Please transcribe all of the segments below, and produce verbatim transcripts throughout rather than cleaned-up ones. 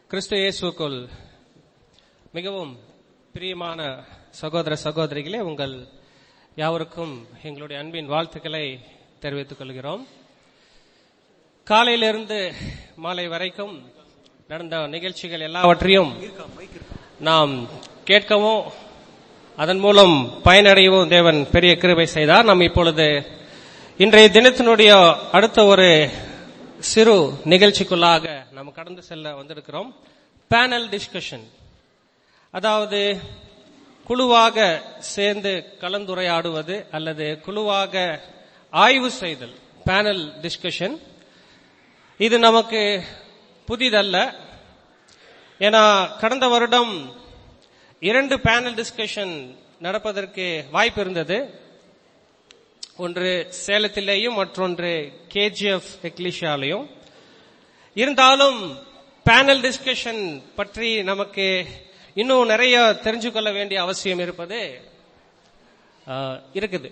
கிறிஸ்து இயேசுவுக்குள் மிகவும் பிரியமான சகோதர சகோதரிகளே, உங்கள் யாவருக்கும் எங்களுடைய அன்பின் வாழ்த்துக்களை தெரிவித்துக் கொள்கிறோம். காலையிலிருந்து மாலை வரைக்கும் நடந்த நிகழ்ச்சிகள் எல்லாவற்றையும் நாம் கேட்கவும் அதன் மூலம் பயனடையவும் தேவன் பெரிய கிருபை செய்தார். நாம் இப்பொழுது இன்றைய தினத்தினுடைய அடுத்த ஒரு சிறு நிகழ்ச்சிக்குள்ளாக நாம் கடந்து செல்ல வந்திருக்கிறோம். பேனல் டிஸ்கஷன், அதாவது குழுவாக சேர்ந்து கலந்துரையாடுவது அல்லது குழுவாக ஆய்வு செய்தல். பேனல் டிஸ்கஷன் இது நமக்கு புதிதல்ல. ஏன்னா கடந்த வருடம் இரண்டு பேனல் டிஸ்கஷன் நடப்பதற்கு வாய்ப்பு இருந்தது. ஒன்று சேலத்திலேயும் மற்றொன்று கேஜிஎஃப் எக்லிஷியாலையும். இருந்தாலும் பேனல் டிஸ்கஷன் பற்றி நமக்கு இன்னும் நிறைய தெரிஞ்சு கொள்ள வேண்டிய அவசியம் இருப்பது இருக்குது.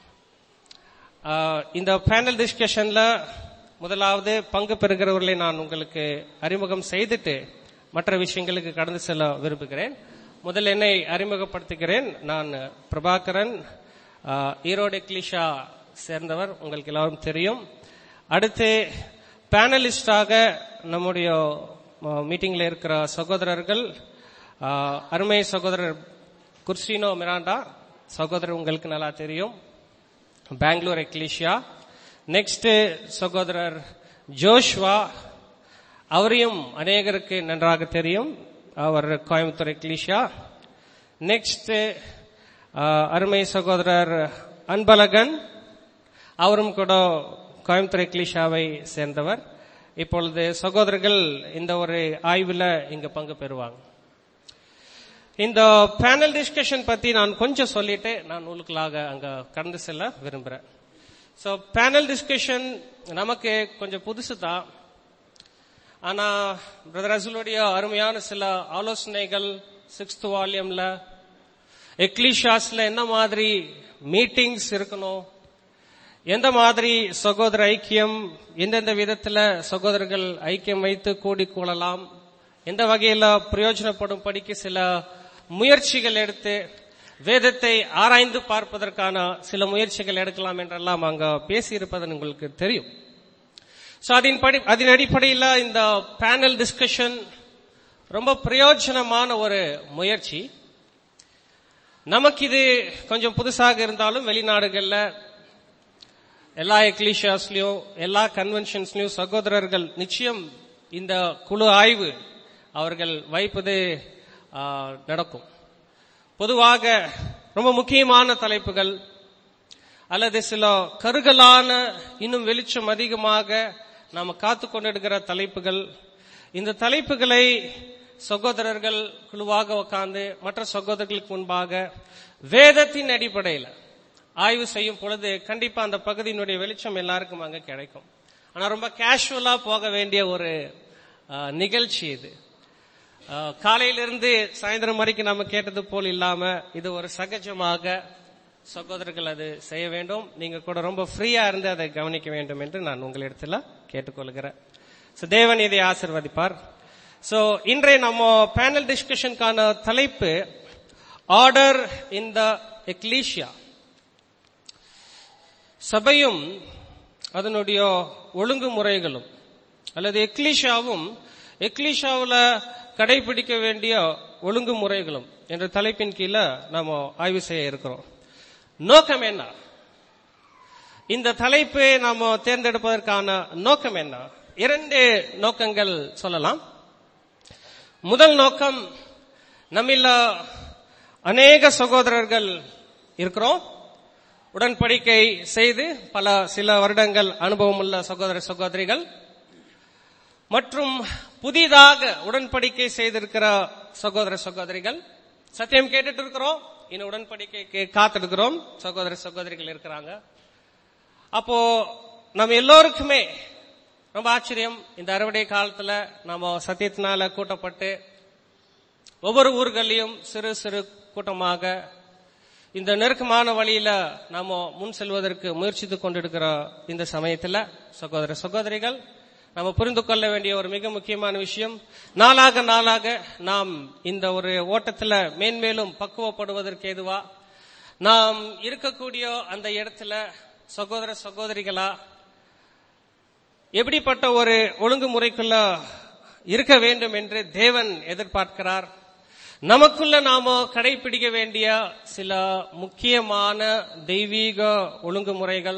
இந்த பேனல் டிஸ்கஷன்ல முதலாவது பங்கு பெறுகிறவர்களை நான் உங்களுக்கு அறிமுகம் செய்துட்டு மற்ற விஷயங்களுக்கு கடந்து செல்ல விரும்புகிறேன். முதல் என்னை அறிமுகப்படுத்துகிறேன். நான் பிரபாகரன், ஈரோடு எக்லிஷா சேர்ந்தவர், உங்களுக்கு எல்லாரும் தெரியும். அடுத்து பேனலிஸ்டாக நம்முடைய மீட்டிங்ல இருக்கிற சகோதரர்கள், அருமை சகோதரர் குர்சினோ மிராண்டா சகோதரர் உங்களுக்கு நல்லா தெரியும், பெங்களூர் எக்லிஷியா. நெக்ஸ்ட் சகோதரர் ஜோஷ்வா, அவரையும் அநேகருக்கு நன்றாக தெரியும், அவர் கோயம்புத்தூர் எக்லிஷியா. நெக்ஸ்ட் அருமை சகோதரர் அன்பழகன், அவரும் கூட கோயம்புத்தூர் எக்லிஷாவை சேர்ந்தவர். இப்பொழுது சகோதரர்கள் இந்த ஒரு ஆய்வில் இங்க பங்கு பெறுவாங்க. இந்த பேனல் டிஸ்கஷன் பத்தி நான் கொஞ்சம் சொல்லிட்டு நான் உங்களுக்காக அங்க கடந்து செல்ல விரும்புறேன். சோ பேனல் டிஸ்கஷன் நமக்கு கொஞ்சம் புதுசு தான். ஆனா பிரதர் அசுலுடைய அருமையான சில ஆலோசனைகள் சிக்ஸ்த் வால்யூம்ல எக்லிஷியாஸ்ல என்ன மாதிரி மீட்டிங்ஸ் இருக்கணும், எந்த மாதிரி சகோதர ஐக்கியம், எந்தெந்த விதத்துல சகோதரர்கள் ஐக்கியம் வைத்து கூடி கூடலாம், எந்த வகையில பிரயோஜனப்படும் படிக்க சில முயற்சிகள் எடுத்து வேதத்தை ஆராய்ந்து பார்ப்பதற்கான சில முயற்சிகள் எடுக்கலாம் என்றெல்லாம் அங்க பேசியிருப்பது உங்களுக்கு தெரியும். சோ அதன் அதன் அடிப்படையில் இந்த பேனல் டிஸ்கஷன் ரொம்ப பிரயோஜனமான ஒரு முயற்சி. நமக்கு இது கொஞ்சம் புதுசாக இருந்தாலும் வெளிநாடுகள்ல எல்லா எக்லிஷியாஸ்லயும் எல்லா கன்வென்ஷன்ஸ்லயும் சகோதரர்கள் நிச்சயம் இந்த குழு ஆய்வு அவர்கள் வைப்பது நடக்கும். பொதுவாக ரொம்ப முக்கியமான தலைப்புகள் அல்லது சில கருகலான இன்னும் வெளிச்சம் அதிகமாக நாம காத்து கொண்டிருக்கிற தலைப்புகள், இந்த தலைப்புகளை சகோதரர்கள் குழுவாக உட்கார்ந்து மற்ற சகோதரர்களுக்கு முன்பாக வேதத்தின் அடிப்படையில் ஆய்வு செய்யும் பொழுது கண்டிப்பா அந்த பகுதியினுடைய வெளிச்சம் எல்லாருக்கும் அங்க கிடைக்கும். ஆனா ரொம்ப கேஷுவலா போக வேண்டிய ஒரு நிகழ்ச்சி இது. காலையிலிருந்து சாயந்தரம் வரைக்கும் நாம கேட்டது போல் இல்லாம இது ஒரு சகஜமாக சகோதரர்கள் அது செய்ய வேண்டும். நீங்க கூட ரொம்ப ஃப்ரீயா இருந்து அதை கவனிக்க வேண்டும் என்று நான் உங்களிடத்துல கேட்டுக்கொள்கிறேன். தேவன் இதை ஆசீர்வதிப்பார். சோ இன்றைய நம்ம பேனல் டிஸ்கஷனுக்கான தலைப்பு ஆர்டர் இன் த எக்லீஷியா. சபையும் அதனுடைய ஒழுங்குமுறைகளும் அல்லது எக்லீஷியாவும் எக்லீஷியாவில் கடைபிடிக்க வேண்டிய ஒழுங்குமுறைகளும் என்ற தலைப்பின் கீழே நாம ஆய்வு செய்ய இருக்கிறோம். நோக்கம் என்ன? இந்த தலைப்பை நாம தேர்ந்தெடுப்பதற்கான நோக்கம் என்ன? இரண்டு நோக்கங்கள் சொல்லலாம். முதல் நோக்கம், நம்மில் அநேக சகோதரர்கள் இருக்கிறோம், உடன்படிக்கை செய்து பல சில வருடங்கள் அனுபவம் உள்ள சகோதர சகோதரிகள் மற்றும் புதிதாக உடன்படிக்கை செய்திருக்கிற சகோதர சகோதரிகள். சத்தியம் கேட்டுட்டு இருக்கிறோம், இன்னும் உடன்படிக்கைக்கு காத்திருக்கிறோம் சகோதர சகோதரிகள் இருக்கிறாங்க. அப்போ நம்ம எல்லோருக்குமே ரொம்ப ஆச்சரியம். இந்த அறுவடை காலத்துல நாம சத்தியத்தினால கூட்டப்பட்டு ஒவ்வொரு ஊர்களையும் சிறு சிறு கூட்டமாக இந்த நெருக்கமான வழியில நாம முன் செல்வதற்கு முயற்சித்துக் கொண்டிருக்கிற இந்த சமயத்துல சகோதர சகோதரிகள் நம்ம புரிந்து கொள்ள வேண்டிய ஒரு மிக முக்கியமான விஷயம், நாளாக நாளாக நாம் இந்த ஒரு ஓட்டத்துல மேன்மேலும் பக்குவப்படுவதற்கு ஏதுவா நாம் இருக்கக்கூடிய அந்த இடத்துல சகோதர சகோதரிகளா எப்படிப்பட்ட ஒரு ஒழுங்குமுறைக்குள்ள இருக்க வேண்டும் என்று தேவன் எதிர்பார்க்கிறார். நமக்குள்ள நாம கடைபிடிக்க வேண்டிய சில முக்கியமான தெய்வீக ஒழுங்குமுறைகள்,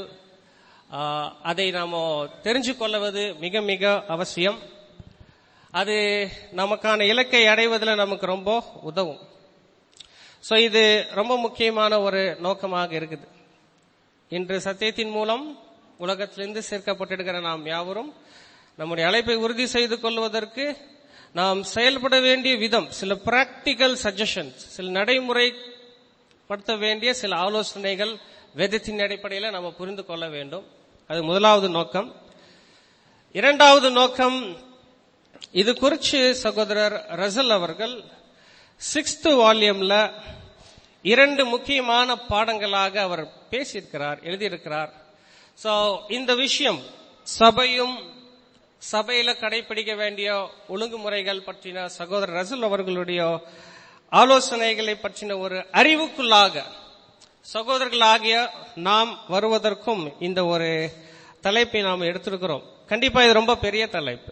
அதை நாம தெரிஞ்சு கொள்வது மிக மிக அவசியம். அது நமக்கான இலக்கை அடைவதில் நமக்கு ரொம்ப உதவும். சோ இது ரொம்ப முக்கியமான ஒரு நோக்கமாக இருக்குது. இன்று சத்தியத்தின் மூலம் உலகத்திலிருந்து சேர்க்கப்பட்டிருக்கிற நாம் யாவரும் நம்முடைய அழைப்பை உறுதி செய்து கொள்வதற்கு நாம் செயல்பட வேண்டிய விதம், சில பிராக்டிக்கல் சஜஷன்ஸ், சில நடைமுறைப்படுத்த வேண்டிய சில ஆலோசனைகள் வேதத்தின் அடிப்படையில் நம்ம புரிந்து கொள்ள வேண்டும். அது முதலாவது நோக்கம். இரண்டாவது நோக்கம், இது குறித்து சகோதரர் ரசல் அவர்கள் சிக்ஸ்த் வால்யூம்ல இரண்டு முக்கியமான பாடங்களாக அவர் பேசியிருக்கிறார், எழுதியிருக்கிறார். சோ இந்த விஷயம் சபையும் சபையில கடைபிடிக்க வேண்டிய ஒழுங்குமுறைகள் பற்றின சகோதரர் ரசல் அவர்களுடைய ஆலோசனைகளை பற்றின ஒரு அறிவுக்குள்ளாக சகோதரர்களாகிய நாம் வருவதற்கும் இந்த ஒரு தலைப்பை நாம் எடுத்திருக்கிறோம். கண்டிப்பா இது ரொம்ப பெரிய தலைப்பு,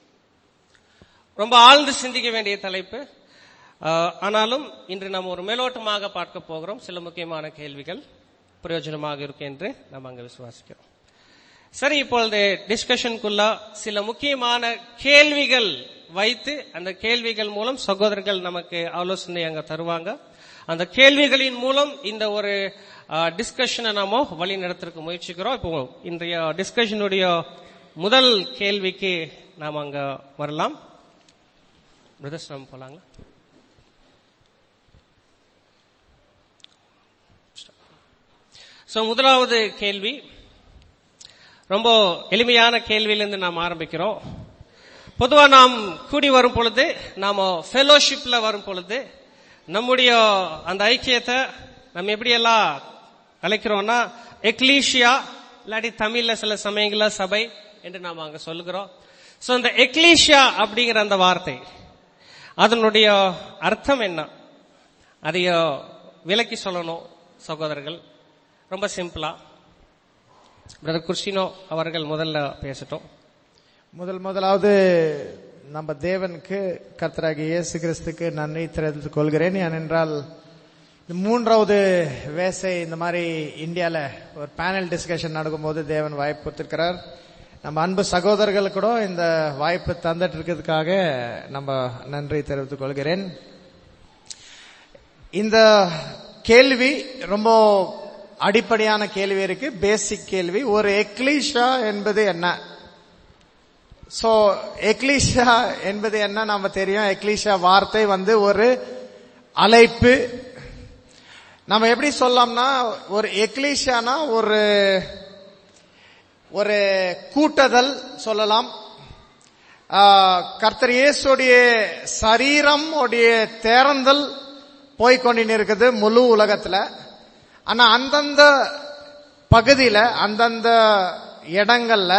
ரொம்ப ஆழ்ந்து சிந்திக்க வேண்டிய தலைப்பு. ஆனாலும் இன்று நாம் ஒரு மேலோட்டமாக பார்க்க போகிறோம். சில முக்கியமான கேள்விகள் பிரயோஜனமாக இருக்கும் என்று நாம் அங்க விசுவாசிக்கிறோம். சரி, இப்பொழுது டிஸ்கஷனுக்குள்ள சில முக்கியமான கேள்விகள் வைத்து அந்த கேள்விகள் மூலம் சகோதரர்கள் நமக்கு ஆலோசனை அங்க தருவாங்க. அந்த கேள்விகளின் மூலம் இந்த ஒரு டிஸ்கஷனை நாம வழி நடத்துறதுக்கு முயற்சிக்கிறோம். இப்போ இன்றைய டிஸ்கஷனுடைய முதல் கேள்விக்கு நாம் அங்க வரலாம். பிரதர்ஸ் நாம் போலாங்களா? சோ முதலாவது கேள்வி ரொம்ப எளிமையான கேள்வியிலிருந்து நாம் ஆரம்பிக்கிறோம். பொதுவா நாம் கூடி வரும் பொழுது, நாம ஃபெலோஷிப்ல வரும் பொழுது நம்முடைய அந்த ஐக்கியத்தை நம்ம எப்படி எல்லாம் அழைக்கிறோம்னா எக்லீஷியா, இல்லாட்டி தமிழ்ல சில சமயங்கள சபை என்று நாம் அங்க சொல்லுகிறோம். சோ இந்த எக்லீஷியா அப்படிங்கிற அந்த வார்த்தை, அதனுடைய அர்த்தம் என்ன, அதைய விளக்கி சொல்லணும் சகோதரர்கள். ரொம்ப சிம்பிளா பிரதர் குர்சினோ அவர்கள் முதல்ல பேசட்டும். முதல் முதலாவது நம்ம தேவனுக்கு, கர்த்தராகிய இயேசு கிறிஸ்துக்கு நன்றி தெரிவித்துக் கொள்கிறேன். ஏனென்றால் மூன்றாவது வேசை இந்த மாதிரி இந்தியால ஒரு பேனல் டிஸ்கஷன் நடக்கும்போது தேவன் வாய்ப்பு கொடுத்திருக்கிறார். நம்ம அன்பு சகோதரர்கள் கூட இந்த வாய்ப்பு தந்துட்டு இருக்கிறதுக்காக நம்ம நன்றி தெரிவித்துக் கொள்கிறேன். இந்த கேள்வி ரொம்ப அடிப்படையான கேள்வி இருக்கு, பேசிக் கேள்வி. ஒரு எக்லீஷா என்பது என்ன? சோ எக்லீஷா என்பது என்ன நாம தெரியும். எக்லீஷா வார்த்தை வந்து ஒரு அழைப்பு. நம்ம எப்படி சொல்லலாம்னா, ஒரு எக்லீஷானா ஒரு ஒரு கூட்டுதல் சொல்லலாம். கர்த்தர் இயேசுடைய சரீரம் உடைய தேர்ந்தல் போய்கொண்டின்னு இருக்குது முழு உலகத்துல. ஆனா அந்தந்த பகுதியில, அந்தந்த இடங்கள்ல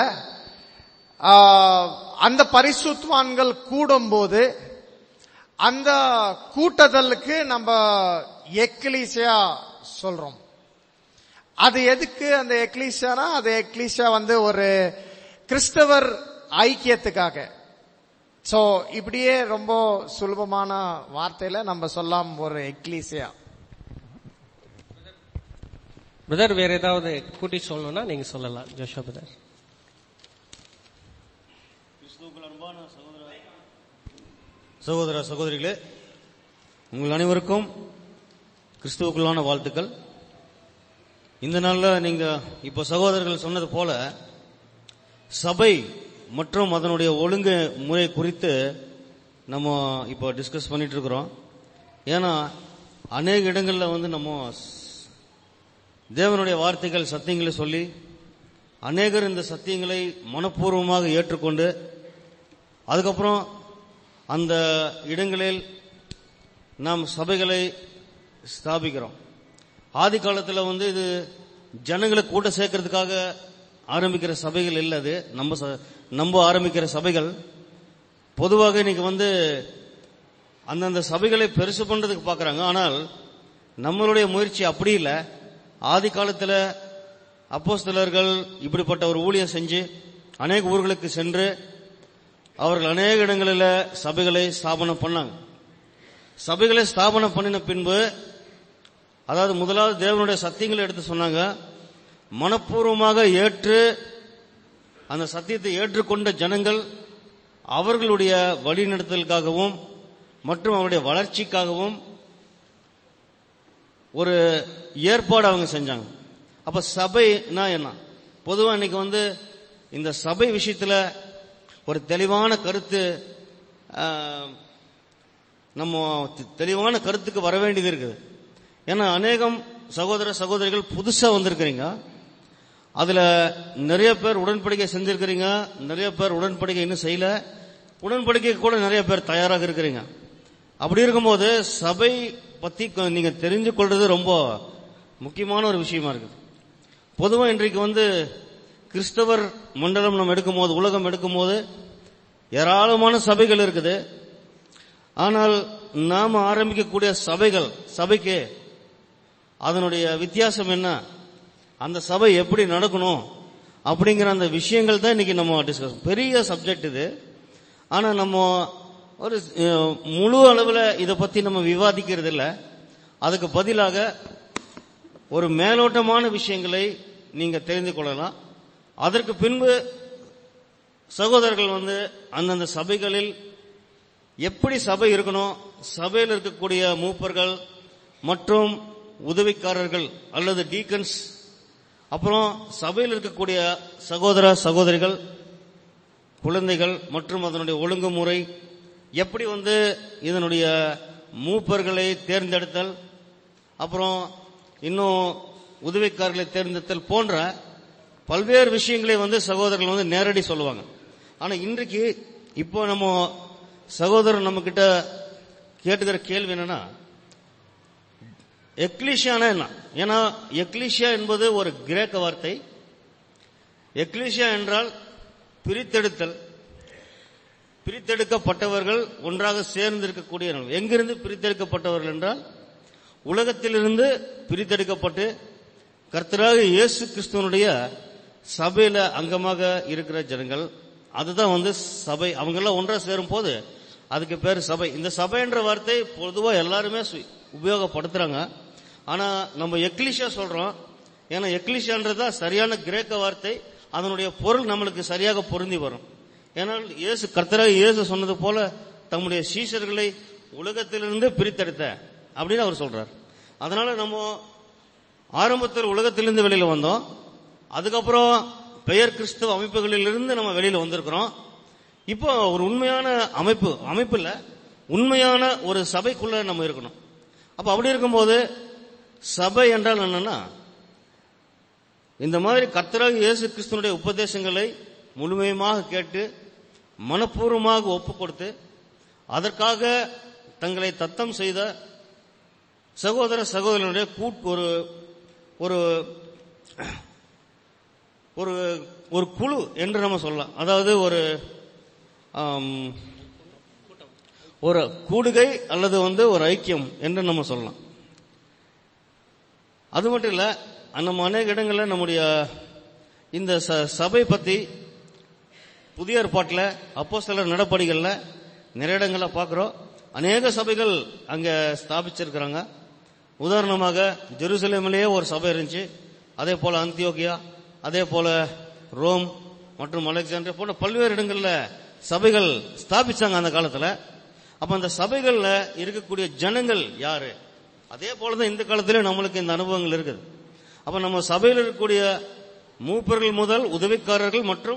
அந்த பரிசுத்தவான்கள் கூடும்போது அந்த கூட்டுதலுக்கு நம்ம எக்லீசியா சொல்றோம். அது எதுக்கு அந்த எக்லீசியானா, அது எக்லீசியா வந்து ஒரு கிறிஸ்தவர் ஐக்கியத்துக்காக. சோ இப்படியே ரொம்ப சுலபமான வார்த்தையில நம்ம சொல்லலாம் ஒரு எக்லீசியா. பிரதர் வேற ஏதாவது கூட்டி சொல்லணும்னா நீங்க சொல்லலாம். Joshua brother. சகோதர சகோதரிகளே, உங்கள் அனைவருக்கும் கிறிஸ்துவுக்குள்ளான வாழ்த்துக்கள். இந்த நாள்ல நீங்க இப்ப சகோதரர்கள் சொன்னது போல சபை மற்றும் அதனுடைய ஒழுங்கு முறை குறித்து நம்ம இப்போ டிஸ்கஸ் பண்ணிட்டு இருக்கிறோம். ஏன்னா அநேக இடங்கள்ல வந்து நம்ம தேவனுடைய வார்த்தைகள் சத்தியங்களை சொல்லி அநேகர் இந்த சத்தியங்களை மனப்பூர்வமாக ஏற்றுக்கொண்டு அதுக்கப்புறம் அந்த இடங்களில் நாம் சபைகளை ஸ்தாபிக்கிறோம். ஆதி காலத்தில் வந்து இது ஜனங்களை கூட்ட சேர்க்கறதுக்காக ஆரம்பிக்கிற சபைகள் இல்ல, அது நம்ம ச- நம்ம ஆரம்பிக்கிற சபைகள். பொதுவாக இன்னைக்கு வந்து அந்தந்த சபைகளை பெருசு பண்றதுக்கு பார்க்கறாங்க. ஆனால் நம்மளுடைய முயற்சி அப்படி இல்லை. ஆதி காலத்தில் அப்போஸ்தலர்கள் இப்படிப்பட்ட ஒரு ஊழியம் செஞ்சு அநேக ஊர்களுக்கு சென்று அவர்கள் அநேக இடங்களில் சபைகளை ஸ்தாபனம் பண்ணாங்க. சபைகளை ஸ்தாபனம் பண்ணின பின்பு, அதாவது முதலாவது தேவனுடைய சத்தியங்களை எடுத்து சொன்னாங்க. மனப்பூர்வமாக ஏற்று அந்த சத்தியத்தை ஏற்றுக்கொண்ட ஜனங்கள் அவர்களுடைய வழிநடத்தலுக்காகவும் மற்றும் அவருடைய வளர்ச்சிக்காகவும் ஒரு ஏற்பாடு அவங்க செஞ்சாங்க. அப்ப சபைனா என்ன? பொதுவாக இன்னைக்கு வந்து இந்த சபை விஷயத்துல ஒரு தெளிவான கருத்து, ஆஹ், நம்ம தெளிவான கருத்துக்கு வர வேண்டியது இருக்குது. ஏன்னா அநேகம் சகோதர சகோதரிகள் புதுசா வந்திருக்கிறீங்க. அதுல நிறைய பேர் உடன்படிக்கை செஞ்சிருக்கிறீங்க, நிறைய பேர் உடன்படிக்கை இன்னும் செய்யல, உடன்படிக்கை கூட நிறைய பேர் தயாராக இருக்கிறீங்க. அப்படி இருக்கும்போது சபை பத்தி நீங்க தெரிஞ்சு கொள்றது ரொம்ப முக்கியமான ஒரு விஷயமா இருக்குது. பொதுவா இன்றைக்கு வந்து கிறிஸ்தவர் மண்டலம் நம்ம எடுக்கும் போது, உலகம் எடுக்கும் போது ஏராளமான சபைகள் இருக்குது. ஆனால் நாம ஆரம்பிக்கக்கூடிய சபைகள், சபைக்கு அதனுடைய வித்தியாசம் என்ன, அந்த சபை எப்படி நடக்கணும் அப்படிங்கிற அந்த விஷயங்கள் தான் இன்னைக்கு நம்ம டிஸ்கஸ். பெரிய சப்ஜெக்ட் இது. ஆனா நம்ம ஒரு அஹ், முழு அளவில் இதை பத்தி நம்ம விவாதிக்கிறது இல்லை. அதுக்கு பதிலாக ஒரு மேலோட்டமான விஷயங்களை நீங்க தெரிந்து கொள்ளலாம். அதற்கு பின்பு சகோதரர்கள் வந்து அந்தந்த சபைகளில் எப்படி சபை இருக்கணும், சபையில் இருக்கக்கூடிய மூப்பர்கள் மற்றும் உதவிக்காரர்கள் அல்லது டீக்கன்ஸ், அப்புறம் சபையில் இருக்கக்கூடிய சகோதர சகோதரிகள், குழந்தைகள் மற்றும் அதனுடைய ஒழுங்குமுறை, எப்படி வந்து இதனுடைய மூப்பர்களை தேர்ந்தெடுத்தல், அப்புறம் இன்னும் உதவிக்காரர்களை தேர்ந்தெடுத்தல் போன்ற பல்வேறு விஷயங்களை வந்து சகோதரர்கள் வந்து நேரடி சொல்லுவாங்க. ஆனா இன்றைக்கு இப்போ நம்ம சகோதரர் நம்ம கிட்ட கேட்டுக்கிற கேள்வி என்னன்னா, எக்லீஷியானா என்ன? ஏன்னா எக்லீஷியா என்பது ஒரு கிரேக்க வார்த்தை. எக்லீஷியா என்றால் பிரித்தெடுத்தல், பிரித்தெடுக்கப்பட்டவர்கள் ஒன்றாக சேர்ந்து இருக்கக்கூடிய. எங்கிருந்து பிரித்தெடுக்கப்பட்டவர்கள் என்றால் உலகத்திலிருந்து பிரித்தெடுக்கப்பட்டு கர்த்தராக இயேசு கிறிஸ்துவனுடைய சபையில அங்கமாக இருக்கிற ஜனங்கள். அதுதான் வந்து சபை. அவங்க எல்லாம் ஒன்றா சேரும் போது அதுக்கு பேர் சபை. இந்த சபை என்ற வார்த்தை பொதுவா எல்லாருமே உபயோகப்படுத்துறாங்க. ஆனா நம்ம எக்லிஷியா சொல்றோம். ஏன்னா எக்லிஷியான்றதா சரியான கிரேக்க வார்த்தை. அதனுடைய பொருள் நம்மளுக்கு சரியாக பொருந்தி வரும். ஏன்னால் இயேசு கர்த்தராக இயேசு சொன்னது போல தம்முடைய சீஷர்களை உலகத்திலிருந்து பிரித்தெடுத்த அப்படின்னு அவர் சொல்றார். அதனால நம்ம ஆரம்பத்தில் உலகத்திலிருந்து வெளியில வந்தோம். அதுக்கப்புறம் பெயர் கிறிஸ்தவ அமைப்புகளிலிருந்து நம்ம வெளியில வந்திருக்கிறோம். இப்போ ஒரு உண்மையான அமைப்பு அமைப்பு இல்ல, உண்மையான ஒரு சபைக்குள்ள நம்ம இருக்கணும். அப்ப அப்படி இருக்கும்போது சபை என்றால் என்னன்னா, இந்த மாதிரி கர்த்தராக இயேசு கிறிஸ்துவனுடைய உபதேசங்களை முழுமையாக கேட்டு மனப்பூர்வமாக ஒப்பு கொடுத்து அதற்காக தங்களை தத்தம் செய்த சகோதர சகோதரனுடைய கூட்டு ஒரு ஒரு ஒரு ஒரு குழு என்று நம்ம சொல்லலாம். அதாவது ஒரு ஒரு கூடுகை அல்லது வந்து ஒரு ஐக்கியம் என்று நம்ம சொல்லலாம். அது மட்டும் இல்ல, நம்ம அநேக இடங்களில் நம்முடைய இந்த சபை பத்தி புதிய ஏற்பாட்டில் அப்போஸ்தலர் நடபடிகள்ல நிறைய இடங்களில் பார்க்கிறோம். அநேக சபைகள் அங்க ஸ்தாபிச்சிருக்கிறாங்க. உதாரணமாக ஜெருசலேமிலேயே ஒரு சபை இருந்துச்சு. அதே போல அந்தியோகியா, அதே போல ரோம் மற்றும் அலெக்சாண்டிரியா போன்ற பல்வேறு இடங்கள்ல சபைகள் ஸ்தாபிச்சாங்க அந்த காலத்துல. அப்ப அந்த சபைகள்ல இருக்கக்கூடிய ஜனங்கள் யாரு? அதே போலதான் இந்த காலத்திலே நம்மளுக்கு இந்த அனுபவங்கள் இருக்குது. அப்ப நம்ம சபையில் இருக்கக்கூடிய மூப்பர்கள் முதல் உதவிக்காரர்கள் மற்றும்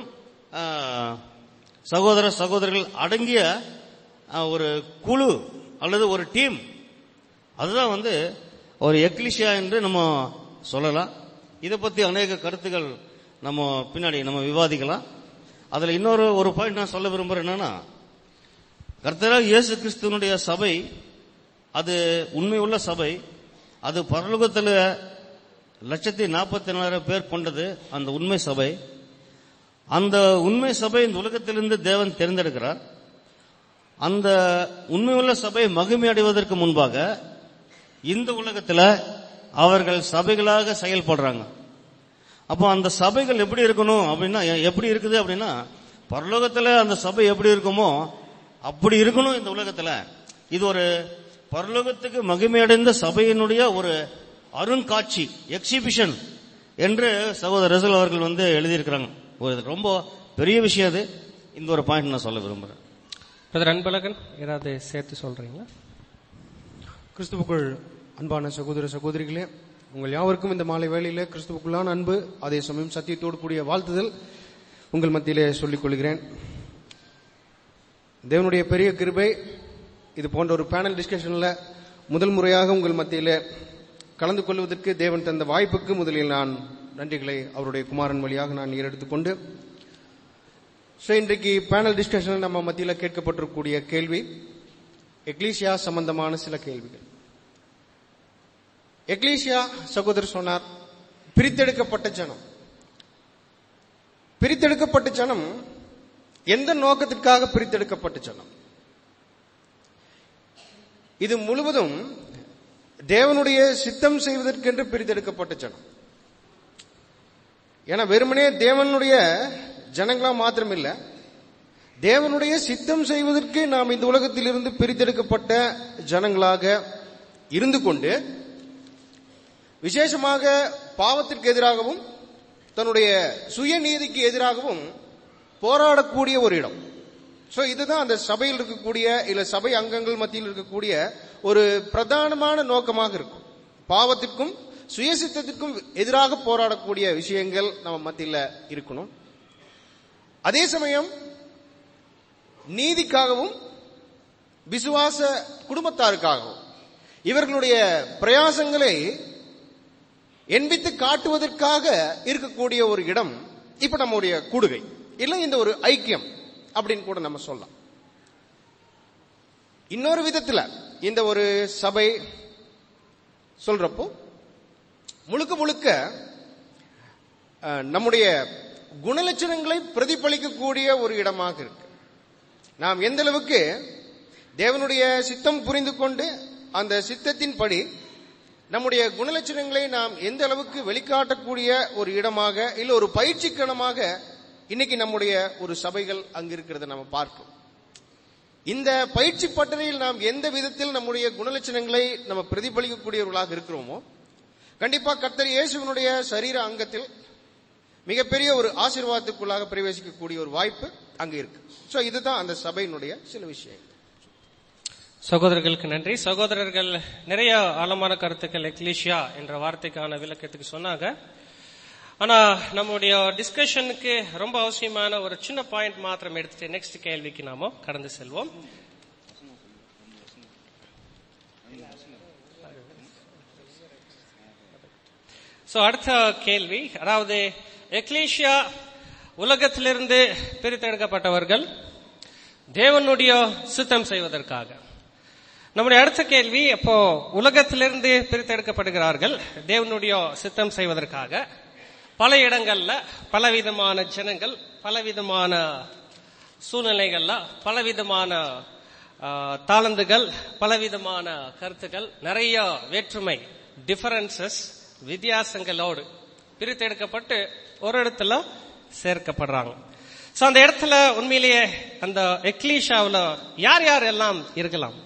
சகோதர சகோதரர்கள் அடங்கிய ஒரு குழு அல்லது ஒரு டீம், அதுதான் வந்து ஒரு எக்லிஷியா என்று நம்ம சொல்லலாம். இதை பத்தி அநேக கருத்துக்கள் நம்ம பின்னாடி நம்ம விவாதிக்கலாம். அதுல இன்னொரு ஒரு பாயிண்ட் நான் சொல்ல விரும்புறேன். என்னன்னா, கர்த்தராகிய இயேசு கிறிஸ்துவனுடைய சபை அது உண்மை உள்ள சபை. அது பரலோகத்தில் லட்சத்தி நாற்பத்தி நாலாயிரம் பேர் கொண்டது அந்த உண்மை சபை. அந்த உண்மை சபை இந்த உலகத்திலிருந்து தேவன் தேர்ந்தெடுக்கிறார். அந்த உண்மையுள்ள சபை மகிமை அடைவதற்கு முன்பாக இந்த உலகத்தில் அவர்கள் சபைகளாக செயல்படுறாங்க. அப்போ அந்த சபைகள் எப்படி இருக்கணும் அப்படின்னா, எப்படி இருக்குது அப்படின்னா, பரலோகத்தில் அந்த சபை எப்படி இருக்குமோ அப்படி இருக்கணும் இந்த உலகத்தில். இது ஒரு பரலோகத்துக்கு மகிமையடைந்த சபையினுடைய ஒரு அருங்காட்சி, எக்ஸிபிஷன் என்று சகோதரர் ரசல் அவர்கள் வந்து எழுதியிருக்கிறாங்க. ஒரு ரொம்ப பெரிய விஷயம் அது. இந்த ஒரு பாயிண்ட் நான் சொல்ல விரும்புகிறேன். அன்பழகன் ஏதாவது சேர்த்து சொல்றீங்களா? கிறிஸ்துவுக்குள் அன்பான சகோதர சகோதரிகளே, உங்கள் யாவருக்கும் இந்த மாலை வேளையிலே கிறிஸ்துவுக்குள்ளான அன்பு, அதே சமயம் சத்தியத்தோடு கூடிய வாழ்த்துதல் உங்கள் மத்தியிலே சொல்லிக் கொள்கிறேன். தேவனுடைய பெரிய கிருபை, இது போன்ற ஒரு பேனல் டிஸ்கஷன்ல முதல் முறையாக உங்கள் மத்தியிலே கலந்து கொள்வதற்கு தேவன் தந்த வாய்ப்புக்கு முதலில் நான் நன்றிகளை அவருடைய குமாரன் வழியாக நான் ஏறெடுத்துக்கொண்டு, ஸோ இன்றைக்கு பேனல் டிஸ்கஷன் நம்ம மத்தியில் கேட்கப்பட்டிருக்கக்கூடிய கேள்வி எக்லீசியா சம்பந்தமான சில கேள்விகள். எக்லீசியா சகோதரர் சொன்னார், பிரித்தெடுக்கப்பட்ட ஜனம். பிரித்தெடுக்கப்பட்ட ஜனம் எந்த நோக்கத்திற்காக பிரித்தெடுக்கப்பட்ட ஜனம்? இது முழுவதும் தேவனுடைய சித்தம் செய்வதற்கென்று பிரித்தெடுக்கப்பட்ட ஜனம். ஏன்னா வெறுமனே தேவனுடைய ஜனங்களா மாத்திரம் இல்ல, தேவனுடைய சித்தம் செய்வதற்கு நாம் இந்த உலகத்தில் இருந்து பிரித்தெடுக்கப்பட்ட ஜனங்களாக இருந்து கொண்டு, விசேஷமாக பாவத்திற்கு எதிராகவும் தன்னுடைய சுயநீதிக்கு எதிராகவும் போராடக்கூடிய ஒரு இடம். சோ இதுதான் அந்த சபையில் இருக்கக்கூடிய இல்ல சபை அங்கங்கள் மத்தியில் இருக்கக்கூடிய ஒரு பிரதானமான நோக்கமாக இருக்கும். பாவத்திற்கும் சுயசித்தத்திற்கும் எதிராக போராடக்கூடிய விஷயங்கள் நம்ம மத்தியில் இருக்கணும். அதே சமயம் நீதிக்காகவும் விசுவாச குடும்பத்தாருக்காகவும் இவர்களுடைய பிரயாசங்களை எண்பித்து காட்டுவதற்காக இருக்கக்கூடிய ஒரு இடம் இப்ப நம்முடைய கூடுகை இல்லை, இந்த ஒரு ஐக்கியம் அப்படின்னு கூட நம்ம சொல்லலாம். இன்னொரு விதத்துல இந்த ஒரு சபை சொல்றப்போ முழுக்க முழுக்க நம்முடைய குணலட்சணங்களை பிரதிபலிக்கக்கூடிய ஒரு இடமாக இருக்கு. நாம் எந்த அளவுக்கு தேவனுடைய சித்தம் புரிந்து கொண்டு அந்த சித்தத்தின் படி நம்முடைய குணலட்சணங்களை நாம் எந்த அளவுக்கு வெளிக்காட்டக்கூடிய ஒரு இடமாக இல்ல ஒரு பயிற்சிக்கணமாக இன்னைக்கு நம்முடைய ஒரு சபைகள் அங்க இருக்கிறத நம்ம பார்க்கிறோம். இந்த பயிற்சி பட்டறையில் நாம் எந்த விதத்தில் நம்முடைய குணலட்சணங்களை நம்ம பிரதிபலிக்கக்கூடியவர்களாக இருக்கிறோமோ, கண்டிப்பா கர்த்தர் இயேசுவினுடைய சரீர அங்கத்தில் மிகப்பெரிய ஒரு ஆசீர்வாதத்துக்குள்ளாக பிரவேசிக்கக்கூடிய ஒரு வாய்ப்பு அங்க இருக்கு. சோ இதுதான் அந்த சபையினுடைய சில விஷயங்கள். சகோதரர்களுக்கு நன்றி. சகோதரர்கள் நிறைய ஆழமான கருத்துக்கள் எக்லீசியா என்ற வார்த்தைக்கான விளக்கத்துக்கு சொன்னாங்க. ஆனா நம்முடைய டிஸ்கஷனுக்கு ரொம்ப அவசியமான ஒரு சின்ன பாயிண்ட் மாத்திரம் எடுத்துட்டு நெக்ஸ்ட் கேள்விக்கு நாம கடந்து செல்வோம். சோ அடுத்த கேள்வி, அதாவது எக்லீசியா உலகத்திலிருந்து பிரித்தெடுக்கப்பட்டவர்கள் தேவனுடைய சித்தம் செய்வதற்காக. நம்முடைய அடுத்த கேள்வி, அப்போ உலகத்திலிருந்து பிரித்தெடுக்கப்படுகிறார்கள் தேவனுடைய சித்தம் செய்வதற்காக. பல இடங்கள்ல பலவிதமான ஜனங்கள், பலவிதமான சூழ்நிலைகள்ல பலவிதமான தாளந்துகள், பலவிதமான கருத்துக்கள், நிறைய வேற்றுமை, டிஃபரன்சஸ், வித்தியாசங்களோடு பிரித்தெடுக்கப்பட்டு ஒரு இடத்துல சேர்க்கப்படுறாங்க. சோ அந்த இடத்துல உண்மையிலேயே அந்த எக்லீசியாவுல யார் யார் எல்லாம் இருக்கலாம்?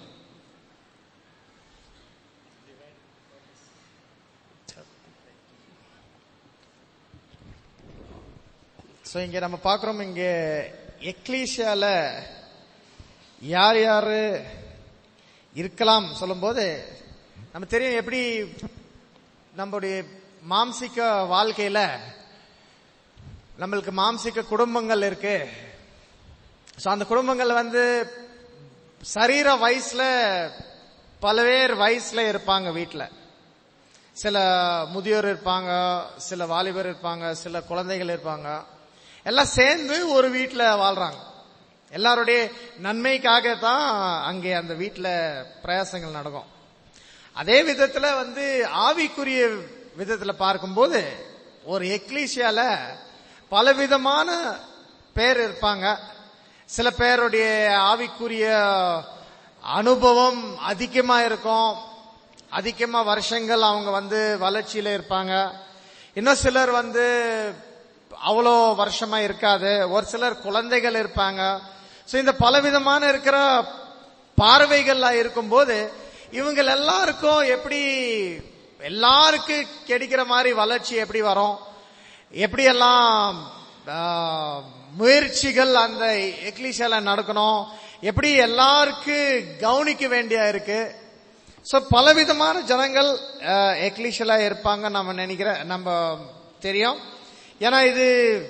சோ இங்க நம்ம பாக்குறோம், இங்க எக்லீசியால யார் யாரு இருக்கலாம் சொல்லும் போது நம்ம தெரியும் எப்படி நம்முடைய மாம்சிக வாழ்க்கையில நம்மளுக்கு மாம்சிக குடும்பங்கள் இருக்கு. சோ அந்த குடும்பங்கள் வந்து சரீர வயசுல பல பேர் வயசுல இருப்பாங்க. வீட்டுல சில முதியோர் இருப்பாங்க, சில வாலிபர் இருப்பாங்க, சில குழந்தைகள் இருப்பாங்க. எல்லாம் சேர்ந்து ஒரு வீட்டுல வாழ்றாங்க. எல்லாருடைய நன்மைக்காக தான் அங்கே அந்த வீட்டுல பிரயாசங்கள் நடக்கும். அதே விதத்துல வந்து ஆவிக்குரிய விதத்துல பார்க்கும்போது ஒரு எக்லீசியால பலவிதமான பேர் இருப்பாங்க. சில பேருடைய ஆவிக்குரிய அனுபவம் அதிகமா இருக்கும், அதிகமா வருஷங்கள் அவங்க வந்து வளர்ச்சியில இருப்பாங்க. இன்னும் சிலர் வந்து அவ்வளோ வருஷமா இருக்காது, ஒரு சிலர் குழந்தைகள் இருப்பாங்க. சோ இந்த பலவிதமான இருக்கிற பார்வைகள்லாம் இருக்கும்போது இவங்க எல்லாருக்கும் எப்படி எல்லாருக்கும் கிடைக்கிற மாதிரி வளர்ச்சி எப்படி வரும், எப்படி எல்லாம் முயற்சிகள் அந்த எக்லீசியால நடக்கணும், எப்படி எல்லாருக்கும் கவனிக்க வேண்டியா இருக்கு. சோ பலவிதமான ஜனங்கள் எக்லீசியால இருப்பாங்க நம்ம நினைக்கிற நம்ம தெரியும். ஏன்னா இது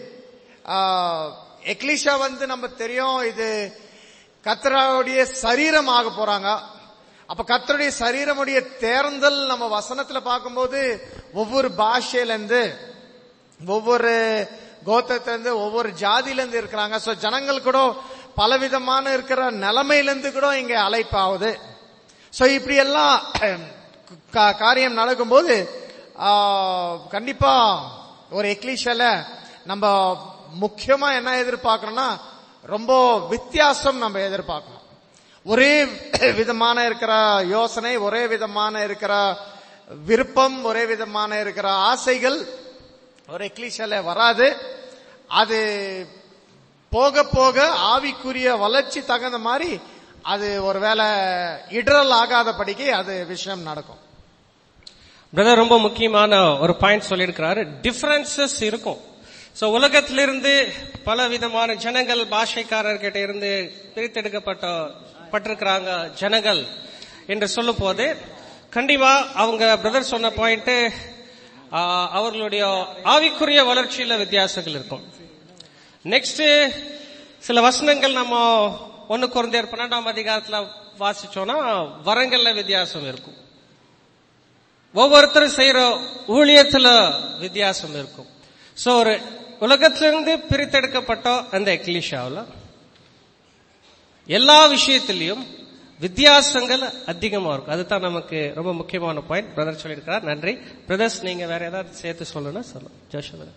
எக்லீசியா வந்து நம்ம தெரியும், இது கர்த்தருடைய சரீரம் ஆக போறாங்க. அப்ப கர்த்தருடைய சரீரமுடைய தேர்ந்தல் நம்ம வசனத்துல பார்க்கும்போது ஒவ்வொரு பாஷையில இருந்து, ஒவ்வொரு கோத்திரத்திலிருந்து, ஒவ்வொரு ஜாதியில இருந்து இருக்கிறாங்க. சோ ஜனங்கள் கூட பலவிதமான இருக்கிற நிலைமையிலிருந்து கூட இங்க அழைப்பாகுது. சோ இப்படி எல்லாம் காரியம் நடக்கும்போது கண்டிப்பா ஒரு எக்லீசியால நம்ம முக்கியமா என்ன எதிர்பார்க்கணும்னா ரொம்ப வித்தியாசம் நம்ம எதிர்பார்க்கணும். ஒரே விதமான இருக்கிற யோசனை, ஒரே விதமான இருக்கிற விருப்பம், ஒரே விதமான இருக்கிற ஆசைகள் ஒரு எக்லீசியால வராது. அது போக போக ஆவிக்குரிய வளர்ச்சி தகுந்த மாதிரி அது ஒருவேளை இடரல் ஆகாதபடிக்கு அது விஷயம் நடக்கும். பிரதர் ரொம்ப முக்கியமான ஒரு பாயிண்ட் சொல்லியிருக்கிறாரு. டிஃபரன்சஸ் இருக்கும். சோ உலகத்திலிருந்து பல விதமான ஜனங்கள், பாஷைக்காரர்கிட்ட இருந்து பிரித்தெடுக்கப்பட்ட பட்டிருக்கிறாங்க ஜனங்கள் என்று சொல்லும் போது கண்டிப்பா அவங்க பிரதர் சொன்ன பாயிண்ட், அவர்களுடைய ஆவிக்குரிய வளர்ச்சியில வித்தியாசங்கள் இருக்கும். நெக்ஸ்ட் சில வசனங்கள் நம்ம ஒன்னு கொரிந்தியர் பன்னெண்டாம் அதிகாரத்துல வாசிச்சோம்னா வரங்கள்ல வித்தியாசம் இருக்கும். ஒவ்வொருத்தரும் செய்யற ஊழியத்துல வித்தியாசம் இருக்கும். சோ ஒரு உலகத்திலிருந்து பிரித்தெடுக்கப்பட்ட அந்த எக்லீசியாவில் எல்லா விஷயத்திலையும் வித்தியாசங்கள் அதிகமா இருக்கும். அதுதான் நமக்கு ரொம்ப முக்கியமான பாயிண்ட். பிரதர் சொல்லியிருக்கிறார். நன்றி பிரதர்ஸ். நீங்க வேற ஏதாவது சேர்த்து சொல்லணும் சொல்லுங்க. ஜோஷ்.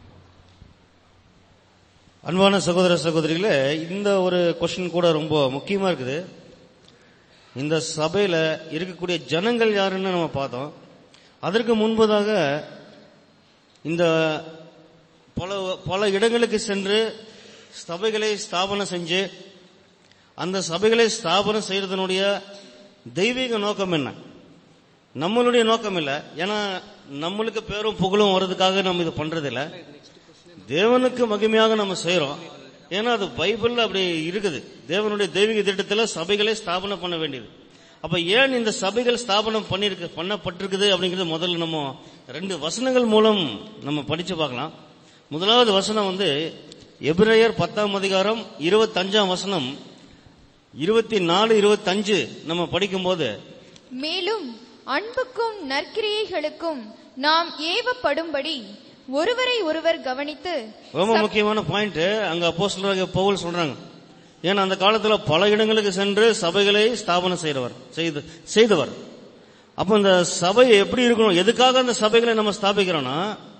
அன்பான சகோதர சகோதரிகளே, இந்த ஒரு கொஸ்டின் கூட ரொம்ப முக்கியமா இருக்குது. இந்த சபையில இருக்கக்கூடிய ஜனங்கள் யாருன்னு நம்ம பார்த்தோம். அதற்கு முன்பதாக இந்த பல பல இடங்களுக்கு சென்று சபைகளை ஸ்தாபனம் செஞ்சு அந்த சபைகளை ஸ்தாபனம் செய்யறதனுடைய தெய்வீக நோக்கம் என்ன? நம்மளுடைய நோக்கம் இல்லை. ஏன்னா நம்மளுக்கு பேரும் புகழும் வர்றதுக்காக நம்ம இது பண்றது இல்லை. தேவனுக்கு மகிமையாக நம்ம செய்யறோம். ஏன்னா அது பைபிள்ல அப்படி இருக்குது. தேவனுடைய தெய்வீக திட்டத்தில் சபைகளை ஸ்தாபனம் பண்ண வேண்டியது. அப்ப ஏன் இந்த சபைகள் ஸ்தாபனம் பண்ணிருக்கு பண்ணப்பட்டிருக்குது அப்படிங்கிறது முதல்ல நம்ம ரெண்டு வசனங்கள் மூலம் நம்ம படிச்சு பார்க்கலாம். முதலாவது வசனம் வந்து எபிரேயர் பத்தாம் அதிகாரம் இருபத்தி அஞ்சாம் வசனம், இருபத்தி நாலு இருபத்தி அஞ்சு நம்ம படிக்கும் போது, மேலும் அன்புக்கும் நற்கிரியைகளுக்கும் நாம் ஏவப்படும்படி ஒருவரை ஒருவர் கவனித்து. ரொம்ப முக்கியமான பாயிண்ட் அங்க அப்போஸ்தலராகிய பவுல் சொல்றாங்க. ஏன்னா அந்த காலத்துல பல இடங்களுக்கு சென்று சபைகளை ஸ்தாபனம் செய்தவர் செய்தவர் அப்ப இந்த சபை எப்படி இருக்கணும், எதுக்காக அந்த சபைகளை நம்ம ஸ்தாபிக்கிறோம்னா,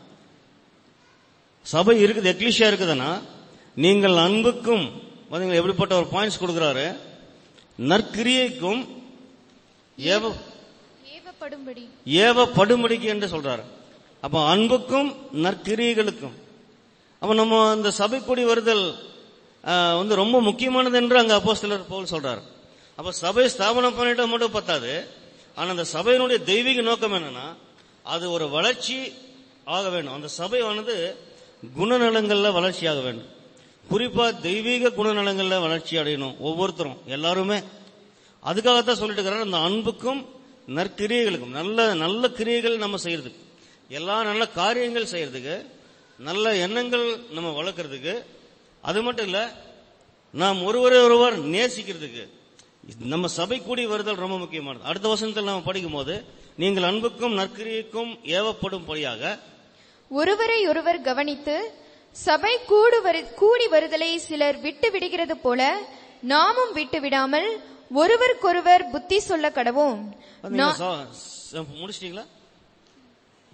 சபை இருக்குது, எக்லீசியா இருக்குதுன்னா நீங்கள் அன்புக்கும் எப்படிப்பட்ட ஒரு பாயிண்ட்ஸ் கொடுக்கிறாரு, நற்கிரியைக்கும் ஏவப்படும்படி ஏவப்படும்படிக்கு என்று சொல்றாரு. அப்ப அன்புக்கும் நற்கிரியைகளுக்கும். அப்ப நம்ம அந்த சபை கூடி வருதல் வந்து ரொம்ப முக்கியமானது என்று அங்க அப்போஸ்தலர் பவுல் சொல்றாரு. அப்ப சபை ஸ்தாபனம் பண்ணிட்டு மட்டும் பத்தாது. ஆனா அந்த சபையினுடைய தெய்வீக நோக்கம் என்னன்னா, அது ஒரு வளர்ச்சி ஆக வேண்டும். அந்த சபையானது குணநலங்கள்ல வளர்ச்சி ஆக வேண்டும். குறிப்பா தெய்வீக குணநலங்கள்ல வளர்ச்சி அடையணும் ஒவ்வொருத்தரும், எல்லாருமே. அதுக்காகத்தான் சொல்லிட்டு இருக்கிறார், அந்த அன்புக்கும் நற்கிரியைகளுக்கும். நல்ல நல்ல கிரியைகள் நம்ம செய்யறதுக்கு, எல்லா நல்ல காரியங்கள் செய்யறதுக்கு, நல்ல எண்ணங்கள் நம்ம வளர்க்கறதுக்கு, அது மட்டும் இல்ல நாம் ஒருவரை ஒருவர் நேசிக்கிறதுக்கு நம்ம சபை கூடி வருதல் ரொம்ப முக்கியமானது. அடுத்த வசனத்தில் நாம் படிக்கும் போது, நீங்கள் அன்புக்கும் நற்கிரியைக்கும் ஏவப்படும்படியாக ஒருவரை ஒருவர் கவனித்து சபை கூடி வருதலை சிலர் விட்டு விடுகிறது போல நாமும் விட்டு விடாமல் ஒருவருக்கொருவர் புத்தி சொல்ல கடவோம். முடிச்சிட்டீங்களா?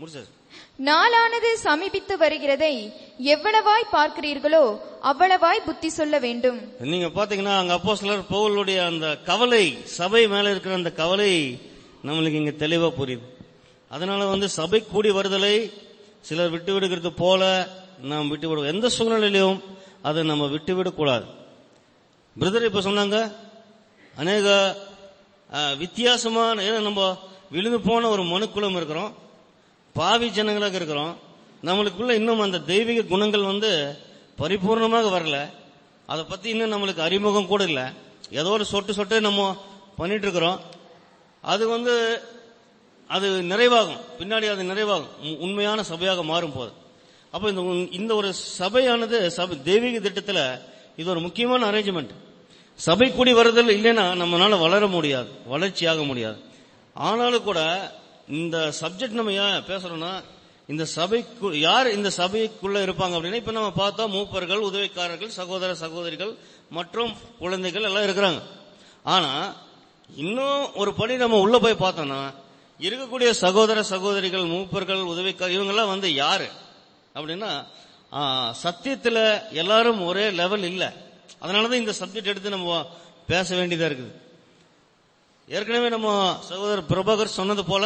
முடிச்சாச்சு. நாளானது சமீபித்து வருகிறதை எவ்வளவாய் பார்க்கிறீர்களோ அவ்வளவாய் புத்தி சொல்ல வேண்டும். நீங்க பாத்தீங்கன்னா அங்க அப்போஸ்தலர் பவுலுடைய அந்த கவலை, சபை மேல இருக்கிற அந்த கவலை நம்மளுக்கு இங்க தெளிவா புரியுது. அதனால வந்து சபை கூடி வருதலை சிலர் விட்டு விடுகிறது போல நாம் விட்டு விடுவோம். எந்த சூழ்நிலையிலும் அதை நம்ம விட்டு விடக்கூடாது. பிரதர் இப்ப சொன்னாங்க அநேக வித்தியாசமான, ஏன்னா நம்ம விழுந்து போன ஒரு மனுக்குலம் இருக்கிறோம், பாவி ஜனங்களாக இருக்கிறோம். நம்மளுக்குள்ள இன்னும் அந்த தெய்வீக குணங்கள் வந்து பரிபூர்ணமாக வரல. அதை பத்தி இன்னும் நம்மளுக்கு அறிமுகம் கூட இல்லை. ஏதோ ஒரு சொட்டு சொட்டு நம்ம பண்ணிட்டு இருக்கிறோம். அது வந்து அது நிறைவாகும், பின்னாடி அது நிறைவாகும், உண்மையான சபையாக மாறும் போது. அப்ப இந்த இந்த ஒரு சபையானது சபை தெய்வீக திட்டத்துல இது ஒரு முக்கியமான அரேஞ்ச்மெண்ட். சபை கூடி வருதல் இல்லைன்னா நம்மளால வளர முடியாது, வளர்ச்சியாக முடியாது. ஆனாலும் கூட இந்த சப்ஜெக்ட் நம்ம ஏன் பேசுறோம்னா, இந்த சபைக்கு யார் இந்த சபைக்குள்ள இருப்பாங்க அப்படின்னா, இப்ப நம்ம பார்த்தோம் மூப்பர்கள், உதவிக்காரர்கள், சகோதர சகோதரிகள் மற்றும் குழந்தைகள் எல்லாம் இருக்கிறாங்க. ஆனா இன்னும் ஒரு படி நம்ம உள்ள போய் பார்த்தோம்னா, இருக்கக்கூடிய சகோதர சகோதரிகள், மூப்பர்கள், உதவிக்காரர் இவங்கெல்லாம் வந்து யாரு அப்படின்னா, சத்தியத்துல எல்லாரும் ஒரே லெவல் இல்ல. அதனாலதான் இந்த சப்ஜெக்ட் எடுத்து நம்ம பேச வேண்டியதா இருக்குது. ஏற்கனவே நம்ம சகோதரர் பிரபாகர் சொன்னது போல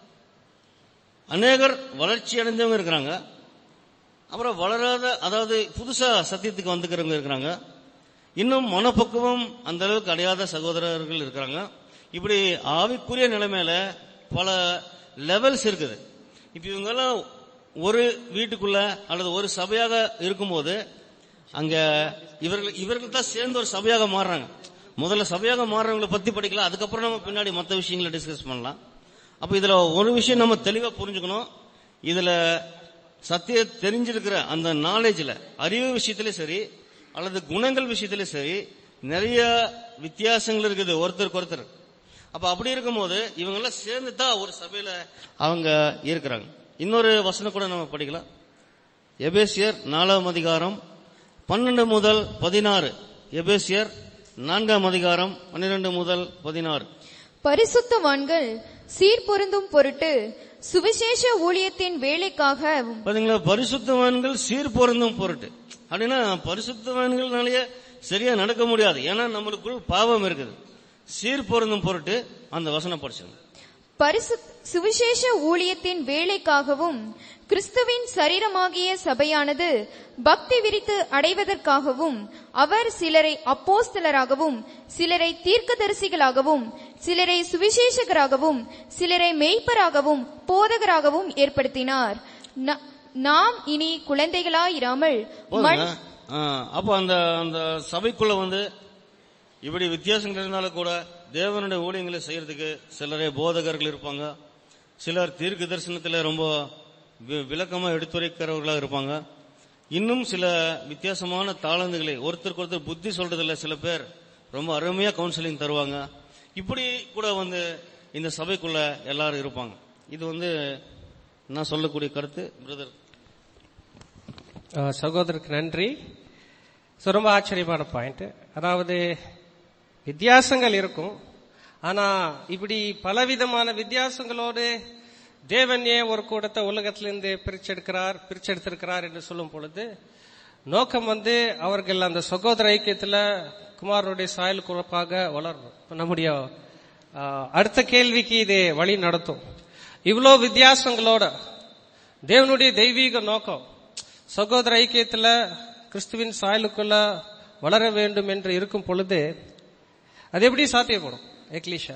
அநேகர் வளர்ச்சி அடைஞ்சவங்க இருக்கிறாங்க, அப்புறம் வளராத, அதாவது புதுசா சத்தியத்துக்கு வந்துக்கிறவங்க இருக்கிறாங்க, இன்னும் மனப்பக்குவம் அந்த அளவுக்கு அடையாத சகோதரர்கள் இருக்கிறாங்க. இப்படி ஆவிக்குரிய நிலைமையில பல லெவல்ஸ் இருக்குது. இப்ப இவங்க எல்லாம் ஒரு வீட்டுக்குள்ள அல்லது ஒரு சபையாக இருக்கும்போது அங்க இவர்கள் இவர்கள் தான் சேர்ந்து ஒரு சபையாக மாறுறாங்க. முதல்ல சபையாக மாறுறவங்களை பத்தி படிக்கலாம், அதுக்கப்புறம் நம்ம பின்னாடி மற்ற விஷயங்களை டிஸ்கஸ் பண்ணலாம். அப்ப இதுல ஒரு விஷயம் நம்ம தெளிவா புரிஞ்சுக்கணும். இதுல சத்திய தெரிஞ்சிருக்கிற அந்த நாலேஜ்ல, அறிவு விஷயத்திலே சரி அல்லது குணங்கள் விஷயத்திலே சரி நிறைய வித்தியாசங்கள் இருக்குது ஒருத்தருக்கு ஒருத்தர். அப்ப அப்படி இருக்கும்போது இவங்க எல்லாம் சேர்ந்து தான் ஒரு சபையில அவங்க இருக்கிறாங்க. இன்னொரு வசனம் கூட நம்ம படிக்கலாம். எபேசியர் நாலாம் அதிகாரம் பன்னெண்டு முதல் பதினாறு. எபேசியர் நான்காம் அதிகாரம் பன்னிரண்டு முதல் பதினாறு. பரிசுத்தவான்கள் சீர்பொருந்தும் பொருட்டு சுவிசேஷ ஊழியத்தின் வேலைக்காக. பாத்தீங்களா, பரிசுத்தவான்கள் சீர்பொருந்தும் பொருட்டு அப்படின்னா பரிசுத்தவான்கள்னாலேயே சரியா நடக்க முடியாது, ஏன்னா நம்மளுக்குள் பாவம் இருக்குது. சீர்பொருந்தும் பொருட்டு அந்த வசனம் படிச்சுங்க. பரிசு சுவிசேஷ ஊழியத்தின் வேலைக்காகவும் கிறிஸ்துவின் சரீரமாகிய சபையானது பக்தி விரித்து அடைவதற்காகவும் அவர் சிலரை அப்போஸ்தலராகவும் சிலரை தீர்க்கதரிசிகளாகவும் சிலரை சுவிசேஷகராகவும் சிலரை மேய்ப்பராகவும் போதகராகவும் ஏற்படுத்தினார். நாம் இனி குழந்தைகளாயிராமல். அப்போ அந்த அந்த சபைக்குள்ள வந்து இப்படி வித்தியாசங்கள் இருந்தாலும் கூட தேவனுடைய ஊழியங்களை செய்யறதுக்கு சிலரே போதகர்கள் இருப்பாங்க, சிலர் தீர்க்க தரிசனத்தில் ரொம்ப விளக்கமா எடுத்துரைக்கிறவர்களாக இருப்பாங்க, இன்னும் சில வித்தியாசமான தாளந்துகளை ஒருத்தருக்கு ஒருத்தர் புத்தி சொல்றதுல சில பேர் ரொம்ப அருமையா கவுன்சிலிங் தருவாங்க. இப்படி கூட வந்து இந்த சபைக்குள்ள எல்லாரும் இருப்பாங்க. இது வந்து நான் சொல்லக்கூடிய கருத்து. பிரதர் சகோதரருக்கு நன்றி. ரொம்ப ஆச்சரியமான பாயிண்ட். அதாவது வித்தியாசங்கள் இருக்கும், ஆனா இப்படி பலவிதமான வித்தியாசங்களோடு தேவன் ஏன் ஒரு கூட்டத்தை உலகத்திலிருந்து பிரிச்செடுக்கிறார் பிரிச்செடுத்திருக்கிறார் என்று சொல்லும் பொழுது நோக்கம் வந்து அவர்கள் அந்த சகோதர ஐக்கியத்துல குமாரனுடைய சாயல் குறிப்பாக வளரணும். நம்முடைய அடுத்த கேள்விக்கு இது வழி நடத்தும். இவ்வளோ வித்தியாசங்களோட தேவனுடைய தெய்வீக நோக்கம் சகோதர ஐக்கியத்துல கிறிஸ்துவின் சாயலுக்குள்ள வளர வேண்டும் என்று இருக்கும் பொழுது அது எப்படி சாத்தியப்படும்? எக்லீஷா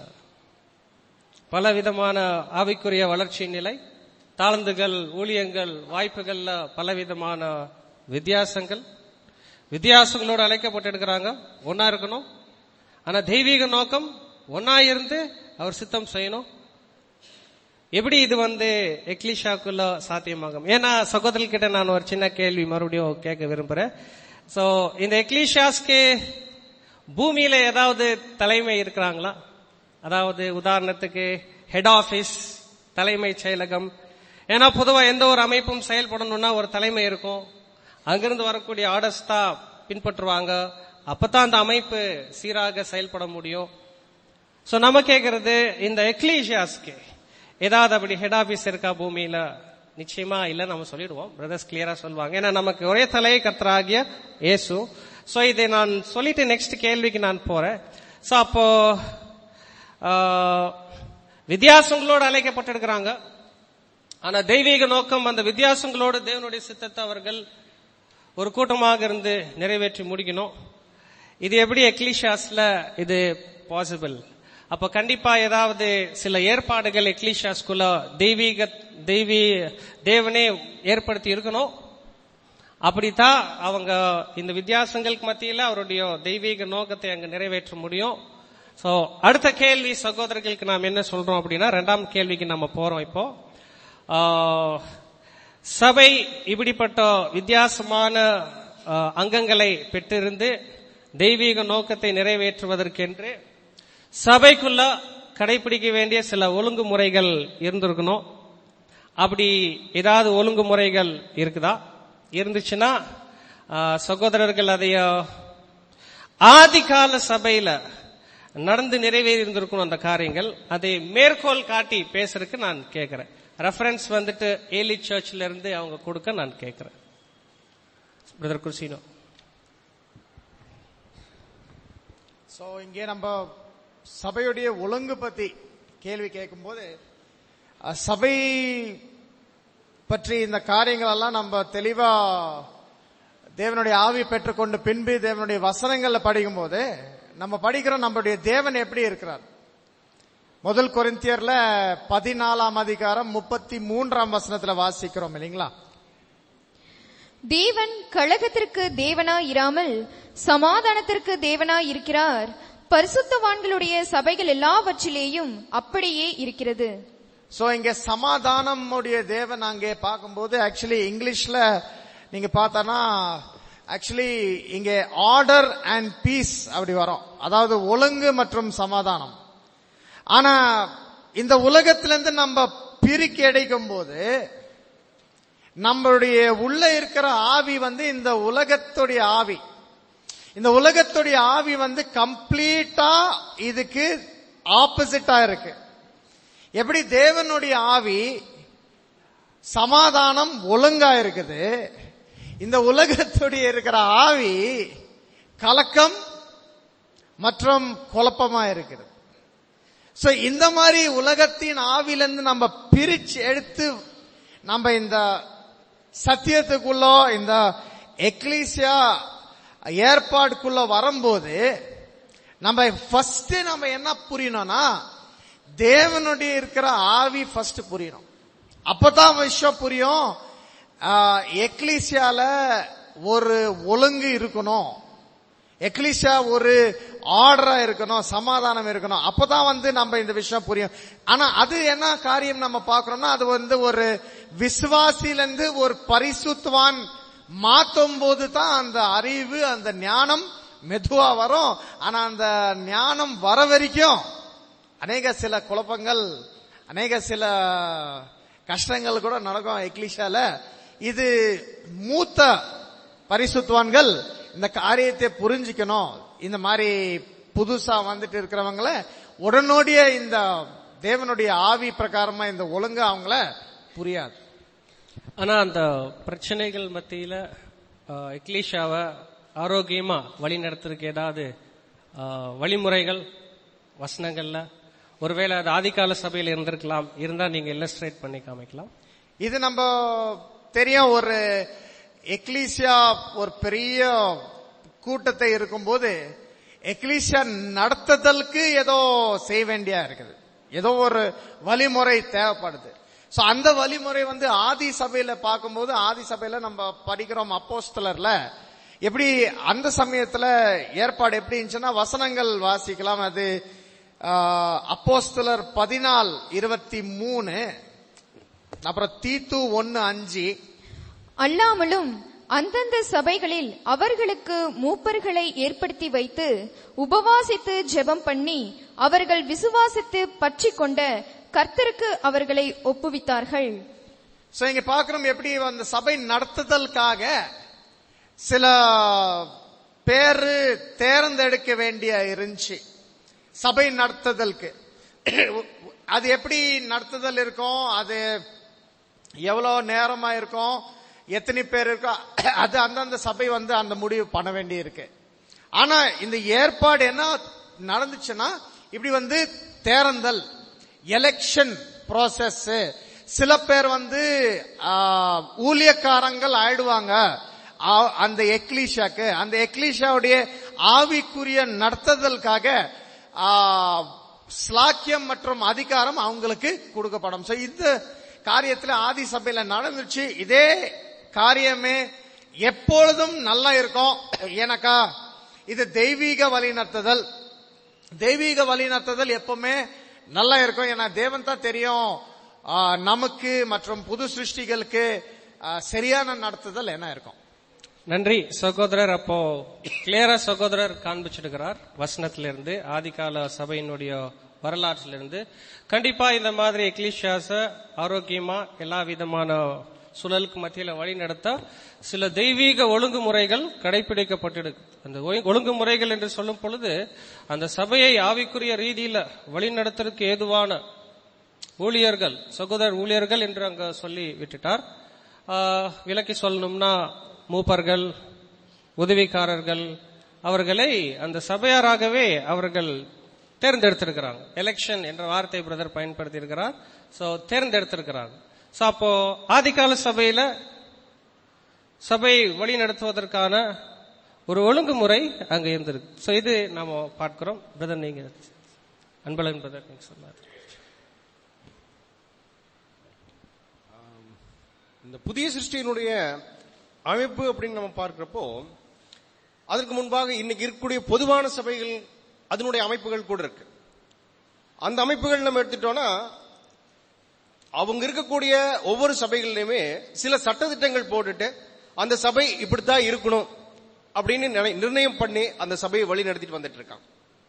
பல விதமான ஆவிக்குரிய வளர்ச்சி நிலை, தாளந்துகள், ஊழியங்கள், வாய்ப்புகள்ல பலவிதமான வித்தியாசங்கள் வித்தியாசங்களோடு அழைக்கப்பட்டிருக்கிறாங்க. ஒன்னா இருக்கணும், ஆனா தெய்வீக நோக்கம் ஒன்னா இருந்து அவர் சித்தம் செய்யணும். எப்படி இது வந்து எக்லிஷாக்குள்ள சாத்தியமாகும்? ஏன்னா சகோதரர்கிட்ட நான் ஒரு சின்ன கேள்வி மறுபடியும் கேட்க விரும்புறேன். சோ இந்த எக்லிஷாஸ்க்கு பூமியில ஏதாவது தலைமை இருக்கிறாங்களா? அதாவது உதாரணத்துக்கு ஹெட் ஆபீஸ், தலைமை செயலகம். ஏன்னா பொதுவா எந்த ஒரு அமைப்பும் செயல்படணும்னா ஒரு தலைமை இருக்கும், அங்கிருந்து வரக்கூடிய ஆர்டர்ஸ் தான் பின்பற்றுவாங்க, அப்பதான் அந்த அமைப்பு சீராக செயல்பட முடியும். சோ நம்ம கேட்கறது இந்த எக்லீஷியாஸ்க்கு ஏதாவது அப்படி ஹெட் ஆபீஸ் இருக்கா பூமியில? நிச்சயமா இல்ல நம்ம சொல்லிடுவோம். பிரதர்ஸ் கிளியரா சொல்லுவாங்க. ஏன்னா நமக்கு ஒரே தலை கர்த்தராகிய இயேசு. சோ இதை நான் சொல்லிட்டு நெக்ஸ்ட் கேள்விக்கு நான் போறேன். சோ அப்போ வித்தியாசங்களோடு அழைக்கப்பட்டிருக்கிறாங்க. ஆனா தெய்வீக நோக்கம் அந்த வித்தியாசங்களோடு தேவனுடைய சித்தத்தை அவர்கள் ஒரு கூட்டமாக இருந்து நிறைவேற்றி முடிக்கணும். இது எப்படி எக்லிஷியாஸ்ல இது பாசிபிள்? அப்ப கண்டிப்பா ஏதாவது சில ஏற்பாடுகள் எக்லிஷியாஸ்குள்ள தெய்வீக தெய்வீ தேவனே ஏற்படுத்தி இருக்கணும். அப்படித்தான் அவங்க இந்த வித்தியாசங்களுக்கு மத்தியில அவருடைய தெய்வீக நோக்கத்தை அங்க நிறைவேற்ற முடியும். சோ அடுத்த கேள்வி சகோதரர்களுக்கு நாம் என்ன சொல்றோம் அப்படின்னா, இரண்டாம் கேள்விக்கு நம்ம போறோம். இப்போ சபை இப்படிப்பட்ட வித்தியாசமான அங்கங்களை பெற்றிருந்து தெய்வீக நோக்கத்தை நிறைவேற்றுவதற்கென்று சபைக்குள்ள கடைபிடிக்க வேண்டிய சில ஒழுங்குமுறைகள் இருந்திருக்கணும். அப்படி ஏதாவது ஒழுங்குமுறைகள் இருக்குதா? இருந்துச்சுன்னா சகோதரர்கள் அதைய ஆதிகால சபையில நடந்து நிறைவேறி இருந்திருக்கணும் அந்த காரியங்கள். அதை மேற்கோள் காட்டி பேசுறதுக்கு நான் கேட்கிறேன். ரெஃபரன்ஸ் வந்துட்டு ஏலி சர்ச்ல இருந்து அவங்க கொடுக்க நான் கேட்கிறேன். பிரதர் குர்சினோ. சோ இங்கே நம்ம சபையுடைய ஒழுங்கு பத்தி கேள்வி கேட்கும் போது, சபை பற்றி இந்த காரியங்கள் எல்லாம் நம்ம தெளிவா தேவனுடைய ஆவி பெற்றுக்கொண்டு பின்பு தேவனுடைய வசனங்கள்ல படிக்கும் போது நம்ம படிக்கிறோம் நம்மளுடைய தேவன் எப்படி இருக்கிறார். முதல் கொரிந்தியர்ல பதினாலாம் அதிகாரம் முப்பத்தி மூன்றாம் வசனத்துல வாசிக்கிறோம் இல்லைங்களா? தேவன் கலகத்திற்கு தேவனாய் இராமல் சமாதானத்திற்கு தேவனாய் இருக்கிறார். பரிசுத்தவான்களுடைய சபைகள் எல்லாவற்றிலேயும் அப்படியே இருக்கிறது. சோ இங்க சமாதானம் உடைய தேவன் அங்கே பார்க்கும்போது ஆக்சுவலி இங்கிலீஷ்ல நீங்க பார்த்தா ஆக்சுவலி இங்க ஆர்டர் அண்ட் பீஸ் அப்படி வரும். அதாவது ஒழுங்கு மற்றும் சமாதானம். ஆனா இந்த உலகத்திலிருந்து நம்ம பிரிக்கி அடைக்கும் போது நம்மளுடைய உள்ள இருக்கிற ஆவி வந்து இந்த உலகத்துடைய ஆவி. இந்த உலகத்துடைய ஆவி வந்து கம்ப்ளீட்டா இதுக்கு ஆப்போசிட்டா இருக்கு. எப்படி தேவனுடைய ஆவி சமாதானம் ஒழுங்கா இருக்குது, இந்த உலகத்துடைய இருக்கிற ஆவி கலக்கம் மற்றும் குழப்பமா இருக்குது. சோ இந்த மாதிரி உலகத்தின் ஆவிலிருந்து நம்ம பிரிச்சு எடுத்து நம்ம இந்த சத்தியத்துக்குள்ள இந்த எக்லீசியா ஏற்பாடுக்குள்ள வரும்போது நம்ம ஃபர்ஸ்ட் நம்ம என்ன புரியணும்னா தேவனுடைய இருக்கிற ஆவி ஃபர்ஸ்ட் புரியணும். அப்பதான் விஷயம் புரியும். எக்லீசியால ஒரு ஒழுங்கு இருக்கணும், எக்லீசியா ஒரு ஆர்டரா இருக்கணும், சமாதானம் இருக்கணும். அப்பதான் வந்து நம்ம இந்த விஷயம் புரியும். ஆனா அது என்ன காரியம் நம்ம பாக்குறோம்னா அது வந்து ஒரு விசுவாசிலிருந்து ஒரு பரிசுத்தவான் மாத்தும் போது தான் அந்த அறிவு அந்த ஞானம் மெதுவா வரும். ஆனா அந்த ஞானம் வர வரைக்கும் அநேக சில குழப்பங்கள் அநேக சில கஷ்டங்கள் கூட நடக்கும் எக்லீசியால. இது மூத்த பரிசுத்தவான்கள் இந்த காரியத்தை புரிஞ்சுக்கணும். இந்த மாதிரி புதுசா வந்துட்டு இருக்கிறவங்கள உடனடிய இந்த தேவனுடைய ஆவி பிரகாரமா இந்த ஒழுங்கு அவங்கள புரியாது. ஆனா அந்த பிரச்சனைகள் மத்தியில எக்லீஷாவை ஆரோக்கியமா வழி நடத்துறதுக்கு ஏதாவது வழிமுறைகள் வசனங்கள்ல ஒருவேளை அது ஆதிகால சபையில் இருந்திருக்கலாம், இருந்தா நீங்க இல்லஸ்ட்ரேட் பண்ணி காமிக்கலாம். இது நம்ம தெரியும். ஒரு எக்லீசியா ஒரு பெரிய கூட்டத்தை இருக்கும்போது எக்லீசியா நடத்துதலுக்கு ஏதோ செய்ய வேண்டியா இருக்குது, ஏதோ ஒரு வழிமுறை தேவைப்படுது. சோ அந்த வழிமுறை வந்து ஆதி சபையில பார்க்கும்போது ஆதி சபையில நம்ம படிக்கிறோம் அப்போஸ்தலர்ல எப்படி அந்த சமயத்துல ஏற்பாடு எப்படி இருந்துச்சுன்னா வசனங்கள் வாசிக்கலாம். அது அப்போஸ்தலர் பதினாலு இருபத்தி மூணு அப்புறம் தீத்து ஒன்னு அஞ்சு. அல்லாமலும் அந்தந்த சபைகளில் அவர்களுக்கு மூப்பர்களை ஏற்படுத்தி வைத்து உபவாசித்து ஜெபம் பண்ணி அவர்கள் விசுவாசித்து பற்றி கொண்ட கர்த்தருக்கு அவர்களை ஒப்புவித்தார்கள். சோ இங்க பாக்குறோம் எப்படி அந்த சபை நடத்துதலுக்காக சில பேரு தேர்ந்தெடுக்க வேண்டிய இருந்துச்சு. சபை நடத்துதலுக்கு அது எப்படி நடத்துதல் இருக்கும், அது எவ்வளவு நேரமா இருக்கும், எத்தனை பேர் இருக்கோ, அது அந்தந்த சபை வந்து அந்த முடிவு பண்ண வேண்டி இருக்கு. ஆனா இந்த ஏற்பாடு என்ன நடந்துச்சுன்னா, இப்படி வந்து தேர்ந்தல் எலெக்ஷன் ப்ராசஸ். சில பேர் வந்து ஊழியக்காரங்கள் ஆயிடுவாங்க அந்த எக்லீஷாக்கு. அந்த எக்லீஷாவுடைய ஆவிக்குரிய நடத்துதலுக்காக ஸ்லாக்கியம் மற்றும் அதிகாரம் அவங்களுக்கு கொடுக்கப்படும். சோ இந்த காரியத்துல ஆதி சபையில நடந்துச்சு. இதே காரியமே எப்பொழுதும் நல்லா இருக்கும். ஏனக்கா இது தெய்வீக வழிநடத்துதல். தெய்வீக வழிநடத்துதல் எப்பவுமே நல்லா இருக்கும். ஏன்னா தேவன் தான் தெரியும் நமக்கு மற்றும் புது சிருஷ்டிகளுக்கு சரியான நடத்துதல் என்ன இருக்கும். நன்றி சகோதரர். அப்போ கிளியரா சகோதரர் காண்பிச்சிருக்கிறார் வசனத்திலிருந்து, ஆதிகால சபையினுடைய வரலாற்றிலிருந்து. கண்டிப்பா இந்த மாதிரி எக்லிஷியாஸ ஆரோக்கியமா எல்லா விதமான சூழலுக்கு மத்தியில வழி நடத்த சில தெய்வீக ஒழுங்குமுறைகள் கடைபிடிக்கப்பட்டிருக்கு. அந்த ஒழுங்குமுறைகள் என்று சொல்லும் பொழுது அந்த சபையை ஆவிக்குரிய ரீதியில வழி நடத்துறதுக்கு ஏதுவான ஊழியர்கள், சகோதரர் ஊழியர்கள் என்று அங்க சொல்லி விட்டுட்டார். விலக்கி சொல்லணும்னா மூப்பர்கள், உதவிக்காரர்கள், அவர்களை அந்த சபையாராகவே அவர்கள் தேர்ந்தெடுத்திருக்கிறாங்க. எலெக்ஷன் என்ற வார்த்தை பிரதர் பயன்படுத்தி இருக்கிறார். சோ தேர்ந்தெடுத்திருக்கிறாங்க. சோ அப்போ ஆதிகால சபையில சபை வழி நடத்துவதற்கான ஒரு ஒழுங்குமுறை அங்க இருந்திருக்கு. சோ இது நாம பார்க்கிறோம். பிரதர் நீங்க அன்பழகன் பிரதர் நீங்க சொன்னார். இந்த புதிய சிருஷ்டியினுடைய அமைப்பு அப்படின்னு நம்ம பார்க்கிறப்போ, அதற்கு முன்பாக இன்னைக்கு இருக்கக்கூடிய பொதுவான சபைகள் அதனுடைய அமைப்புகள் கூட இருக்கு. அந்த அமைப்புகள் நம்ம எடுத்துட்டோம்னா, அவங்க இருக்கக்கூடிய ஒவ்வொரு சபைகளிலுமே சில சட்டதிட்டங்கள் போட்டுட்டு அந்த சபை இப்படித்தான் இருக்கணும் அப்படின்னு நிர்ணயம் பண்ணி அந்த சபையை வழி நடத்திட்டு வந்துட்டு இருக்காங்க.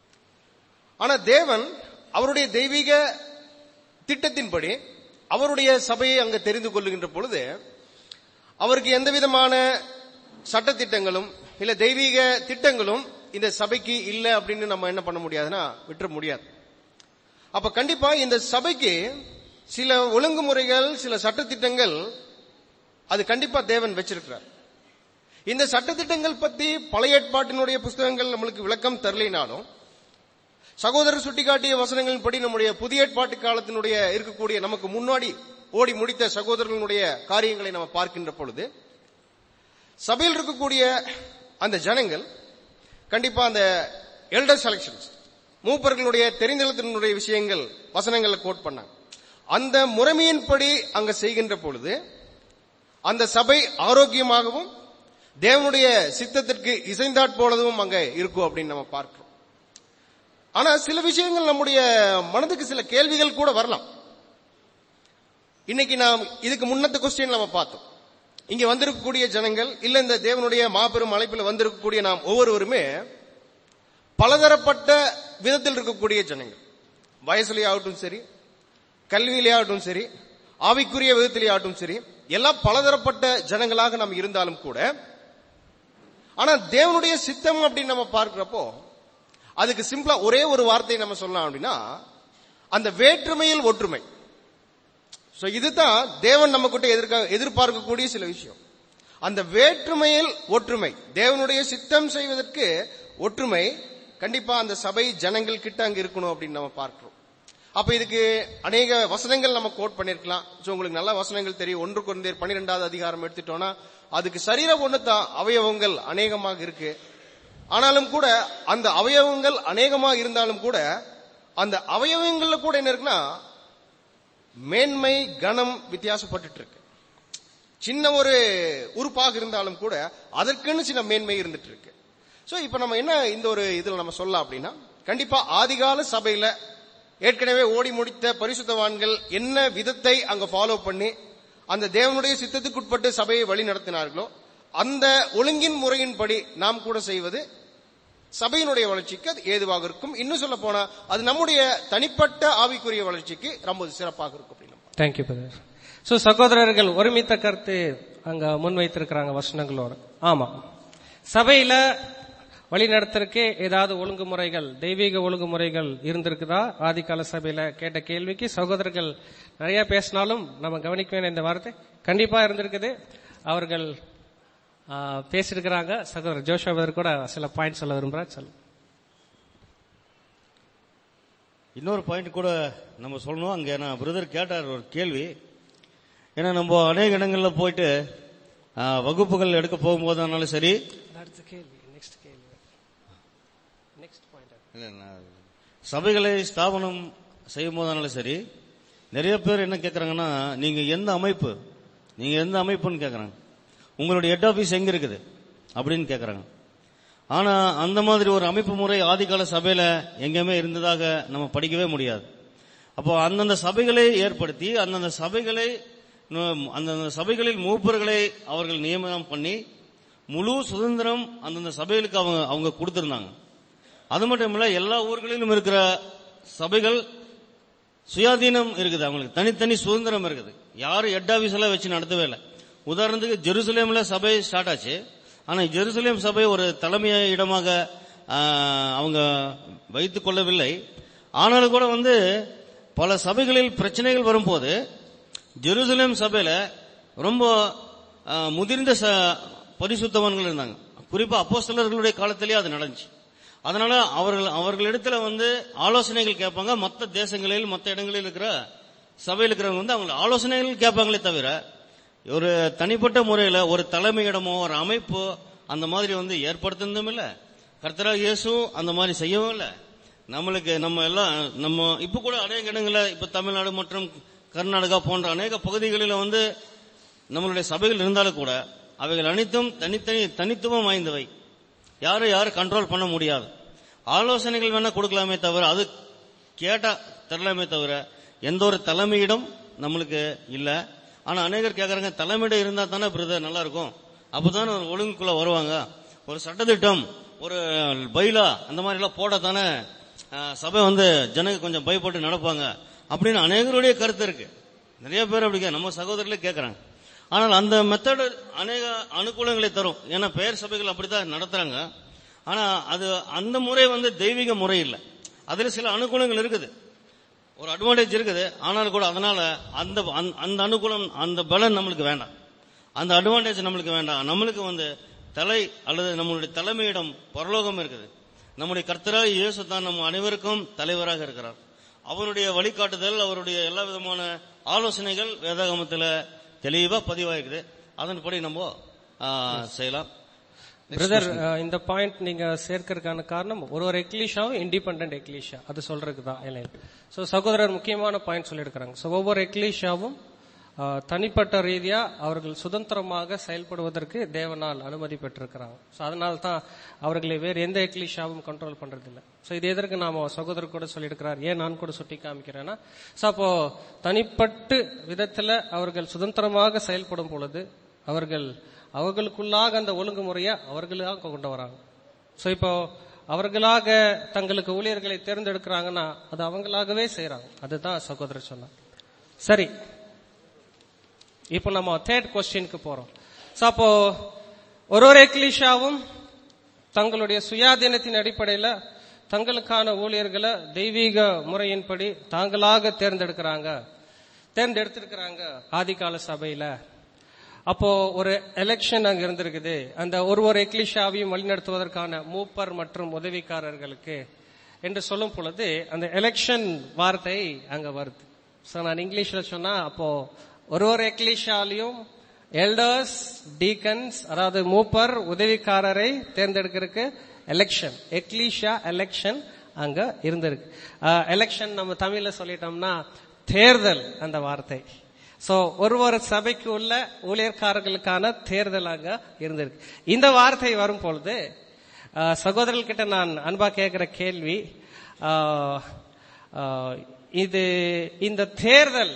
ஆனா தேவன் அவருடைய தெய்வீக திட்டத்தின்படி அவருடைய சபையை அங்க தெரிந்து கொள்ளுகின்ற பொழுது அவருக்கு எந்த விதமான சட்டத்திட்டங்களும் இல்ல தெய்வீக திட்டங்களும் இந்த சபைக்கு இல்ல அப்படின்னு நம்ம என்ன பண்ண முடியாதுன்னா விட்டுற முடியாது. அப்ப கண்டிப்பா இந்த சபைக்கு சில ஒழுங்குமுறைகள், சில சட்டத்திட்டங்கள் அது கண்டிப்பா தேவன் வச்சிருக்கிறார். இந்த சட்டத்திட்டங்கள் பத்தி பழைய ஏற்பாட்டினுடைய புஸ்தகங்கள் நம்மளுக்கு விளக்கம் தரலினாலும், சகோதரர் சுட்டிக்காட்டிய வசனங்களின் படி நம்முடைய புதிய ஏற்பாட்டு காலத்தினுடைய இருக்கக்கூடிய நமக்கு முன்னாடி ஓடி முடித்த சகோதரர்களுடைய காரியங்களை நம்ம பார்க்கின்ற பொழுது, சபையில் இருக்கக்கூடிய அந்த ஜனங்கள் கண்டிப்பா அந்த எல்டர் செலக்ஷன்ஸ், மூப்பர்களுடைய தெரிந்தெழுத்தினுடைய விஷயங்கள் வசனங்களை கோட் பண்ணாங்க. அந்த முறைமையின்படி அங்க செய்கின்ற பொழுது அந்த சபை ஆரோக்கியமாகவும் தேவனுடைய சித்தத்திற்கு இசைந்தாற் போலதும் அங்க இருக்கும் அப்படின்னு நம்ம பார்க்கிறோம். ஆனா சில விஷயங்கள் நம்முடைய மனதுக்கு சில கேள்விகள் கூட வரலாம். இன்னைக்கு நாம் இதுக்கு முன்னத்த கொஸ்டின் நம்ம பார்த்தோம். இங்க வந்திருக்கக்கூடிய ஜனங்கள் இல்ல இந்த தேவனுடைய மாபெரும் அழைப்பில் வந்திருக்கக்கூடிய நாம் ஒவ்வொருவருமே பலதரப்பட்ட விதத்தில் இருக்கக்கூடிய ஜனங்கள். வயசுலேயே ஆகட்டும் சரி, கல்வியிலே ஆகட்டும் சரி, ஆவிக்குரிய விதத்திலே ஆகட்டும் சரி, எல்லாம் பலதரப்பட்ட ஜனங்களாக நாம் இருந்தாலும் கூட, ஆனா தேவனுடைய சித்தம் அப்படின்னு நம்ம பார்க்கிறப்போ அதுக்கு சிம்பிளா ஒரே ஒரு வார்த்தை நம்ம சொல்லலாம் அப்படின்னா, அந்த வேற்றுமையில் ஒற்றுமை. சோ இதுதான் தேவன் நம்ம கிட்ட எதிர்க்க எதிர்பார்க்கக்கூடிய சில விஷயம். அந்த வேற்றுமையில் ஒற்றுமை, தேவனுடைய சித்தம் செய்வதற்கு ஒற்றுமை கண்டிப்பா அந்த சபை ஜனங்கள் கிட்ட அங்க இருக்கணும் அப்படின்னு நம்ம பார்க்கிறோம். அப்ப இதுக்கு அநேக வசனங்கள் நம்ம கோட் பண்ணிருக்கலாம். உங்களுக்கு நல்ல வசனங்கள் தெரியும். ஒன்று கொரிந்தியர் பன்னிரெண்டாவது அதிகாரம் எடுத்துட்டோம்னா அதுக்கு சரீரம் ஒண்ணுதான், அவயவங்கள் அநேகமாக இருக்கு. ஆனாலும் கூட அந்த அவயவங்கள் அநேகமாக இருந்தாலும் கூட அந்த அவயவங்கள்ல கூட என்ன இருக்குன்னா மேன்மை கனம் வித்தியாசப்பட்டு இருக்கு. சின்ன ஒரு உறுப்பாக இருந்தாலும் கூட அதற்குன்னு சின்ன மேன்மை இருந்துட்டு இருக்கு. சோ இப்ப நம்ம என்ன இந்த ஒரு இதுல நம்ம சொல்லலாம் அப்படின்னா, கண்டிப்பா ஆதிகால சபையில ஏற்கனவே ஓடி முடித்த பரிசுத்தவான்கள் என்ன விதத்தை அங்க ஃபாலோ பண்ணி அந்த தேவனுடைய சித்தத்துக்குட்பட்டு சபையை வழி நடத்தினார்களோ அந்த ஒழுங்கின் முறையின்படி நாம் கூட செய்வது சபையினுடைய வளர்ச்சிக்கு அது ஏதுவாக இருக்கும். இன்னும் சொல்ல போனா அது நம்முடைய தனிப்பட்ட ஆவிக்குரிய வளர்ச்சிக்கு ரொம்ப சிறப்பாக இருக்கும். Thank you brother. சோ சகோதரர்கள் ஒருமித்த கருத்து அங்க முன்வைத்திருக்கிறாங்க வசனங்களோட. ஆமா, சபையில வழி நடத்துறதுக்கு ஏதாவது ஒழுங்குமுறைகள், தெய்வீக ஒழுங்குமுறைகள் இருந்திருக்குதா? ஆதிகால சபையில கேட்ட கேள்விக்கு சகோதரர்கள் நிறைய பேசினாலும் நம்ம கவனிக்க வேண்டிய இந்த வார்த்தை கண்டிப்பா இருந்திருக்குது. அவர்கள் பேசிருக்கிறாங்க. சகோதரர் ஜோஷாவர் கூட சில பாயிண்ட் சொல்ல விரும்புறார். சொல்ல இன்னொரு பாயிண்ட் கூட நம்ம சொல்லணும். அங்க நான் பிரதர் கேட்டார் ஒரு கேள்வி. ஏன்னா நம்ம அநேக இடங்கள்ல போயிட்டு வகுப்புகள் எடுக்க போகும்போதுனாலும் சரி, சபைகளை ஸ்தாபனம் செய்யும் போதானாலும் சரி, நிறைய பேர் என்ன கேட்கறாங்கன்னா, நீங்க எந்த அமைப்பு, நீங்க எந்த அமைப்புன்னு கேட்கறாங்க. உங்களுடைய ஹெட் ஆபீஸ் எங்க இருக்குது அப்படின்னு கேட்கறாங்க. ஆனா அந்த மாதிரி ஒரு அமைப்பு முறை ஆதிகால சபையில எங்கேயுமே இருந்ததாக நம்ம படிக்கவே முடியாது. அப்போ அந்தந்த சபைகளை ஏற்படுத்தி அந்தந்த சபைகளை அந்தந்த சபைகளில் மூப்பர்களை அவர்கள் நியமனம் பண்ணி முழு சுதந்திரம் அந்தந்த சபைகளுக்கு அவங்க அவங்க கொடுத்திருந்தாங்க. அது மட்டும் இல்ல, எல்லா ஊர்களிலும் இருக்கிற சபைகள் சுயாதீனம் இருக்குது, அவங்களுக்கு தனித்தனி சுதந்திரம் இருக்குது. யாரும் ஹெட் ஆபீஸ் எல்லாம் வச்சு நடத்தவே இல்லை. உதாரணத்துக்கு ஜெருசலேம்ல சபை ஸ்டார்ட் ஆச்சு. ஆனா ஜெருசலேம் சபை ஒரு தலைமை இடமாக அவங்க வைத்துக் கொள்ளவில்லை. ஆனாலும் கூட வந்து பல சபைகளில் பிரச்சனைகள் வரும்போது ஜெருசலேம் சபையில ரொம்ப முதிர்ந்த பரிசுத்தவான்கள் இருந்தாங்க. குறிப்பா அப்போஸ்தலர்களுடைய காலத்திலேயே அது நடந்துச்சு. அதனால அவர்கள் அவர்களிடத்துல வந்து ஆலோசனைகள் கேட்பாங்க. மற்ற தேசங்களில் மற்ற இடங்களில் இருக்கிற சபையில் இருக்கிறவங்க வந்து அவங்க ஆலோசனைகள் கேட்பாங்களே தவிர ஒரு தனிப்பட்ட முறையில ஒரு தலைமையிடமோ ஒரு அமைப்பு அந்த மாதிரி வந்து ஏற்படுத்தினதும் இல்ல. கர்த்தராகிய இயேசு அந்த மாதிரி செய்யவும் இல்லை. நம்மளுக்கு நம்ம எல்லாம் நம்ம இப்ப கூட அநேக இடங்கள்ல இப்ப தமிழ்நாடு மற்றும் கர்நாடகா போன்ற அநேக பகுதிகளில் வந்து நம்மளுடைய சபைகள் இருந்தாலும் கூட அவைகள் அனைத்தும் தனித்தனி தனித்துவம் வாய்ந்தவை. யாரும் யாரும் கண்ட்ரோல் பண்ண முடியாது. ஆலோசனைகள் வேணா கொடுக்கலாமே தவிர அது கேட்டா தரலாமே தவிர எந்த ஒரு தலைமையிடம் நம்மளுக்கு இல்ல. ஆனா அநேகர் கேட்கறாங்க, தலைமையிடம் இருந்தா தானே பிரதர் நல்லா இருக்கும், அப்பதானே ஒரு ஒழுங்குக்குள்ள வருவாங்க, ஒரு சட்டத்திட்டம் ஒரு பைலா அந்த மாதிரி எல்லாம் போட தானே சபை வந்து ஜனங்க கொஞ்சம் பயப்பட்டு நடப்பாங்க அப்படின்னு அநேகருடைய கருத்து இருக்கு. நிறைய பேர் அப்படி நம்ம சகோதரர்களே கேட்கறாங்க. ஆனால் அந்த மெத்தடு அநேக அனுகூலங்களை தரும். ஏன்னா பெயர் சபைகள் அப்படித்தான் நடத்துறாங்க. ஆனா அது அந்த முறை வந்து தெய்வீக முறை இல்லை. அதுல சில அனுகூலங்கள் இருக்குது, ஒரு அட்வான்டேஜ் இருக்குது. ஆனாலும் கூட அதனால அந்த அந்த அனுகூலம் அந்த பலன் நம்மளுக்கு வேண்டாம், அந்த அட்வான்டேஜ் நம்மளுக்கு வேண்டாம். நம்மளுக்கு வந்து தலை அல்லது நம்மளுடைய தலைமையிடம் பரலோகம் இருக்குது. நம்முடைய கர்த்தராகிய இயேசு தான் நம்ம அனைவருக்கும் தலைவராக இருக்கிறார். அவருடைய வழிகாட்டுதல், அவருடைய எல்லா விதமான ஆலோசனைகள் வேதாகமத்தில் தெளிவா பதிவாயிருக்குது. அதன்படி நம்ம செய்யலாம். பிரதர், இந்த பாயிண்ட் நீங்க சேர்க்கறதுக்கான காரணம் ஒரு ஒரு எக்லீஷாவும் இண்டிபெண்டன்ட் எக்லீஷா அது சொல்றதுக்கு தான். சோ சகோதரர் முக்கியமான பாயிண்ட் சொல்லியிருக்கிறாங்க. சோ ஒவ்வொரு எக்லீஷாவும் தனிப்பட்ட ரீதியா அவர்கள் சுதந்திரமாக செயல்படுவதற்கு தேவனால் அனுமதி பெற்றிருக்கிறாங்க. சோ அதனால தான் அவர்களை வேறு எந்த எக்லீஷாவும் கண்ட்ரோல் பண்றது இல்லை. சோ இது எதற்கு நாம சகோதரர் கூட சொல்லியிருக்கிறார், ஏன் நான் கூட சுட்டி காமிக்கிறேன்னா, சோ அப்போ தனிப்பட்டு விதத்துல அவர்கள் சுதந்திரமாக செயல்படும் பொழுது அவர்கள் அவர்களுக்குள்ளாக அந்த ஒழுங்குமுறையை அவர்களாக கொண்டு வராங்க. சோ இப்போ அவர்களாக தங்களுக்கு ஊழியர்களை தேர்ந்தெடுக்கிறாங்கன்னா அது அவங்களாகவே செய்யறாங்க. அதுதான் சகோதரர் சொன்னார். சரி, இப்போ நம்ம தேர்ட் கொஸ்டினுக்கு போறோம். சோ அப்போ ஒரு ஒரு எக்லீஷாவும் தங்களுடைய சுயாதீனத்தின் அடிப்படையில தங்களுக்கான ஊழியர்களை தெய்வீக முறையின்படி தாங்களாக தேர்ந்தெடுக்கிறாங்க தேர்ந்தெடுத்திருக்கிறாங்க ஆதிகால சபையில. அப்போ ஒரு எலெக்ஷன் அங்க இருந்திருக்குது. அந்த ஒரு ஒரு எக்லிஷாவையும் வழிநடத்துவதற்கான மூப்பர் மற்றும் உதவிக்காரர்களுக்கு என்று சொல்லும் பொழுது அந்த எலெக்ஷன் வார்த்தை அங்க வருது. சோ நான் இங்கிலீஷ்ல சொன்னா, அப்போ ஒரு ஒரு எக்லிஷாலையும் எல்டர்ஸ், டீக்கன்ஸ், அதாவது மூப்பர் உதவிக்காரரை தேர்ந்தெடுக்கிறதுக்கு எலெக்ஷன், எக்லிஷா எலெக்ஷன் அங்க இருந்திருக்கு. எலெக்ஷன் நம்ம தமிழ்ல சொல்லிட்டோம்னா தேர்தல் அந்த வார்த்தை. சோ ஒரு ஒரு சபைக்கு உள்ள ஊழியர்காரர்களுக்கான தேர்தல் அங்க இருந்திருக்கு. இந்த வார்த்தை வரும் பொழுது சகோதரர்கிட்ட நான் அன்பா கேட்கிற கேள்வி, இது இந்த தேர்தல்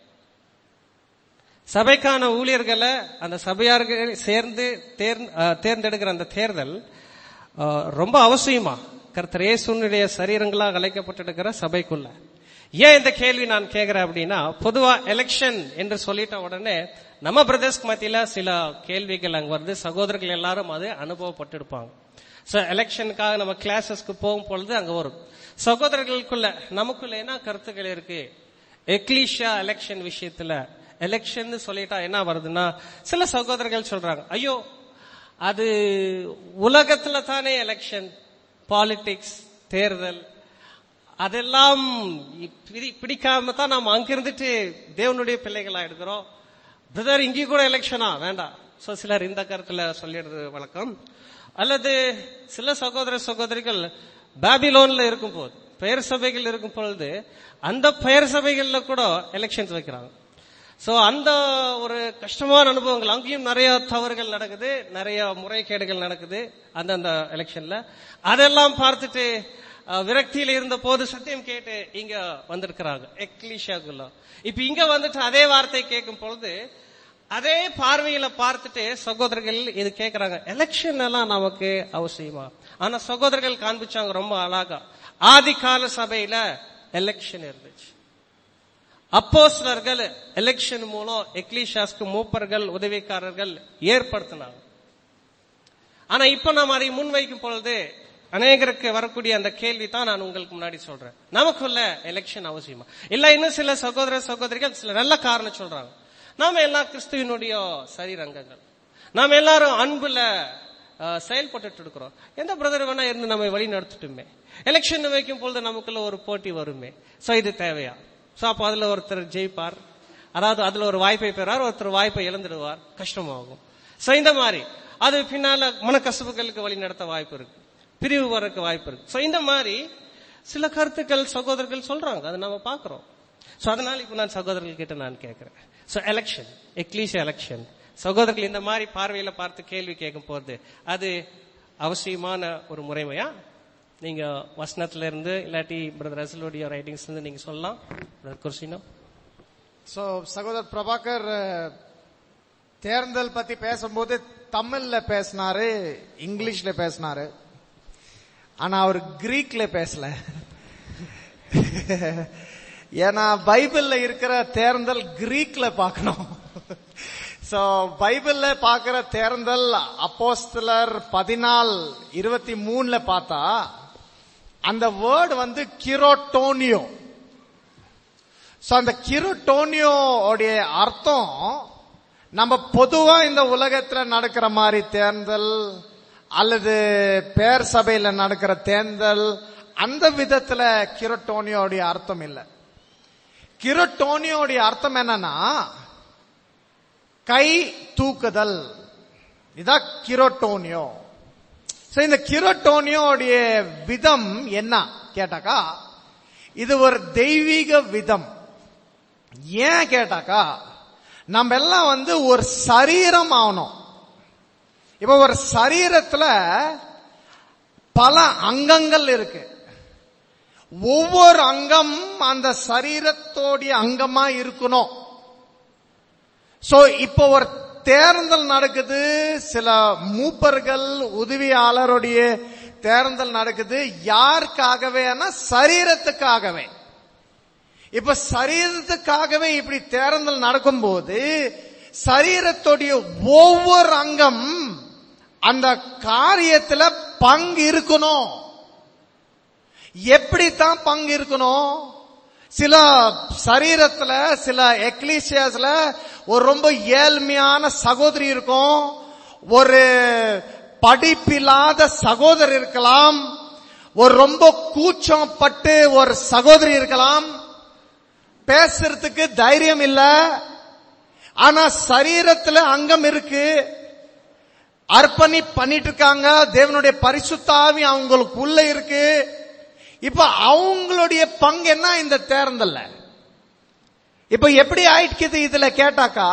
சபைக்கான ஊழியர்களை அந்த சபையார்கள் சேர்ந்து தேர்ந்தெடுக்கிற அந்த தேர்தல் ரொம்ப அவசியமா கர்த்தர் இயேசுவினுடைய சரீரங்களாக அழைக்கப்பட்டிருக்கிற சபைக்குள்ள? ஏன் இந்த கேள்வி நான் கேட்கிறேன் அப்படின்னா, பொதுவா எலெக்ஷன் என்று சொல்லிட்ட உடனே நம்ம பிரதர்ஸ்க்கு மத்தியில சில கேள்விகள் அங்க வருது. சகோதரர்கள் எல்லாரும் அது அனுபவப்பட்டிருப்பாங்க. சோ எலெக்ஷனுக்காக நம்ம கிளாஸஸ்க்கு போகும் பொழுது அங்க வரும். சகோதரர்களுக்குள்ள நமக்குள்ள என்ன கருத்துக்கள் இருக்கு? எக்லீஷியா எலெக்ஷன் விஷயத்துல எலெக்ஷன் சொல்லிட்டா என்ன வருதுன்னா, சில சகோதரர்கள் சொல்றாங்க, ஐயோ அது உலகத்துல தானே எலெக்ஷன், பாலிடிக்ஸ், தேர்தல், அதெல்லாம் பிடிக்காம தான் நாம் அங்கிருந்துட்டு தேவனுடைய பிள்ளைகளா எடுக்கிறோம். பிரதர் இங்கே கூட எலெக்ஷனா வேண்டாம். சோ சிலர் இந்த கருத்துல சொல்லிடுறது வழக்கம். அல்லது சில சகோதர சகோதரிகள் பாபிலோன்ல இருக்கும் போது, பெயர் சபைகள் இருக்கும் பொழுது அந்த பெயர் சபைகள்ல கூட எலெக்ஷன்ஸ் வைக்கிறாங்க. சோ அந்த ஒரு கஷ்டமான அனுபவங்கள், அங்கேயும் நிறைய தவறுகள் நடக்குது, நிறைய முறைகேடுகள் நடக்குது அந்தந்த எலெக்ஷன்ல. அதெல்லாம் பார்த்துட்டு விரக்தியில இருந்த போது சத்தியம் கேட்டு இங்க வந்திருக்கிறாங்க எக்லீஷியாக்குள்ள. இப்ப இங்க வந்துட்டு அதே வார்த்தை கேட்கும் பொழுது அதே பார்வையில பார்த்துட்டு சகோதரர்கள் இது கேட்கிறாங்க, எலெக்ஷன் எல்லாம் நமக்கு அவசியமா? ஆனா சகோதரர்கள் காண்பிச்சாங்க ரொம்ப அழகா, ஆதி கால சபையில எலெக்ஷன் இருந்துச்சு. அப்போஸ்தலர்கள் எலெக்ஷன் மூலம் எக்லீஷியாஸ்க்கு மூப்பர்கள், உதவிக்காரர்கள் ஏற்படுத்தினாங்க. ஆனா இப்ப நாம் அதை முன்வைக்கும் பொழுது அநேகருக்கு வரக்கூடிய அந்த கேள்வி தான் நான் உங்களுக்கு முன்னாடி சொல்றேன், நமக்குள்ள எலெக்ஷன் அவசியமா? இல்ல இன்னும் சில சகோதர சகோதரிகள் சில நல்ல காரணம் சொல்றாங்க, நாம எல்லாம் கிறிஸ்துவனுடைய சரீரங்கங்கள், நாம் எல்லாரும் அன்புல செயல்பட்டு இருக்கிறோம், எந்த பிரதர் வேணா இருந்து நம்ம வழி நடத்திட்டுமே, எலெக்ஷன் வைக்கும் பொழுது நமக்குள்ள ஒரு போட்டி வருமே, சோ இது தேவையா? சோ அப்ப அதுல ஒருத்தர் ஜெயிப்பார், அதாவது அதுல ஒரு வாய்ப்பை பெறார், ஒருத்தர் வாய்ப்பை இழந்துடுவார், கஷ்டமாகும். சோ இந்த மாதிரி அது பின்னால மனக்கசப்புகளுக்கு வழி நடத்த வாய்ப்பு இருக்கு, பிரிவு வரக்கு வாய்ப்பு இருக்கு. சோ இந்த மாதிரி சில கருத்துக்கள் சகோதரர்கள் சொல்றாங்க, அதை நம்ம பாக்குறோம். சோ அதனால இப்ப நான் சகோதரர்கள் கிட்ட நான் கேட்கிறேன், சோ எலெக்ஷன், எக்லீஷியா எலெக்ஷன், சகோதரர்கள் இந்த மாதிரி பார்வையில பார்த்து கேள்வி கேட்கும் போது அது அவசியமான ஒரு முறைமையா? நீங்க வசனத்துல இருந்து இல்லாட்டி பிரதர் ரசலுடைய ரைட்டிங்ஸ்ல இருந்து நீங்க சொல்லலாம். குர்சினோ. சோ சகோதரர் பிரபாகர் தேர்தல் பத்தி பேசும்போது தமிழ்ல பேசினாரு, இங்கிலீஷ்ல பேசினாரு, ஆனா அவர் கிரீக்ல பேசல. ஏன்னா பைபிள்ல இருக்கிற தேர்தல் கிரீக்ல பார்க்கணும். சோ பைபிள்ல பாக்குற தேர்தல் அப்போஸ்தலர் பதினாலு இருபத்தி மூணுல பார்த்தா அந்த வேர்டு வந்து கிரோட்டோனியோ. சோ அந்த கிரோட்டோனியோ உடைய அர்த்தம் நம்ம பொதுவா இந்த உலகத்துல நடக்கிற மாதிரி தேர்தல் அல்லது பேர் சபையில நடக்கிற தேர்தல் அந்த விதத்துல கிரோட்டோனியோடைய அர்த்தம் இல்ல. கிரோட்டோனியோடைய அர்த்தம் என்னன்னா கை தூக்குதல், இதான் கிரோட்டோனியோ. இந்த கிரோட்டோனியோடைய விதம் என்ன கேட்டாக்கா, இது ஒரு தெய்வீக விதம். ஏன் கேட்டாக்கா, நம்ம எல்லாம் வந்து ஒரு சரீரம் ஆகணும். இப்ப ஒரு சரீரத்துல பல அங்கங்கள் இருக்கு, ஒவ்வொரு அங்கம் அந்த சரீரத்தோடைய அங்கமா இருக்கணும். சோ இப்போ ஒரு தேர்தல் நடக்குது, சில மூப்பர்கள் உதவியாளருடைய தேர்தல் நடக்குது. யாருக்காகவே? சரீரத்துக்காகவே. இப்ப சரீரத்துக்காகவே இப்படி தேர்தல் நடக்கும்போது சரீரத்துடைய ஒவ்வொரு அங்கம் அந்த காரியத்துல பங்கு இருக்கணும். எப்படித்தான் பங்கு இருக்கணும்? சில சரீரத்துல சில எக்லீசியாஸ்ல ஒரு ரொம்ப ஏழ்மையான சகோதரி இருக்கும், ஒரு படிப்பில்லாத சகோதரர் இருக்கலாம், ஒரு ரொம்ப கூச்சம் பட்டு ஒரு சகோதரி இருக்கலாம், பேசுறதுக்கு தைரியம் இல்ல, ஆனா சரீரத்துல அங்கம் இருக்கு, அர்ப்பணி பண்ணிட்டு இருக்காங்க, தேவனுடைய பரிசுத்த ஆவி அவங்களுக்கு உள்ள இருக்கு. இப்ப அவங்களுடைய பங்கு என்ன இந்த தேர்தல்ல? இப்ப எப்படி ஆயிடுக்குது இதுல கேட்டாக்கா,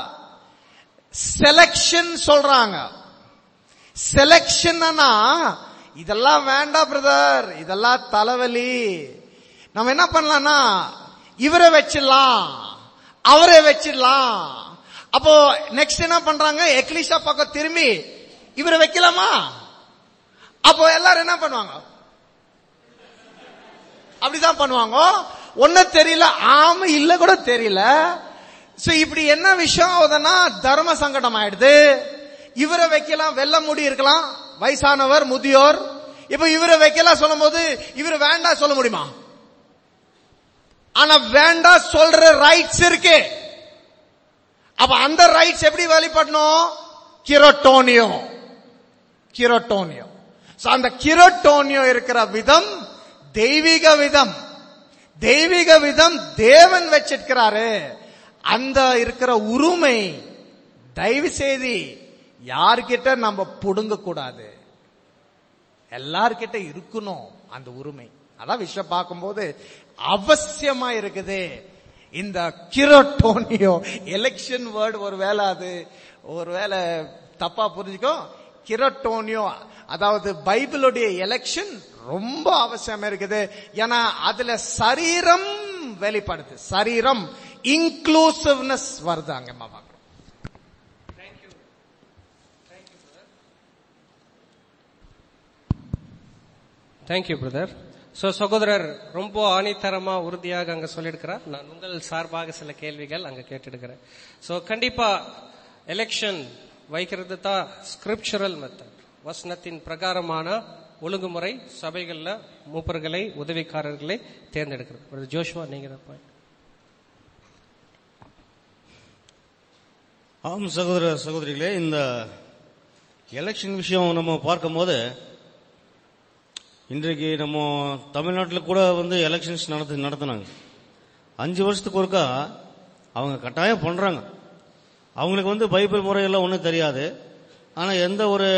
செலக்ஷன் சொல்றாங்க. செலக்ஷன்னா இதெல்லாம் வேண்டாம் பிரதர், இதெல்லாம் தலைவலி, நம்ம என்ன பண்ணலாம்னா இவரை வச்சிடலாம், அவரை வச்சிடலாம். அப்போ நெக்ஸ்ட் என்ன பண்றாங்க, எக்லிஷா பக்கம் திரும்பி இவரை வைக்கலாமா? அப்போ எல்லாரும் என்ன பண்ணுவாங்க? அப்படிதான் பண்ணுவாங்க. ஒன்னும் தெரியல, ஆமா இல்ல கூட தெரியல. சோ இப்படி என்ன விஷயம் ஆகுதுன்னா தர்ம சங்கடம் ஆயிடுது. இவரை வைக்கலாம், வெள்ள முடி இருக்கலாம், வயசானவர், முதியோர். இப்ப இவரை வைக்கலாம் சொல்லும் போது இவரை வேண்டாம் சொல்ல முடியுமா? ஆனா வேண்டாம் சொல்ற ரைட்ஸ் இருக்கு. அப்ப அந்த ரைட்ஸ் எப்படி வெளிப்படணும்? கிரோட்டோனியோ கிரோட்டோனியோ அந்த கிரோட்டோனியோ இருக்கிற விதம் தெய்வீக விதம். தெய்வீக விதம் தேவன் வச்சிருக்கிறாரு. அந்த இருக்கிற உரிமை தயவு செய்து யார்கிட்ட நம்ம புடுங்க கூடாது, எல்லார்கிட்ட இருக்கணும் அந்த உரிமை. அதான் விஷயம் பார்க்கும்போது அவசியமா இருக்குது. இந்த கிரோட்டோனியோ எலெக்ஷன் வேர்டு ஒருவேளை அது ஒருவேளை தப்பா புரிஞ்சுக்கோ. கிரோட்டோனியோ அதாவது பைபிளுடைய எலெக்ஷன் ரொம்ப அவசியமா இருக்குது. ஏன்னா அதுல சரீரம் வெளிப்படுது, சரீரம் இன்க்ளூசிவ்னஸ் வருது அங்க. Thank you brother. சோ சகோதரர் ரொம்ப ஆணித்தரமா உறுதியாக அங்க சொல்லியிருக்கிறார். நான் உங்கள் சார்பாக சில கேள்விகள் அங்க கேட்டெடுக்கிறேன். சோ கண்டிப்பா எலெக்ஷன் வைக்கிறது தான் ஸ்கிரிப்சுரல் மெத்தட், வசனத்தின் பிரகாரமான ஒழுங்குமுறை. சபைகள்ல மூப்பர்களை, உதவிக்காரர்களை தேர்ந்தெடுக்கிறது. ஜோஷுவா, நீங்க தான் பாயிண்ட். ஆம் சகோதர சகோதரிகளே, இந்த எலெக்ஷன் விஷயம் நம்ம பார்க்கும் போது இன்றைக்கு நம்ம தமிழ்நாட்டில் கூட வந்து எலெக்ஷன்ஸ் நடத்து நடத்தினாங்க அஞ்சு வருஷத்துக்கு ஒருக்கா அவங்க கட்டாயம் பண்றாங்க. அவங்களுக்கு வந்து பைபிள் முறையெல்லாம் ஒன்றும் தெரியாது. ஆனா எந்த ஒரு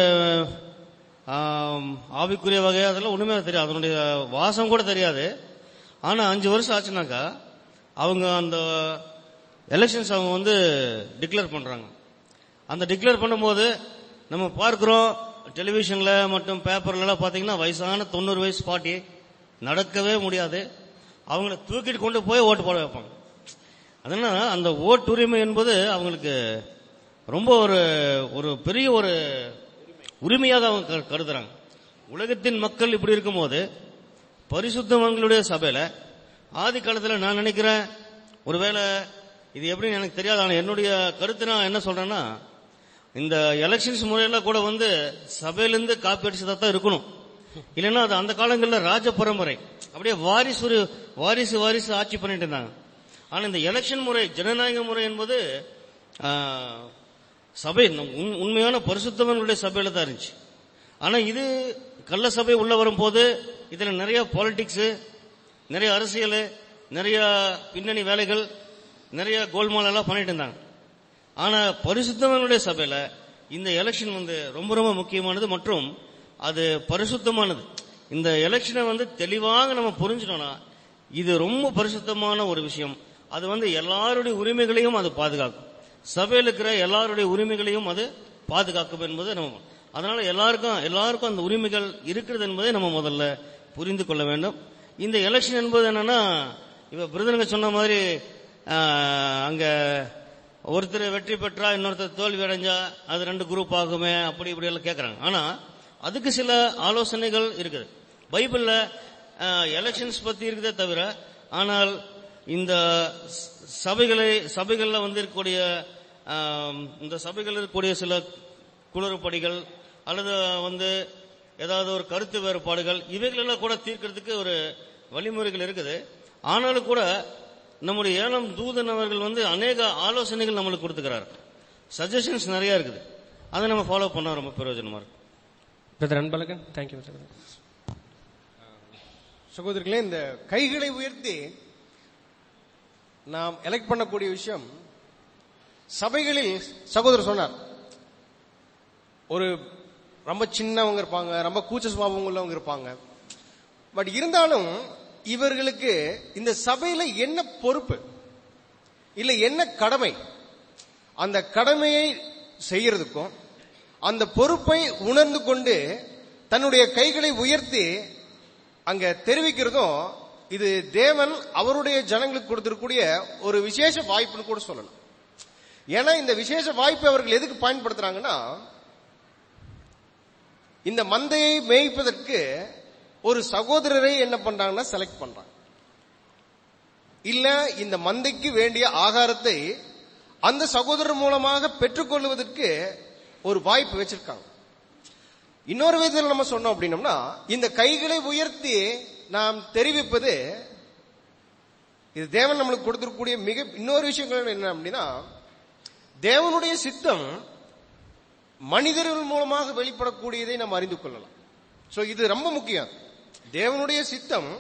ஆவிக்குரிய வகை அதெல்லாம் ஒண்ணுமே தெரியாது, அதனுடைய வாசம் கூட தெரியாது. ஆனா அஞ்சு வருஷம் ஆச்சுனாக்கா அவங்க அந்த எலெக்ஷன்ஸ் அவங்க வந்து டிக்ளேர் பண்றாங்க. அந்த டிக்ளேர் பண்ணும்போது நம்ம பார்க்கிறோம் டெலிவிஷன்ல மற்றும் பேப்பர்ல எல்லாம் பாத்தீங்கன்னா வயசான தொண்ணூறு வயசு பாட்டி நடக்கவே முடியாது, அவங்கள தூக்கிட்டு கொண்டு போய் ஓட்டு போட வைப்பாங்க. அதனால அந்த ஓட்டுரிமை என்பது அவங்களுக்கு ரொம்ப ஒரு ஒரு பெரிய ஒரு உரிமையாக அவங்க கருதுறாங்க. உலகத்தின் மக்கள் இப்படி இருக்கும்போது பரிசுத்தவான்களுடைய சபையில ஆதி காலத்துல நான் நினைக்கிறேன், ஒருவேளை இது எப்படின்னு எனக்கு தெரியாது, ஆனா என்னுடைய கருத்து நான் என்ன சொல்றேன்னா, இந்த எலெக்ஷன்ஸ் முறையில கூட வந்து சபையிலிருந்து காப்பி அடிச்சதா தான் இருக்கணும். இல்லைன்னா அது அந்த காலங்களில் ராஜ பரம்பரை அப்படியே வாரிசு வாரிசு வாரிசு ஆட்சி பண்ணிட்டு இருந்தாங்க. ஆனா இந்த எலெக்ஷன் முறை, ஜனநாயக முறை என்பது சபை உண்மையான பரிசுத்தவனுடைய சபையில தான் இருந்துச்சு. ஆனா இது கள்ள சபை உள்ள வரும் போது இதுல நிறைய பாலிடிக்ஸ், நிறைய அரசியல், நிறைய பின்னணி வேலைகள், நிறைய கோல்மால் எல்லாம் பண்ணிட்டு இருந்தாங்க. ஆனா பரிசுத்தவனுடைய சபையில இந்த எலெக்ஷன் வந்து ரொம்ப ரொம்ப முக்கியமானது மற்றும் அது பரிசுத்தமானது. இந்த எலெக்ஷனை வந்து தெளிவாக நம்ம புரிஞ்சிட்டோம்னா இது ரொம்ப பரிசுத்தமான ஒரு விஷயம். அது வந்து எல்லாருடைய உரிமைகளையும் அது பாதுகாக்கும், சபையில் இருக்கிற எல்லாருடைய உரிமைகளையும் அது பாதுகாக்கும் என்பது நம்ம, அதனால எல்லாருக்கும் எல்லாருக்கும் அந்த உரிமைகள் இருக்கிறது என்பதை நம்ம முதல்ல புரிந்து கொள்ள வேண்டும். இந்த எலெக்ஷன் என்பது என்னன்னா, இப்ப பிரதமர் சொன்ன மாதிரி அங்க ஒருத்தர் வெற்றி பெற்றா இன்னொருத்தர் தோல்வி அடைஞ்சா அது ரெண்டு குரூப் ஆகுமே, அப்படி இப்படி எல்லாம் கேட்கறாங்க. ஆனா அதுக்கு சில ஆலோசனைகள் இருக்குது பைபிள்ல. எலெக்ஷன்ஸ் பத்தி இருக்குதே தவிர, ஆனால் இந்த சபைகளை சபைகள்ல வந்து இருக்கக்கூடிய இந்த சபைகள் இருக்கக்கூடிய சில குளறுபடிகள் அல்லது வந்து ஏதாவது ஒரு கருத்து வேறுபாடுகள் இவைகளெல்லாம் கூட தீர்க்கிறதுக்கு ஒரு வழிமுறைகள் இருக்குது. ஆனாலும் கூட நம்முடைய ஏழாம் தூதன் அவர்கள் வந்து அநேக ஆலோசனைகள் நம்மளுக்கு கொடுத்துக்கிறார், சஜஷன்ஸ் நிறைய இருக்குது. அதை நம்ம ஃபாலோ பண்ண ரொம்ப பிரயோஜனமா இருக்கு. அன்பழகன், தேங்க்யூ. சகோதரர்களே, இந்த கைகளை உயர்த்தி நாம் எலெக்ட் பண்ணக்கூடிய விஷயம் சபைகளில் சகோதரர் சொன்னார், ஒரு ரொம்ப சின்னவங்க இருப்பாங்க, ரொம்ப கூச்ச சுபாவம் உள்ளவங்க இருப்பாங்க. பட் இருந்தாலும் இவர்களுக்கு இந்த சபையில என்ன பொறுப்பு இல்ல என்ன கடமை, அந்த கடமையை செய்யறதுக்கும் அந்த பொறுப்பை உணர்ந்து கொண்டு தன்னுடைய கைகளை உயர்த்தி அங்க தெரிவிக்கிறதும் இது தேவன் அவருடைய ஜனங்களுக்கு கொடுத்திருக்கூடிய ஒரு விசேஷ வாய்ப்புன்னு கூட சொல்லலாம். ஏன்னா இந்த விசேஷ வாய்ப்பை அவர்கள் எதுக்கு பயன்படுத்துறாங்கன்னா, இந்த மந்தையை மேய்ப்பதற்கு ஒரு சகோதரரை என்ன பண்றாங்கன்னா செலக்ட் பண்றாங்க. இல்ல இந்த மந்தைக்கு வேண்டிய ஆகாரத்தை அந்த சகோதரர் மூலமாக பெற்றுக்கொள்வதற்கு ஒரு வாய்ப்பு வச்சிருக்காங்க. இன்னொரு விதத்தில் நம்ம சொன்னோம் அப்படின்னம்னா, இந்த கைகளை உயர்த்தி நாம் தெரிவிப்பது இது தேவன் நம்மளுக்கு கொடுத்திருக்கக்கூடிய மிக இன்னொரு விஷயங்கள் என்ன அப்படின்னா, தேவனுடைய சித்தம் மனிதர்கள் மூலமாக வெளிப்படக்கூடியதை நாம் அறிந்து கொள்ளலாம். சோ இது ரொம்ப முக்கியம். தேவனுடைய சித்தம்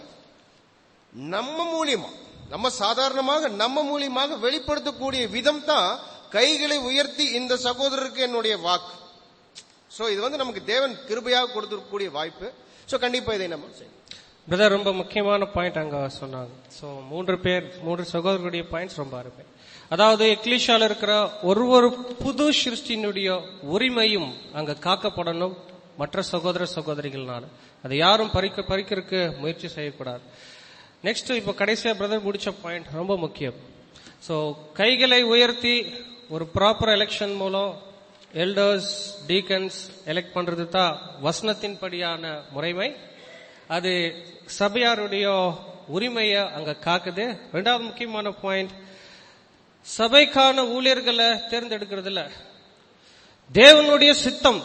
நம்ம மூலியமா, நம்ம சாதாரணமாக நம்ம மூலியமாக வெளிப்படுத்தக்கூடிய விதம் தான் கைகளை உயர்த்தி இந்த சகோதரருக்கு என்னுடைய வாக்கு. சோ இது வந்து நமக்கு தேவன் கிருபையாக கொடுத்திருக்கக்கூடிய வாய்ப்பு. சோ கண்டிப்பா இதை நம்ம செய்யணும். பிரதர் ரொம்ப முக்கியமான பாயிண்ட் அங்க சொன்னாங்க. சோ மூன்று பேர் மூன்று சகோதரருடைய பாயிண்ட்ஸ் ரொம்ப அருமை. அதாவது எக்லீஷியால இருக்கிற ஒரு ஒரு புது சிருஷ்டியினுடைய உரிமையும் அங்க காக்கப்படணும் மற்ற சகோதர சகோதரிகள்னால. அதை யாரும் பறிக்க பறிக்கிறதுக்கு முயற்சி செய்யக்கூடாது. நெக்ஸ்ட் இப்ப கடைசியா பிரதர் முடிச்ச பாயிண்ட் ரொம்ப முக்கியம். சோ கைகளை உயர்த்தி ஒரு ப்ராப்பர் எலெக்ஷன் மூலம் எல்டர்ஸ் டீக்கன்ஸ் எலெக்ட் பண்றது தான் வசனத்தின் படியான முறைமை. அது சபையாருடைய உரிமையை அங்க காக்குது. ரெண்டாவது முக்கியமான பாயிண்ட், சபைக்கான ஊழியர்களை தேர்ந்தெடுக்கிறதுல தேவனுடைய சித்தம்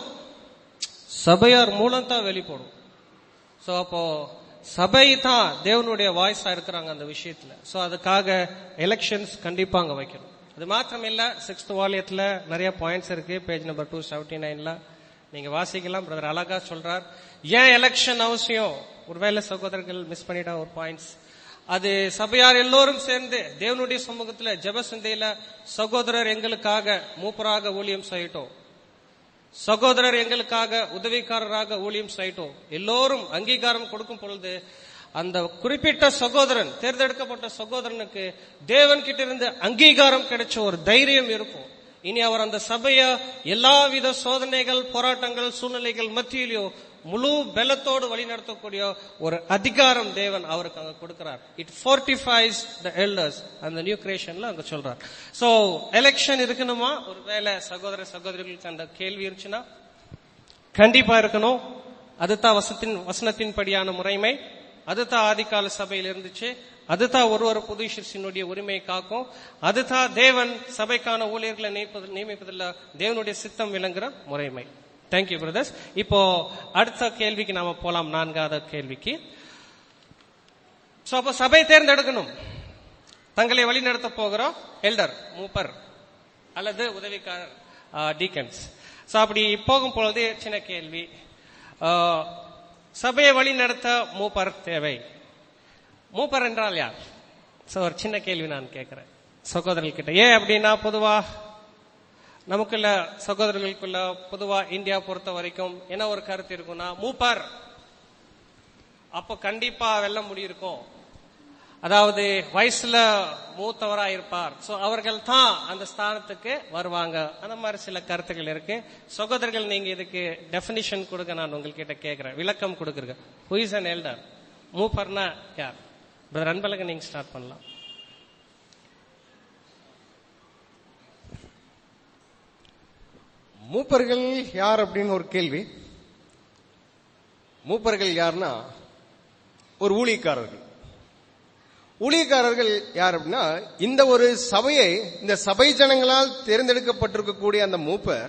சபையார் மூலம் தான் வெளிப்படும். சோ அப்போ சபை தான் தேவனுடைய வாய்ஸா இருக்கிறாங்க அந்த விஷயத்துல. சோ அதுக்காக எலெக்ஷன்ஸ் கண்டிப்பா அங்க வைக்கணும். அது மாத்திரம் இல்ல, சிக்ஸ்த் வால்யத்துல நிறைய பாயிண்ட்ஸ் இருக்கு. பேஜ் நம்பர் டூ செவன்டி நைன்ல நீங்க வாசிக்கலாம். பிரதர் அழகா சொல்றார் ஏன் எலெக்ஷன் அவசியம். ஒருவேளை சகோதரர்கள் மிஸ் பண்ணிட்டா ஒரு பாயிண்ட்ஸ், அது சபையார் எல்லோரும் சேர்ந்து தேவனுடைய சமூகத்துல ஜெப சிந்தையில சகோதரர் எங்களுக்காக மூப்பராக ஊழியம் செய்யட்டும், சகோதரர் எங்களுக்காக உதவிக்காரராக ஊழியம் செய்யட்டும், எல்லோரும் அங்கீகாரம் கொடுக்கும் பொழுது அந்த குறிப்பிட்ட சகோதரன், தேர்ந்தெடுக்கப்பட்ட சகோதரனுக்கு தேவன் கிட்ட இருந்து அங்கீகாரம் கிடைச்ச ஒரு தைரியம் இருக்கும். இனி அவர் அந்த சபைய எல்லாவித சோதனைகள் போராட்டங்கள் சூழ்நிலைகள் மத்தியிலோ முழு பலத்தோடு வழி நடத்தக்கூடிய ஒரு அதிகாரம் தேவன் அவருக்கு அங்க கொடுக்கிறார். இட் ஃபோர்டிஃபைஸ் த எல்டர்ஸ் அந்த நியூ கிரியேஷன்ல அங்க சொல்றார். சோ எலெக்ஷன் இருக்கணுமா? ஒருவேளை சகோதர சகோதரிகளுக்கு அந்த கேள்வி இருந்துச்சுன்னா கண்டிப்பா இருக்கணும். அதுதான் வசத்தின் வசனத்தின் படியான முறைமை. அதுதான் ஆதிகால சபையில் இருந்துச்சு. அதுதான் ஒரு ஒரு புது சிருஷ்டியினுடைய உரிமையை காக்கும். அதுதான் தேவன் சபைக்கான ஊழியர்களை நியமிப்பதில் தேவனுடைய சித்தம் விளங்குற முறைமை. Thank you brothers. இப்போ அடுத்த கேள்விக்கு நாம போலாம், நான்காவது கேள்விக்கு. சோ அப்ப சபை தேர்ந்தெடுக்கணும். தங்களை வழி நடத்த போகிறோம் எல்டர் மூப்பர் அல்லது உதவிக்காரர் டீக்கன்ஸ். சோ அப்படி போகும் பொழுது சின்ன கேள்வி, சபையை வழி நடத்த மூப்பர் தேவை. மூப்பர் என்றால் யார்? சோ ஒரு சின்ன கேள்வி நான் கேட்கிறேன் சகோதரர்கள் கிட்ட. ஏன் அப்படின்னா, பொதுவா நமக்குள்ள சகோதரர்களுக்குள்ள பொதுவா இந்தியா பொறுத்த வரைக்கும் என்ன ஒரு கருத்து இருக்கும்னா, மூப்பர் அப்ப கண்டிப்பா வெல்ல முடியிருக்கும், அதாவது வயசுல மூத்தவரா இருப்பார், சோ அவர்கள் தான் அந்த ஸ்தானத்துக்கு வருவாங்க. அந்த மாதிரி சில கருத்துக்கள் இருக்கு. சகோதரர்கள் நீங்க இதுக்கு டெபினிஷன் கொடுக்க நான் உங்ககிட்ட கேட்கிறேன், விளக்கம் கொடுக்குறேன். Who is an elder? மூப்பர்னா யார்? பிரதர் அன்பழகன் நீங்க ஸ்டார்ட் பண்ணலாம். மூப்பர்கள் யார் அப்படின்னு ஒரு கேள்வி. மூப்பர்கள் யாருன்னா ஒரு ஊழியக்காரர்கள். ஊழியக்காரர்கள் யார் அப்படின்னா, இந்த ஒரு சபையை இந்த சபை ஜனங்களால் தேர்ந்தெடுக்கப்பட்டிருக்கக்கூடிய அந்த மூப்பர்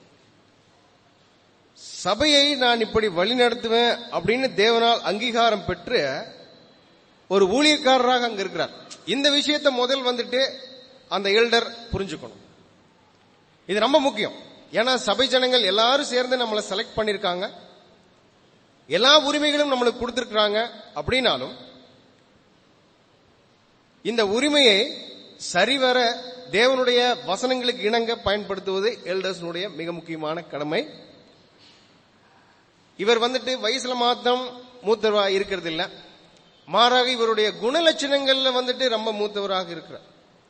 சபையை நான் இப்படி வழி நடத்துவேன் அப்படின்னு தேவனால் அங்கீகாரம் பெற்று ஒரு ஊழியக்காரராக அங்க இருக்கிறார். இந்த விஷயத்தை முதல் வந்துட்டு அந்த எல்டர் புரிஞ்சுக்கணும். இது ரொம்ப முக்கியம். ஏன்னா சபை ஜனங்கள் எல்லாரும் சேர்ந்து நம்மளை செலக்ட் பண்ணிருக்காங்க, எல்லா உரிமைகளும் நம்மளுக்கு கொடுத்திருக்கிறாங்க. அப்படின்னாலும் இந்த உரிமையை சரிவர தேவனுடைய வசனங்களுக்கு இணங்க பயன்படுத்துவது எல்டர்ஸுடைய மிக முக்கியமான கடமை. இவர் வந்துட்டு வயசுல மாத்திரம் மூத்தவரா இருக்கிறது இல்ல, மாறாக இவருடைய குணலட்சணங்கள்ல வந்துட்டு ரொம்ப மூத்தவராக இருக்கிறார்.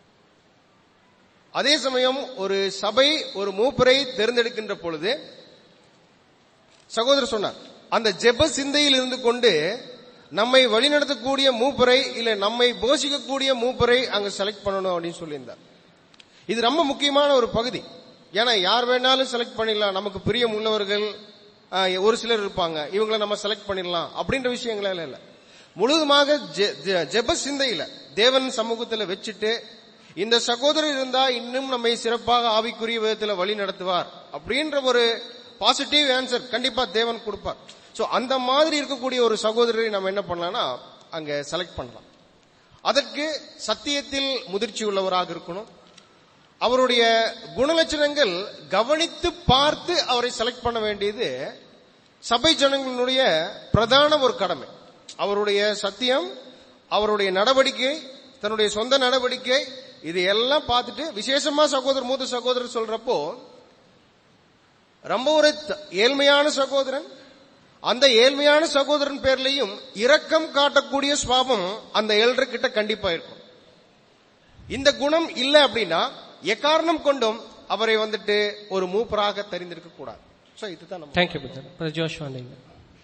அதே சமயம் ஒரு சபை ஒரு மூப்பரை தேர்ந்தெடுக்கின்ற பொழுது சகோதரர் சொன்னார், அந்த ஜெப சிந்தையில் இருந்து கொண்டு நம்மை வழிநடத்தக்கூடிய மூப்பரை இல்ல நம்மை போஷிக்கக்கூடிய மூப்பரை அங்க செலக்ட் பண்ணணும் அப்படின்னு சொல்லியிருந்தார். இது ரொம்ப முக்கியமான ஒரு பகுதி. ஏன்னா யார் வேணாலும் செலக்ட் பண்ணிடலாம், நமக்கு பிரியம் உள்ளவர்கள் ஒரு சிலர் இருப்பாங்க, இவங்களை நம்ம செலக்ட் பண்ணிடலாம் அப்படின்ற விஷயங்கள இல்ல. முழுவதுமாக ஜெப சிந்தையில தேவன் சமூகத்துல வச்சுட்டு இந்த சகோதரர் இருந்தா இன்னும் நம்மை சிறப்பாக ஆவிக்குரிய விதத்தில் வழி நடத்துவார் அப்படின்ற ஒரு பாசிட்டிவ் ஆன்சர் கண்டிப்பா தேவன் கொடுப்பார். சோ அந்த மாதிரி இருக்கக்கூடிய ஒரு சகோதரரை நம்ம என்ன பண்ணலாம்னா அங்க செலக்ட் பண்ணலாம். அதற்கு சத்தியத்தில் முதிர்ச்சி உள்ளவராக இருக்கணும். அவருடைய குணலட்சணங்கள் கவனித்து பார்த்து அவரை செலக்ட் பண்ண வேண்டியது சபை ஜனங்களுடைய பிரதான ஒரு கடமை. அவருடைய சத்தியம், அவருடைய நடவடிக்கை, தன்னுடைய சொந்த நடவடிக்கை, இது எல்லாம் பார்த்துட்டு விசேஷமா சகோதரர் மூத்த சகோதரர் சொல்றப்போ ரொம்ப ஒரு ஏழ்மையான சகோதரன், அந்த ஏழ்மையான சகோதரன் பேர்லயும் இரக்கம் காட்டக்கூடிய சுபாவம் அந்த எல்டர் கிட்ட கண்டிப்பா இருக்கும். இந்த குணம் இல்லை அப்படின்னா எக்காரணம் கொண்டும் அவரை வந்துட்டு ஒரு மூப்பராக தெரிந்திருக்க கூடாது. சோ இதுதான். Thank you brother. ஜோஷுவா நீங்க.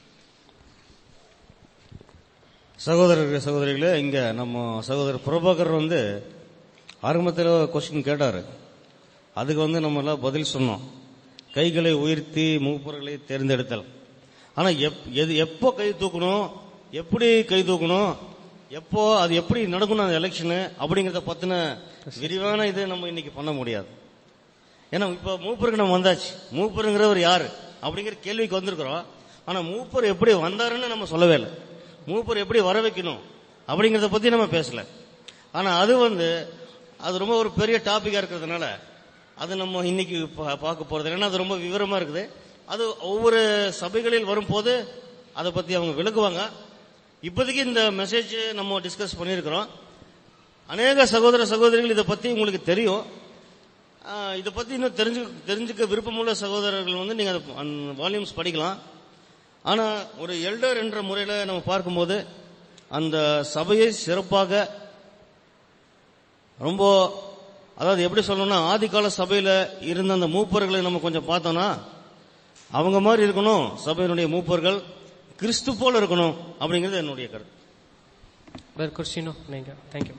சகோதரர்கள் சகோதரிகளே, இங்க நம்ம சகோதரர் பிரபாகர் வந்து ஆரம்பத்தில் கொஸ்டின் கேட்டாரு. அதுக்கு வந்து நம்ம எல்லாம் பதில் சொன்னோம். கைகளை உயர்த்தி மூப்பர்களை தேர்ந்தெடுத்தல். ஆனா எது எப்போ கை தூக்கணும், எப்படி கை தூக்கணும், எப்போ அது எப்படி நடக்கணும் அந்த எலெக்ஷனு அப்படிங்கறத பத்தின விரிவான இது நம்ம இன்னைக்கு பண்ண முடியாது. ஏன்னா இப்ப மூப்பருக்கு நம்ம வந்தாச்சு. மூப்பருங்கிறவர் யாரு அப்படிங்கிற கேள்விக்கு வந்திருக்கிறோம். ஆனா மூப்பர் எப்படி வந்தாருன்னு நம்ம சொல்லவே இல்லை. மூப்பர் எப்படி வர வைக்கணும் அப்படிங்கறத பத்தி நம்ம பேசல. ஆனா அது வந்து அது ரொம்ப ஒரு பெரிய டாபிக்கா இருக்கிறதுனால அது நம்ம இன்னைக்கு பார்க்க போறது. ஏன்னா அது ரொம்ப விவரமா இருக்குது. அது ஒவ்வொரு சபைகளில் வரும்போது அதை பத்தி அவங்க விளக்குவாங்க. இப்போதைக்கு இந்த மெசேஜ் நம்ம டிஸ்கஸ் பண்ணியிருக்கிறோம். அநேக சகோதர சகோதரிகள் இதை பத்தி உங்களுக்கு தெரியும். இதை பத்தி இன்னும் தெரிஞ்சு தெரிஞ்சுக்க விருப்பமுள்ள சகோதரர்கள் வந்து நீங்க வால்யூம்ஸ் படிக்கலாம். ஆனா ஒரு எல்டர் என்ற முறையில நம்ம பார்க்கும்போது அந்த சபையை சிறப்பாக ரொம்ப, அதாவது எப்படி சொல்லணும்னா ஆதிகால சபையில இருந்த அந்த மூப்பர்களை நம்ம கொஞ்சம் பார்த்தோம்னா அவங்க மாதிரி இருக்கணும். சபையினுடைய மூப்பர்கள் கிறிஸ்து போல இருக்கணும் அப்படிங்கிறது என்னுடைய கருத்து.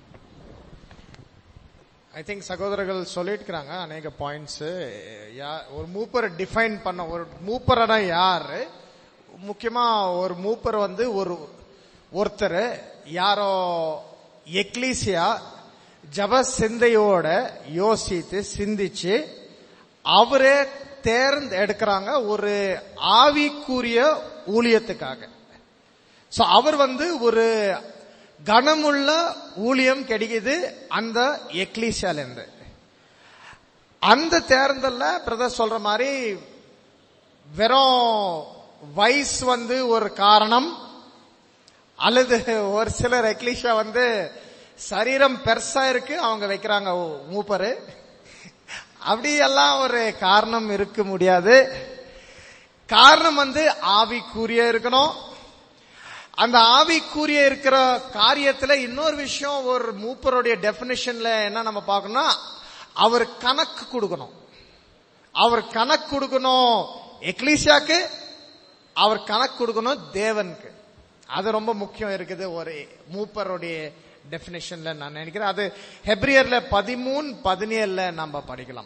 ஐ திங்க் சகோதரர்கள் சொல்லிட்டு அநேக பாயிண்ட்ஸ். ஒரு மூப்பரை டிஃபைன் பண்ண, ஒரு மூப்பரனா யாரு, முக்கியமா ஒரு மூப்பர் வந்து ஒரு ஒருத்தர் யாரோ எக்லீசியா ஜப சிந்தையோட யோசித்து சிந்திச்சு அவரே தேர்ந்து எடுக்கிறாங்க ஒரு ஆவிக்குரிய ஊழியத்துக்காக. சோ அவர் வந்து ஒரு கனமுள்ள ஊழியம் கிடைக்குது அந்த எக்லீசியால இருந்து. அந்த தேர்ந்தல்ல பிரதர் சொல்ற மாதிரி வெறும் வயசு வந்து ஒரு காரணம், அல்லது ஒரு சிலர் எக்லீசியா வந்து சரீரம் பெருசா இருக்கு அவங்க வைக்கிறாங்க மூப்பரு, அப்படியெல்லாம் ஒரு காரணம் இருக்க முடியாது. காரணம் வந்து ஆவிக்குரிய இருக்கணும். அந்த ஆவிக்குரிய இருக்கிற காரியத்துல இன்னொரு விஷயம், ஒரு மூப்பருடைய டெபினிஷன்ல என்ன நம்ம பார்க்கணும்னா அவர் கணக்கு கொடுக்கணும். அவர் கணக்கு கொடுக்கணும் எக்லீசியாக்கு, அவர் கணக்கு கொடுக்கணும் தேவனுக்கு. அது ரொம்ப முக்கியம் இருக்குது ஒரு மூப்பருடைய டெபினிஷன்ல நான் நினைக்கிறேன். அது ஹெப்ரியர்ல பதிமூணு பதினேழுல நம்ம படிக்கலாம்.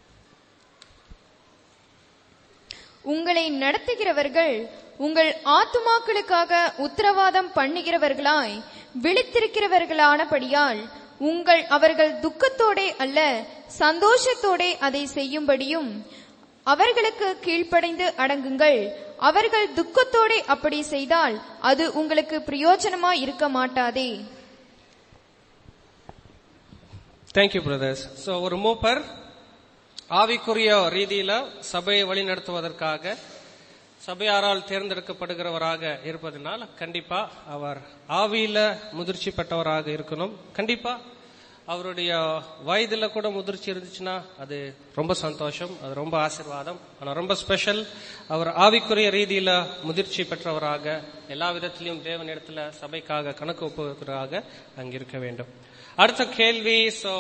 உங்களை நடத்துகிறவர்கள் உங்கள் ஆத்துமாக்களுக்காக உத்தரவாதம் பண்ணுகிறவர்களாய் விழித்திருக்கிறவர்களானபடியால் உங்கள் அவர்கள் துக்கத்தோடே அல்ல சந்தோஷத்தோடே அதை செய்யும்படியும் அவர்களுக்கு கீழ்ப்படைந்து அடங்குங்கள். அவர்கள் துக்கத்தோடே அப்படி செய்தால் அது உங்களுக்கு பிரயோஜனமா இருக்க மாட்டாதே. Thank you brothers. சோ ஒரு மூப்பர் ஆவிக்குரிய ரீதியில சபையை வழி நடத்துவதற்காக சபையாரால் தேர்ந்தெடுக்கப்படுகிறவராக இருப்பதனால் கண்டிப்பா அவர் ஆவியில முதிர்ச்சி பெற்றவராக இருக்கணும். கண்டிப்பா அவருடைய வயதுல கூட முதிர்ச்சி இருந்துச்சுன்னா அது ரொம்ப சந்தோஷம், அது ரொம்ப ஆசீர்வாதம். ஆனா ரொம்ப ஸ்பெஷல், அவர் ஆவிக்குரிய ரீதியில முதிர்ச்சி பெற்றவராக எல்லா விதத்திலையும் தேவன் இடத்துல சபைக்காக கணக்கு ஒப்புவதற்காக அங்க இருக்க வேண்டும். அடுத்த கேள்வி, சோ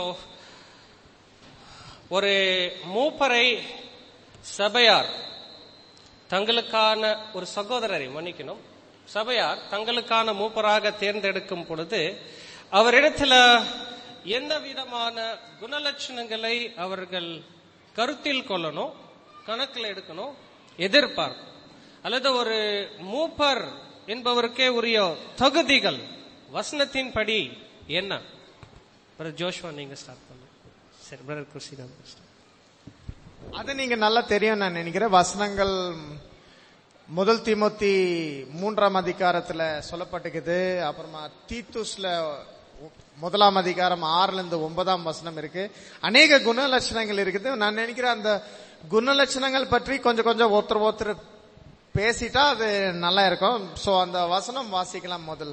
ஒரு மூப்பரை சபையார் தங்களுக்கான ஒரு சகோதரரை மன்னிக்கணும் சபையார் தங்களுக்கான மூப்பராக தேர்ந்தெடுக்கும் பொழுது அவரிடத்துல எந்த விதமான குணலட்சணங்களை அவர்கள் கருத்தில் கொள்ளணும், கணக்கில் எடுக்கணும், எதிர்பார்ப்பு, அல்லது ஒரு மூப்பர் என்பவருக்கே உரிய தகுதிகள் வசனத்தின் படி என்ன? பிரதர் ஜோஷ்வா நீங்க ஸ்டார்ட் பண்ணுங்க. சரி பிரதர் குர்சினா. அது நீங்க நல்லா தெரியும் நான் நினைக்கிறேன். வசனங்கள் முதல் தீமோத்தி மூன்றாம் அதிகாரத்துல சொல்லப்பட்டிருக்குது. அப்புறமா தீத்துஸ்ல முதலாம் அதிகாரம் ஆறுல இருந்து ஒன்பதாம் வசனம் இருக்கு. அநேக குண லட்சணங்கள் இருக்குது. நான் நினைக்கிறேன் அந்த குண லட்சணங்கள் பற்றி கொஞ்சம் கொஞ்சம் ஒருத்தர் ஒருத்தர் பேசிட்டா அது நல்லா இருக்கும். சோ அந்த வசனம் வாசிக்கலாம். முதல்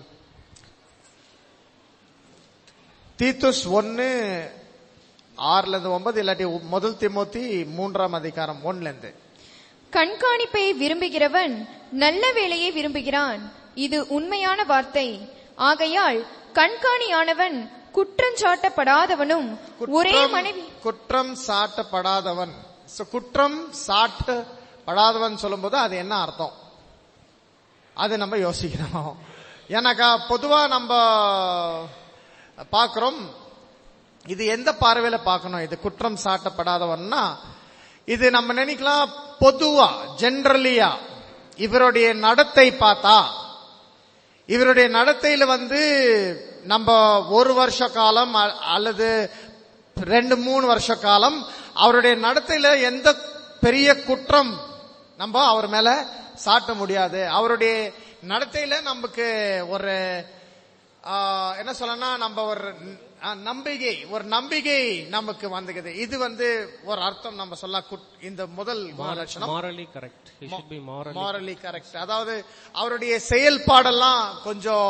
தீத்துஸ் ஒன்னு ஆறுல இருந்து ஒன்பது, இல்லாட்டி முதல் தீமோத்தி மூன்றாம் அதிகாரம் ஒன்னுல இருந்து. கண்காணிப்பை விரும்புகிறவன் நல்ல வேலையை விரும்புகிறான், இது உண்மையான வார்த்தை. ஆகையால் கண்காணியானவன் குற்றம் சாட்டப்படாதவனும் ஒரே மனைவி குற்றம் சாட்டப்படாதவன். குற்றம் சாட்டப்படாதவன் சொல்லும் போது அது என்ன அர்த்தம், அது நம்ம யோசிக்கணும். ஏன்னாக்கா பொதுவா நம்ம பாக்குறோம், இது எந்த பார்வையில பார்க்கணும், இது குற்றம் சாட்டப்படாதவன்னா இது நம்ம நினைக்கலாம் பொதுவா ஜெனரலியா இவருடைய நடத்தை பார்த்தா, இவருடைய நடத்தையில வந்து நம்ம ஒரு வருஷ காலம் அல்லது ரெண்டு மூணு வருஷ காலம் அவருடைய நடத்தையில எந்த பெரிய குற்றம் நம்ம அவர் மேல சாட்ட முடியாது. அவருடைய நடத்தையில நமக்கு ஒரு என்ன சொல்லனா நம்ம ஒரு நம்பிக்கை ஒரு நம்பிக்கை நமக்கு வந்துக்குது. இது வந்து ஒரு அர்த்தம் நம்ம சொல்ல. இந்த முதல் லட்சணம் morally correct, he should be morally morally correct. அதாவது அவருடைய செயல்பாடெல்லாம் கொஞ்சம்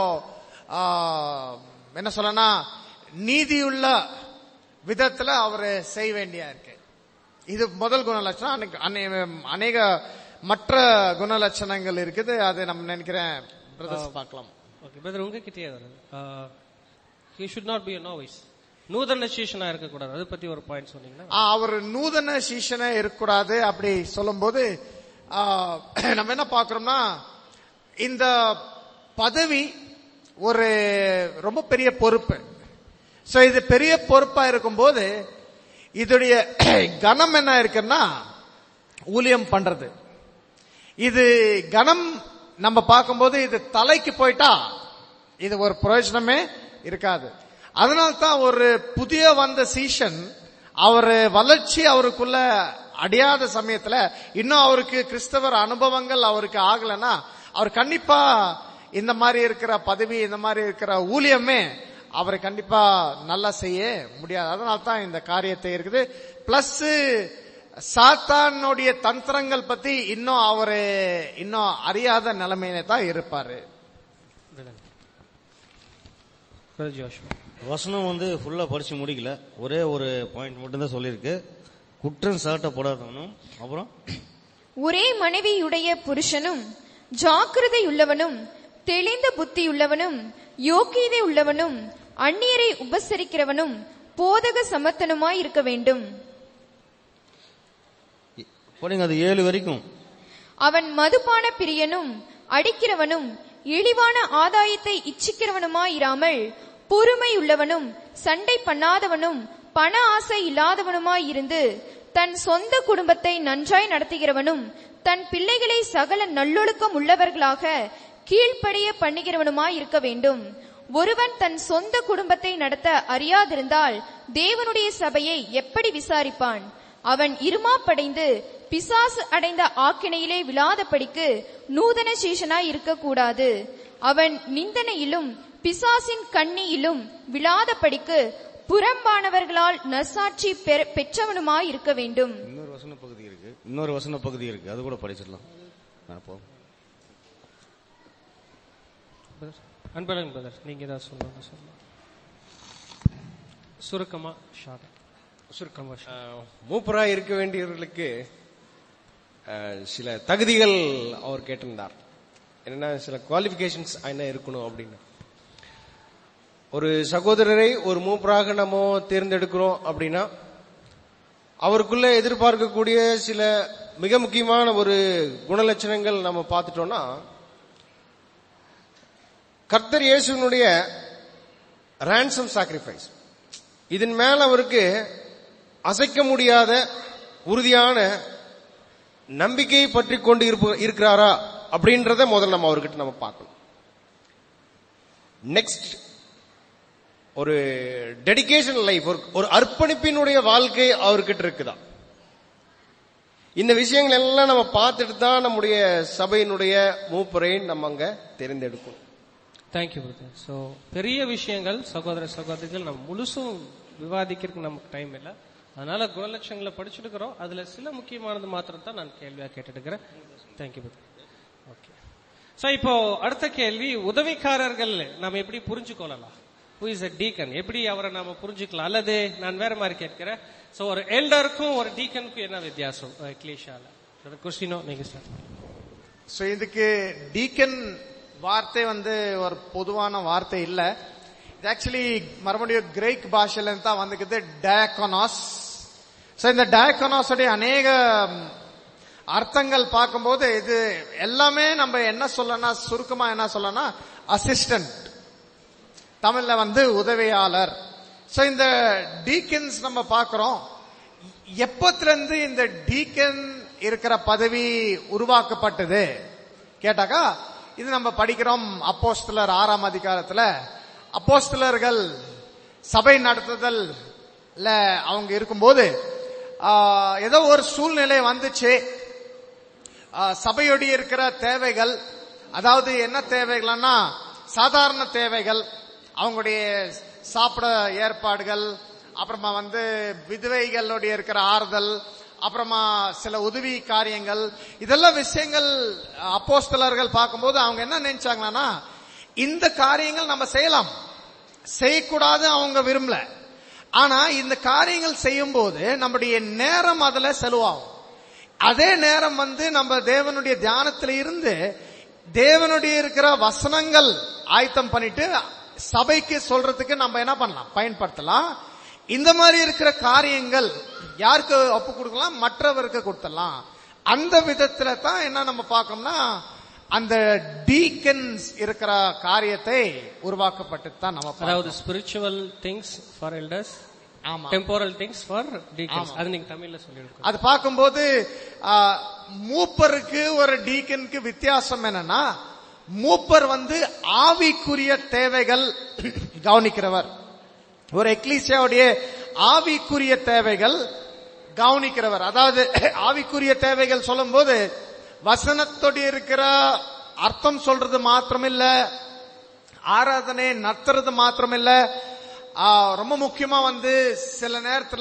என்ன சொல்லனா நீதியுள்ள விதத்துல அவரு செய்ய வேண்டியா இருக்கு. இது முதல் குணலட்சணம். அநேக மற்ற குணலட்சணங்கள் இருக்குது. அது நம்ம நினைக்கிறேன் பிரதர்ஸ் பார்க்கலாம். ஓகே பிரதர், உங்ககிட்டயே வருது. he should not be a novice, நூதன சீஷனா இருக்க கூடாது. அதை பத்தி ஒரு பாயிண்ட் சொன்னீங்கன்னா. அவர் நூதன சீஷனா இருக்கக்கூடாது அப்படி சொல்லும் போது நம்ம என்ன பாக்குறோம்னா, இந்த பதவி ஒரு ரொம்ப பெரிய பொறுப்பு. சோ இது பெரிய பொறுப்பா இருக்கும்போது இதோடைய கணம் என்ன இருக்குன்னா ஊழியம் பண்றது. இது கணம் நம்ம பார்க்கும்போது இது தலைக்கு போயிட்டா இது ஒரு பிரயோஜனமே இருக்காது. அதனால்தான் ஒரு புதிய வந்த சீஷன் அவர் வளர்ச்சி அவருக்குள்ள அடையாத சமயத்துல இன்னும் அவருக்கு கிறிஸ்தவர் அனுபவங்கள் அவருக்கு ஆகலன்னா அவர் கண்டிப்பா இந்த மாதிரி இருக்கிற பதவி இந்த மாதிரி இருக்கிற ஊழியமே அவரை கண்டிப்பா நல்லா செய்ய முடியாது. அதனால்தான் இந்த காரியத்தை இருக்குது. பிளஸ் சாத்தானுடைய தந்திரங்கள் பத்தி இன்னும் அவரு இன்னும் அறியாத நிலைமையில தான் இருப்பாரு. வசனம் வந்து ஃபுல்லா படிச்சு முடிக்கல, ஒரே ஒரு பாயிண்ட் மட்டும் தான் சொல்லியிருக்கு. குற்றம் சாட்டப்படாதவனும் அப்புறம் ஒரே மனைவியுடைய புருஷனும் ஜாக்கிரதை உள்ளவனும் தெளிந்த புத்தி உள்ளவனும் யோக்கியதை உள்ளவனும் அந்நியரை உபசரிக்கிறவனும் போதக சமர்த்தனுமாய் இருக்க வேண்டும். அது ஏழு வரைக்கும். அவன் மதுபான பிரியனும் அடிக்கிறவனும் இழிவான ஆதாயத்தை இச்சிக்கிறவனுமாயிராமல் பொறுமை உள்ளவனும் சண்டை பண்ணாதவனும் பண ஆசை இல்லாதவனுமாயிருந்து தன் சொந்த குடும்பத்தை நன்றாய் நடத்துகிறவனும் தன் பிள்ளைகளை சகல நல்லொழுக்கம் உள்ளவர்களாக கீழ்ப்படிய பண்ணுகிறவனுமாய் இருக்க வேண்டும். ஒருவன் தன் சொந்த குடும்பத்தை நடத்த அறியாதிருந்தால் தேவனுடைய சபையை எப்படி விசாரிப்பான்? அவன் இருமாப்படைந்து பிசாசு அடைந்த ஆக்கினையிலே விழாதபடிக்கு நூதன சீஷனாய் இருக்கக்கூடாது. அவன் நிந்தனையிலும் பிசாசின் கண்ணியிலும் விழாதபடிக்கு புறம்பானவர்களால் நற்சாட்சி பெற்றவனுமாய் இருக்க வேண்டும். இன்னொரு வசன பகுதி இருக்கு இன்னொரு வசன பகுதி இருக்கு அது கூட படிச்சிடலாம். அன்பழகன் பிரதர், நீங்க ஏதாவது சொல்லுங்க. சொல்லலாம் சுருக்கமா ஷார்ட். சுருக்கமா மூப்பராய் இருக்க வேண்டியவர்களுக்கு சில தகுதிகள் அவர் கேட்டிருந்தார். என்னன்னா சில குவாலிபிகேஷன்ஸ் என்ன இருக்கணும் அப்படின்னு. ஒரு சகோதரரை ஒரு மூப்பராக நம்ம தேர்ந்தெடுக்கிறோம் அப்படின்னா அவருக்குள்ள எதிர்பார்க்கக்கூடிய சில மிக முக்கியமான ஒரு குணலட்சணங்கள் நம்ம பார்த்துட்டோம்னா, கர்த்தர் இயேசுவினுடைய ransom sacrifice, இதன் மேல அவருக்கு அசைக்க முடியாத உறுதியான நம்பிக்கையை பற்றி கொண்டு இருக்கிறாரா அப்படின்றத முதல்ல நம்ம அவர்கிட்ட நம்ம பார்க்கணும். நெக்ஸ்ட், ஒரு டெடிகேஷன் லைஃப், ஒரு அர்ப்பணிப்பினுடைய வாழ்க்கை அவர்கிட்ட இருக்குதா? இந்த விஷயங்கள் எல்லாம் நம்ம பார்த்துட்டு தான் நம்முடைய சபையினுடைய மூப்பரை நம்ம அங்க தேர்ந்தெடுக்கணும். Thank you brother. ஸோ பெரிய விஷயங்கள் சகோதர சகோதரிகள் நம்ம முழுசும் விவாதிக்கிறதுக்கு நமக்கு டைம் இல்லை. அதனால குணலட்சங்களை படிச்சுட்டுக்கிறோம். அதுல சில முக்கியமானது மாத்திரம் தான் நான் கேள்வியா கேட்டுக்கிறேன். Thank you brother. ஓகே. ஸோ இப்போ அடுத்த கேள்வி, உதவிக்காரர்கள் நம்ம எப்படி புரிஞ்சுக்கொள்ளலாம்? Who is a deacon? எப்படி அவரை நாம புரிஞ்சுக்கலாம்? அல்லது நான் வேற மாதிரி கேட்கிறேன். சோ ஒரு எல்டருக்கும் ஒரு டீக்கனுக்கும் என்ன வித்தியாசம் எக்லீஷியால? கொஸ்டினோ நீங்க ஸ்டார்ட். சோ இதுக்கு டீக்கன் வார்த்தை வந்து ஒரு பொதுவான வார்த்தை இல்ல. இது ஆக்சுவலி மறுபடியும் கிரேக் பாஷையில இருந்து தான் வந்துக்குது, டயக்கோனாஸ். சோ இந்த டயக்கோனாஸ் உடைய அநேக அர்த்தங்கள் பார்க்கும்போது இது எல்லாமே நம்ம என்ன சொல்லனா, சுருக்கமா என்ன சொல்லனா, அசிஸ்டன்ட், தமிழ்ல வந்து உதவியாளர். சோ இந்த டீக்கன்ஸ் நம்ம பார்க்கிறோம். எப்பத்துல இருந்து இந்த டீக்கன் இருக்கிற பதவி உருவாக்கப்பட்டது கேட்டாக்கா, இது நம்ம படிக்கிறோம் அப்போஸ்தலர் ஆறாம் அதிகாரத்துல. அப்போஸ்தலர்கள் சபை நடத்துதல் அவங்க இருக்கும்போது ஏதோ ஒரு சூழ்நிலை வந்துச்சு. சபையோடு இருக்கிற தேவைகள், அதாவது என்ன தேவைகள்னா சாதாரண தேவைகள், அவங்களுடைய சாப்பிட ஏற்பாடுகள், அப்புறமா வந்து விதவைகளுடைய இருக்கிற ஆறுதல், அப்புறமா சில உதவி காரியங்கள், இதெல்லாம் விஷயங்கள் அப்போஸ்தலர்கள் பார்க்கும்போது அவங்க என்ன நினைச்சாங்கன்னா, இந்த காரியங்கள் நம்ம செய்யலாம், செய்யக்கூடாது அவங்க விரும்பல. ஆனா இந்த காரியங்கள் செய்யும் போது நம்முடைய நேரம் அதுல செலவாகும். அதே நேரம் வந்து நம்ம தேவனுடைய தியானத்துல இருந்து தேவனுடைய இருக்கிற வசனங்கள் ஆயத்தம் பண்ணிட்டு சபைக்கு சொல்றதுக்கு நம்ம என்ன பண்ணலாம், பயன்படுத்தலாம். இந்த மாதிரி இருக்கிற காரியங்கள் யாருக்கு ஒப்பு கொடுக்கலாம், மற்றவருக்கு கொடுத்துடலாம். அந்த விதத்துல தான் என்ன நம்ம பார்க்கணும்னா, அந்த டீக்கன்ஸ் இருக்கிற காரியத்தை உருவாக்கப்பட்டு தான் நம்ம, அதாவது ஸ்பிரிச்சுவல் திங்ஸ் ஃபார் எல்டர்ஸ், ஆமா, டெம்போரல் திங்ஸ் ஃபார் டீக்கன்ஸ். அது நீங்க தமிழ்ல சொல்லிருக்கீங்க. அது பார்க்கும்போது மூப்பருக்கு ஒரு டீக்கனுக்கு வித்தியாசம் என்னன்னா, மூப்பர் வந்து ஆவிக்குரிய தேவைகள் கவனிக்கிறவர். ஒரு எக்லீசியாவுடைய ஆவிக்குரிய தேவைகள் கவனிக்கிறவர். அதாவது ஆவிக்குரிய தேவைகள் சொல்லும் போது வசனத்தோடு இருக்கிற அர்த்தம் சொல்றது மாத்திரமில்ல, ஆராதனை நடத்துறது மாத்திரமில்ல, ரொம்ப முக்கியமா வந்து சில நேரத்துல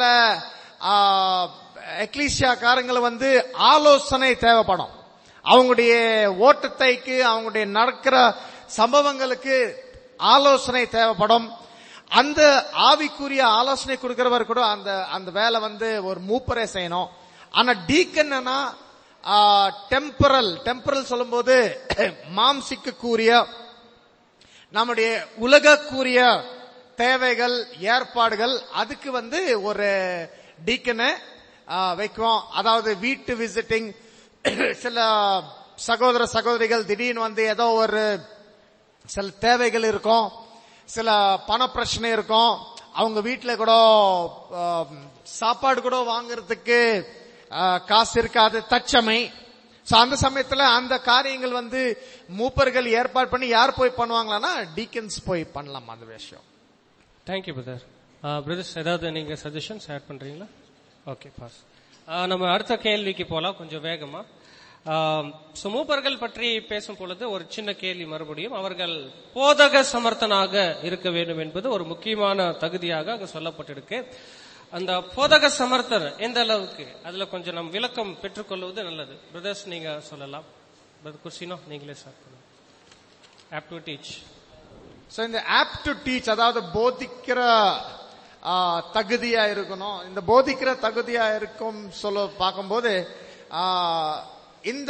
எக்லீசியாக்காரங்களை வந்து ஆலோசனை தேவைப்படும். அவங்களுடைய ஓட்டத்தைக்கு, அவங்களுடைய நடக்கிற சம்பவங்களுக்கு ஆலோசனை தேவைப்படும். அந்த ஆவிக்குரிய ஆலோசனை கொடுக்கிறவர் கூட அந்த அந்த வேலை வந்து ஒரு மூப்பரே செய்யணும். ஆனா டீக்கன்னா டெம்பரல் டெம்பரல் சொல்லும் போது மாம்சிக்கு கூறிய, நம்முடைய உலக கூறிய தேவைகள், ஏற்பாடுகள், அதுக்கு வந்து ஒரு டீக்கனை வைக்கும். அதாவது வீட்டு விசிட்டிங், சில சகோதர சகோதரிகள் திடீர்னு வந்து ஏதோ ஒரு சில தேவைகள் இருக்கும், சில பண பிரச்சனை இருக்கும், அவங்க வீட்டுல கூட சாப்பாடு கூட வாங்கறதுக்கு காசு இருக்காது, தச்சமை. அந்த சமயத்துல அந்த காரியங்கள் வந்து மூப்பர்கள் ஏற்பாடு பண்ணி யார் போய் பண்ணுவாங்களான்னா டீக்கன்ஸ் போய் பண்ணலாம் அந்த விஷயம். Thank you brother. பிரதர்ஸ் ஏதாவது நீங்க சஜஷன்ஸ் ஆட் பண்றீங்களா? Okay boss. நம்ம அடுத்த கேள்விக்கு போலாம் கொஞ்சம் வேகமா. மூப்பர்கள் பற்றி பேசும் பொழுது ஒரு சின்ன கேள்வி மறுபடியும், அவர்கள் போதக சமர்த்தனாக இருக்க வேண்டும் என்பது ஒரு முக்கியமான தகுதியாக அங்கு சொல்லப்பட்டிருக்கு. அந்த போதக சமர்த்தர் எந்த அளவுக்கு, அதுல கொஞ்சம் நம் விளக்கம் பெற்றுக்கொள்வது நல்லது. பிரதர்ஸ் நீங்க சொல்லலாம். பிரதர் குர்சினோ நீங்களே ஸ்டார்ட் பண்ணுங்க. Apt to teach. சோ இந்த ஆப் டு டீச், அதாவது போதிக்கிற தகுதியா இருக்கணும். இந்த போதிக்கிற தகுதியா இருக்கும் சொல்ல பார்க்கும்போது இந்த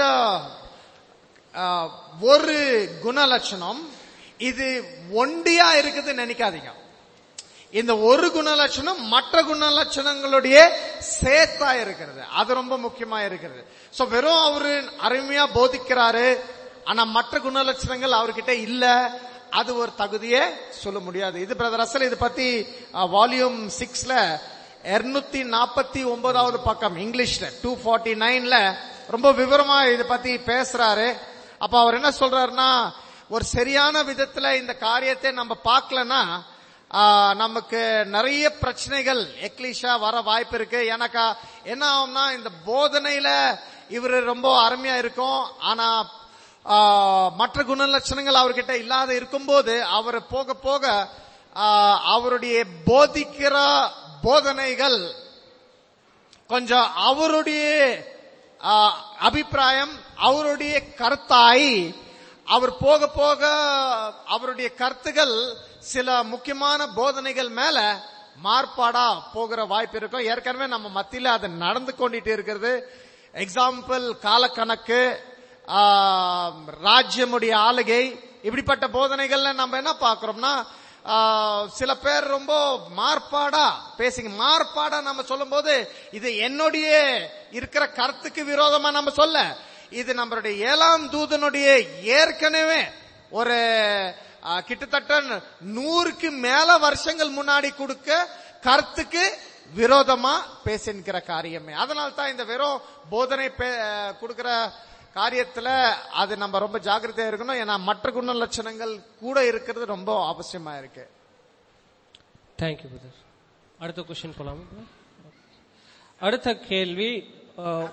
ஒரு குணலட்சணம் இது ஒண்டியா இருக்குது நினைக்காதீங்க. இந்த ஒரு குணலட்சணம் மற்ற குணலட்சணங்களுடைய சேர்த்தா இருக்கிறது. அது ரொம்ப முக்கியமா இருக்கிறது. சோ வெறும் அவரு அருமையா போதிக்கிறாரு, ஆனா மற்ற குணலட்சணங்கள் அவர்கிட்ட இல்ல, அது ஒரு தகுதியே சொல்ல முடியாது. இது பிரதர் ரசல் இது பத்தி வால்யூம் சிக்ஸ்ல இருநூத்தி நாற்பத்தி ஒன்பதாவது பக்கம் இங்கிலீஷ்ல டூ ஃபார்ட்டி நைன்ல ரொம்ப விவரமா இத பத்தி பேசுறாரு. அப்ப அவர் என்ன சொல்றாருன்னா, ஒரு சரியான விதத்துல இந்த காரியத்தை நம்ம பார்க்கலன்னா ஆ, நமக்கு நிறைய பிரச்சனைகள் எக்லிஷா வர வாய்ப்பு இருக்கு. எனக்கா என்ன ஆகும்னா, இந்த போதனையில இவரு ரொம்ப அருமையா இருக்கும், ஆனா ஆ, மற்ற குணலட்சணங்கள் அவர்கிட்ட இல்லாத இருக்கும்போது அவர் போக போக ஆ, அவருடைய போதிக்கிற போதனைகள் கொஞ்சம் அவருடைய ஆ, அபிப்பிராயம், அவருடைய கருத்தாய் அவர் போக போக அவருடைய கருத்துகள் சில முக்கியமான போதனைகள் மேல மாறுபாடா போகிற வாய்ப்பு இருக்கும். ஏற்கனவே நம்ம மத்தியில அது நடந்து கொண்டிட்டு இருக்கிறது. எக்ஸாம்பிள் காலக்கணக்கு, ஆ, ராஜ்யமுடைய ஆளுகை, இப்படிப்பட்ட போதனைகள்ல நம்ம என்ன பாக்குறோம்னா, ஆ, சில பேர் ரொம்ப மாறுபாடா பேசுங்க. மாறுபாடா நம்ம சொல்லும் போது இது என்னுடைய இருக்கிற கருத்துக்கு விரோதமா நம்ம சொல்ல, இது நம்மளுடைய ஏழாம் தூதனுடைய ஏற்கனவே ஒரு ஆ, கிட்டத்தட்ட நூறுக்கு மேல வருஷங்கள் முன்னாடி கொடுக்க கருத்துக்கு விரோதமா பேசிக்கிற காரியமே. அதனால தான் இந்த வெறும் போதனை கொடுக்கிற காரியத்துல அது நம்ம ரொம்ப ஜாக்கிரதையா இருக்கணும். ஏன்னா மற்ற குண லட்சணங்கள் கூட இருக்கிறது ரொம்ப அவசியமா இருக்கு. Thank you brother. அடுத்த கொஸ்டின் போலாமா? அடுத்த கேள்வி, அஹ்,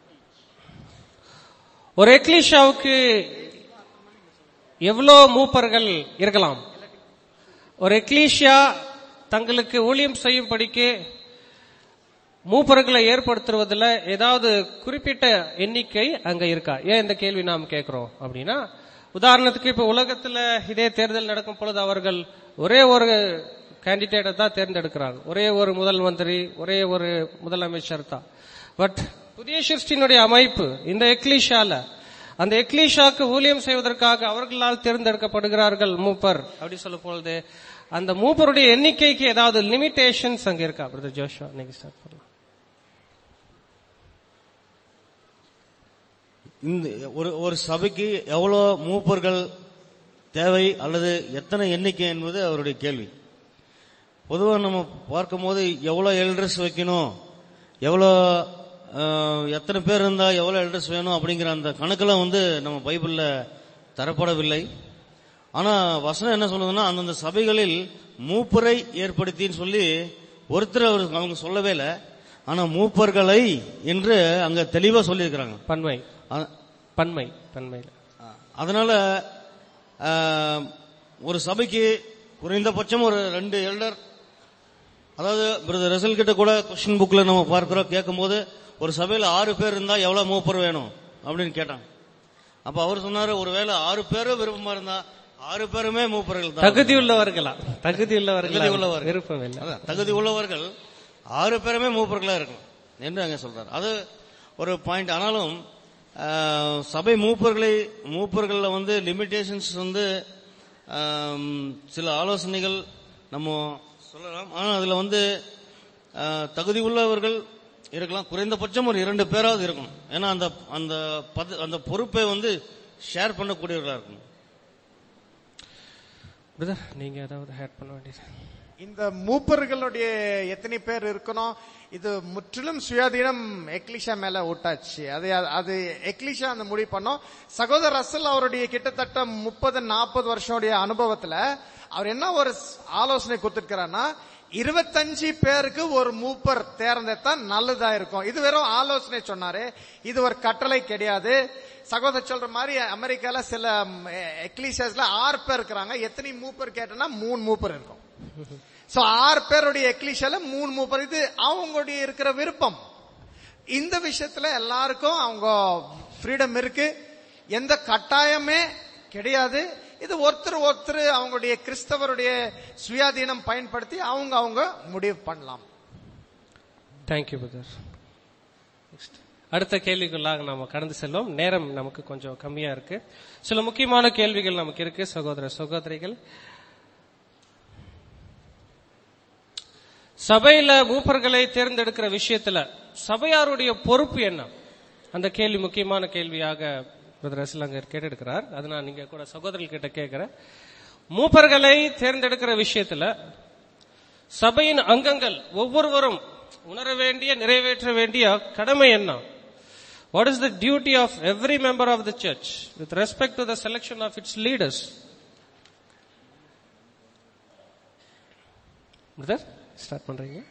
ஒரு எக்லிஷாவுக்கு எவ்வளோ மூப்பர்கள் இருக்கலாம்? ஒரு எக்லீஷியா தங்களுக்கு ஊழியம் செய்யும்படிக்கு மூப்பர்களை ஏற்படுத்துவதில் ஏதாவது குறிப்பிட்ட எண்ணிக்கை அங்க இருக்கா? ஏன் இந்த கேள்வி நாம் கேட்கிறோம் அப்படின்னா, உதாரணத்துக்கு இப்ப உலகத்துல இதே தேர்தல் நடக்கும் பொழுது அவர்கள் ஒரே ஒரு கேண்டிடேட்டை தான் தேர்ந்தெடுக்கிறாங்க, ஒரே ஒரு முதல் மந்திரி, ஒரே ஒரு முதலமைச்சர் தான். பட் புதிய சிருஷ்டியினுடைய அமைப்பு இந்த எக்லீஷால, அந்த எக்லீஷாக்கு ஊழியம் செய்வதற்காக அவர்களால் தேர்ந்தெடுக்கப்படுகிறார்கள் மூப்பர் அப்படி சொல்லும் பொழுது அந்த மூப்பருடைய எண்ணிக்கைக்கு ஏதாவது லிமிடேஷன்ஸ் அங்க இருக்கா? பிரதர் ஜோஷுவா, நீங்க ஸ்டார்ட் பண்ணலாம். இந்த ஒரு ஒரு சபைக்கு எவ்வளவு மூப்பர்கள் தேவை அல்லது எத்தனை எண்ணிக்கை என்பது அவருடைய கேள்வி. பொதுவாக நம்ம பார்க்கும் போது எவ்வளவு எல்டர்ஸ் வைக்கணும், எவ்வளோ எத்தனை பேர் இருந்தா எவ்வளவு எல்டர்ஸ் வேணும் அப்படிங்கிற அந்த கணக்கெல்லாம் வந்து நம்ம பைபிள்ல தரப்படவில்லை. ஆனா வசனம் என்ன சொல்லுதுன்னா, அந்தந்த சபைகளில் மூப்பரை ஏற்படுத்தின்னு சொல்லி ஒருத்தர் அவர் அவங்க சொல்லவே இல்லை. ஆனா மூப்பர்களை என்று அங்க தெளிவா சொல்லியிருக்கிறாங்க. பன்மை பன்மை பன்மை. அதனால ஒரு சபைக்கு குறைந்தபட்சம் ஒரு ரெண்டு எல்டர், அதாவது பிரதர் ரசல் கிட்ட கூட கொஸ்டின் புக்ல நம்ம பார்க்கிறோம், கேட்கும் போது ஒரு சபையில ஆறு பேர் இருந்தா எவ்வளவு மூப்பர் வேணும் அப்படின்னு கேட்டாங்க. அப்ப அவர் சொன்னாரு, ஒருவேளை ஆறு பேரும் விருப்பமா இருந்தா ஆறு பேருமே மூப்பர்கள் தான். தகுதி உள்ளவர்களா? தகுதி உள்ளவர்கள் விருப்பம் இல்லை, தகுதி உள்ளவர்கள் ஆறு பேருமே மூப்பர்களா இருக்கணும் என்று அங்க சொல்றாரு. அது ஒரு பாயிண்ட். ஆனாலும் சபை மூப்பர்களை மூப்பர்கள்ல வந்து லிமிடேஷன்ஸ் வந்து சில ஆலோசனைகள் நம்ம சொல்லலாம். ஆனா அதுல வந்து தகுதி உள்ளவர்கள் இருக்கலாம், குறைந்தபட்சம் ஒரு இரண்டு பேராவது இருக்கணும். ஏன்னா அந்த அந்த அந்த பொறுப்பை வந்து ஷேர் பண்ணக்கூடியவர்களா இருக்கணும். நீங்க ஏதாவது ஆட் பண்ண வேண்டியது? இந்த மூப்பர்களுடைய எத்தனை பேர் இருக்கணும், இது முற்றிலும் சுயாதீனம் எக்லிஷா மேல விட்டாச்சு. அது அது எக்லிஷா அந்த முடிவு பண்ணோம். சகோதரர் ரசல் அவருடைய கிட்டத்தட்ட முப்பது நாற்பது வருஷம் அனுபவத்துல அவர் என்ன ஒரு ஆலோசனை கொடுத்திருக்கிறார்னா, இருபத்தஞ்சு பேருக்கு ஒரு மூப்பர் தேர்ந்தெடுத்தா நல்லதா இருக்கும். இது வெறும் ஆலோசனை சொன்னாரு, இது ஒரு கட்டளை கிடையாது. சகோதரர் சொல்ற மாதிரி அமெரிக்கால சில எக்லிஷியாஸ்ல ஆறு பேர் இருக்கிறாங்க. எத்தனை மூப்பர் கேட்டனா மூணு மூப்பர் இருக்கும். சோ ஆறு பேருடைய எக்லிஷியால மூணு மூப்பர், இது அவங்களுடைய இருக்கிற விருப்பம். இந்த விஷயத்துல எல்லாருக்கும் அவங்க ஃப்ரீடம் இருக்கு, எந்த கட்டாயமே கிடையாது. இது ஒருத்தர் ஒருத்தர் அவங்களுடைய கிறிஸ்தவருடைய சுயாதீனம் பயன்படுத்தி அவங்க அவங்க முடிவு பண்ணலாம். Thank you brother. அடுத்த கேள்விக்குள்ளாக நாம கடந்து செல்வோம். நேரம் நமக்கு கொஞ்சம் கம்மியா இருக்கு. சில முக்கியமான கேள்விகள் நமக்கு இருக்கு சகோதர சகோதரிகள். சபையில மூப்பர்களை தேர்ந்தெடுக்கிற விஷயத்துல சபையாருடைய பொறுப்பு என்ன? அந்த கேள்வி முக்கியமான கேள்வியாக பிரதர் ரசல் அங்க கேட்டெடுக்கிறார். அதை நான் நீங்க கூட சகோதரர்கள் கிட்ட கேட்கிறேன். மூப்பர்களை தேர்ந்தெடுக்கிற விஷயத்துல சபையின் அங்கங்கள் ஒவ்வொருவரும் உணர வேண்டிய நிறைவேற்ற வேண்டிய கடமை என்ன? What is the duty of every member of the church with respect to the selection of its leaders? Brother start பண்றீங்க?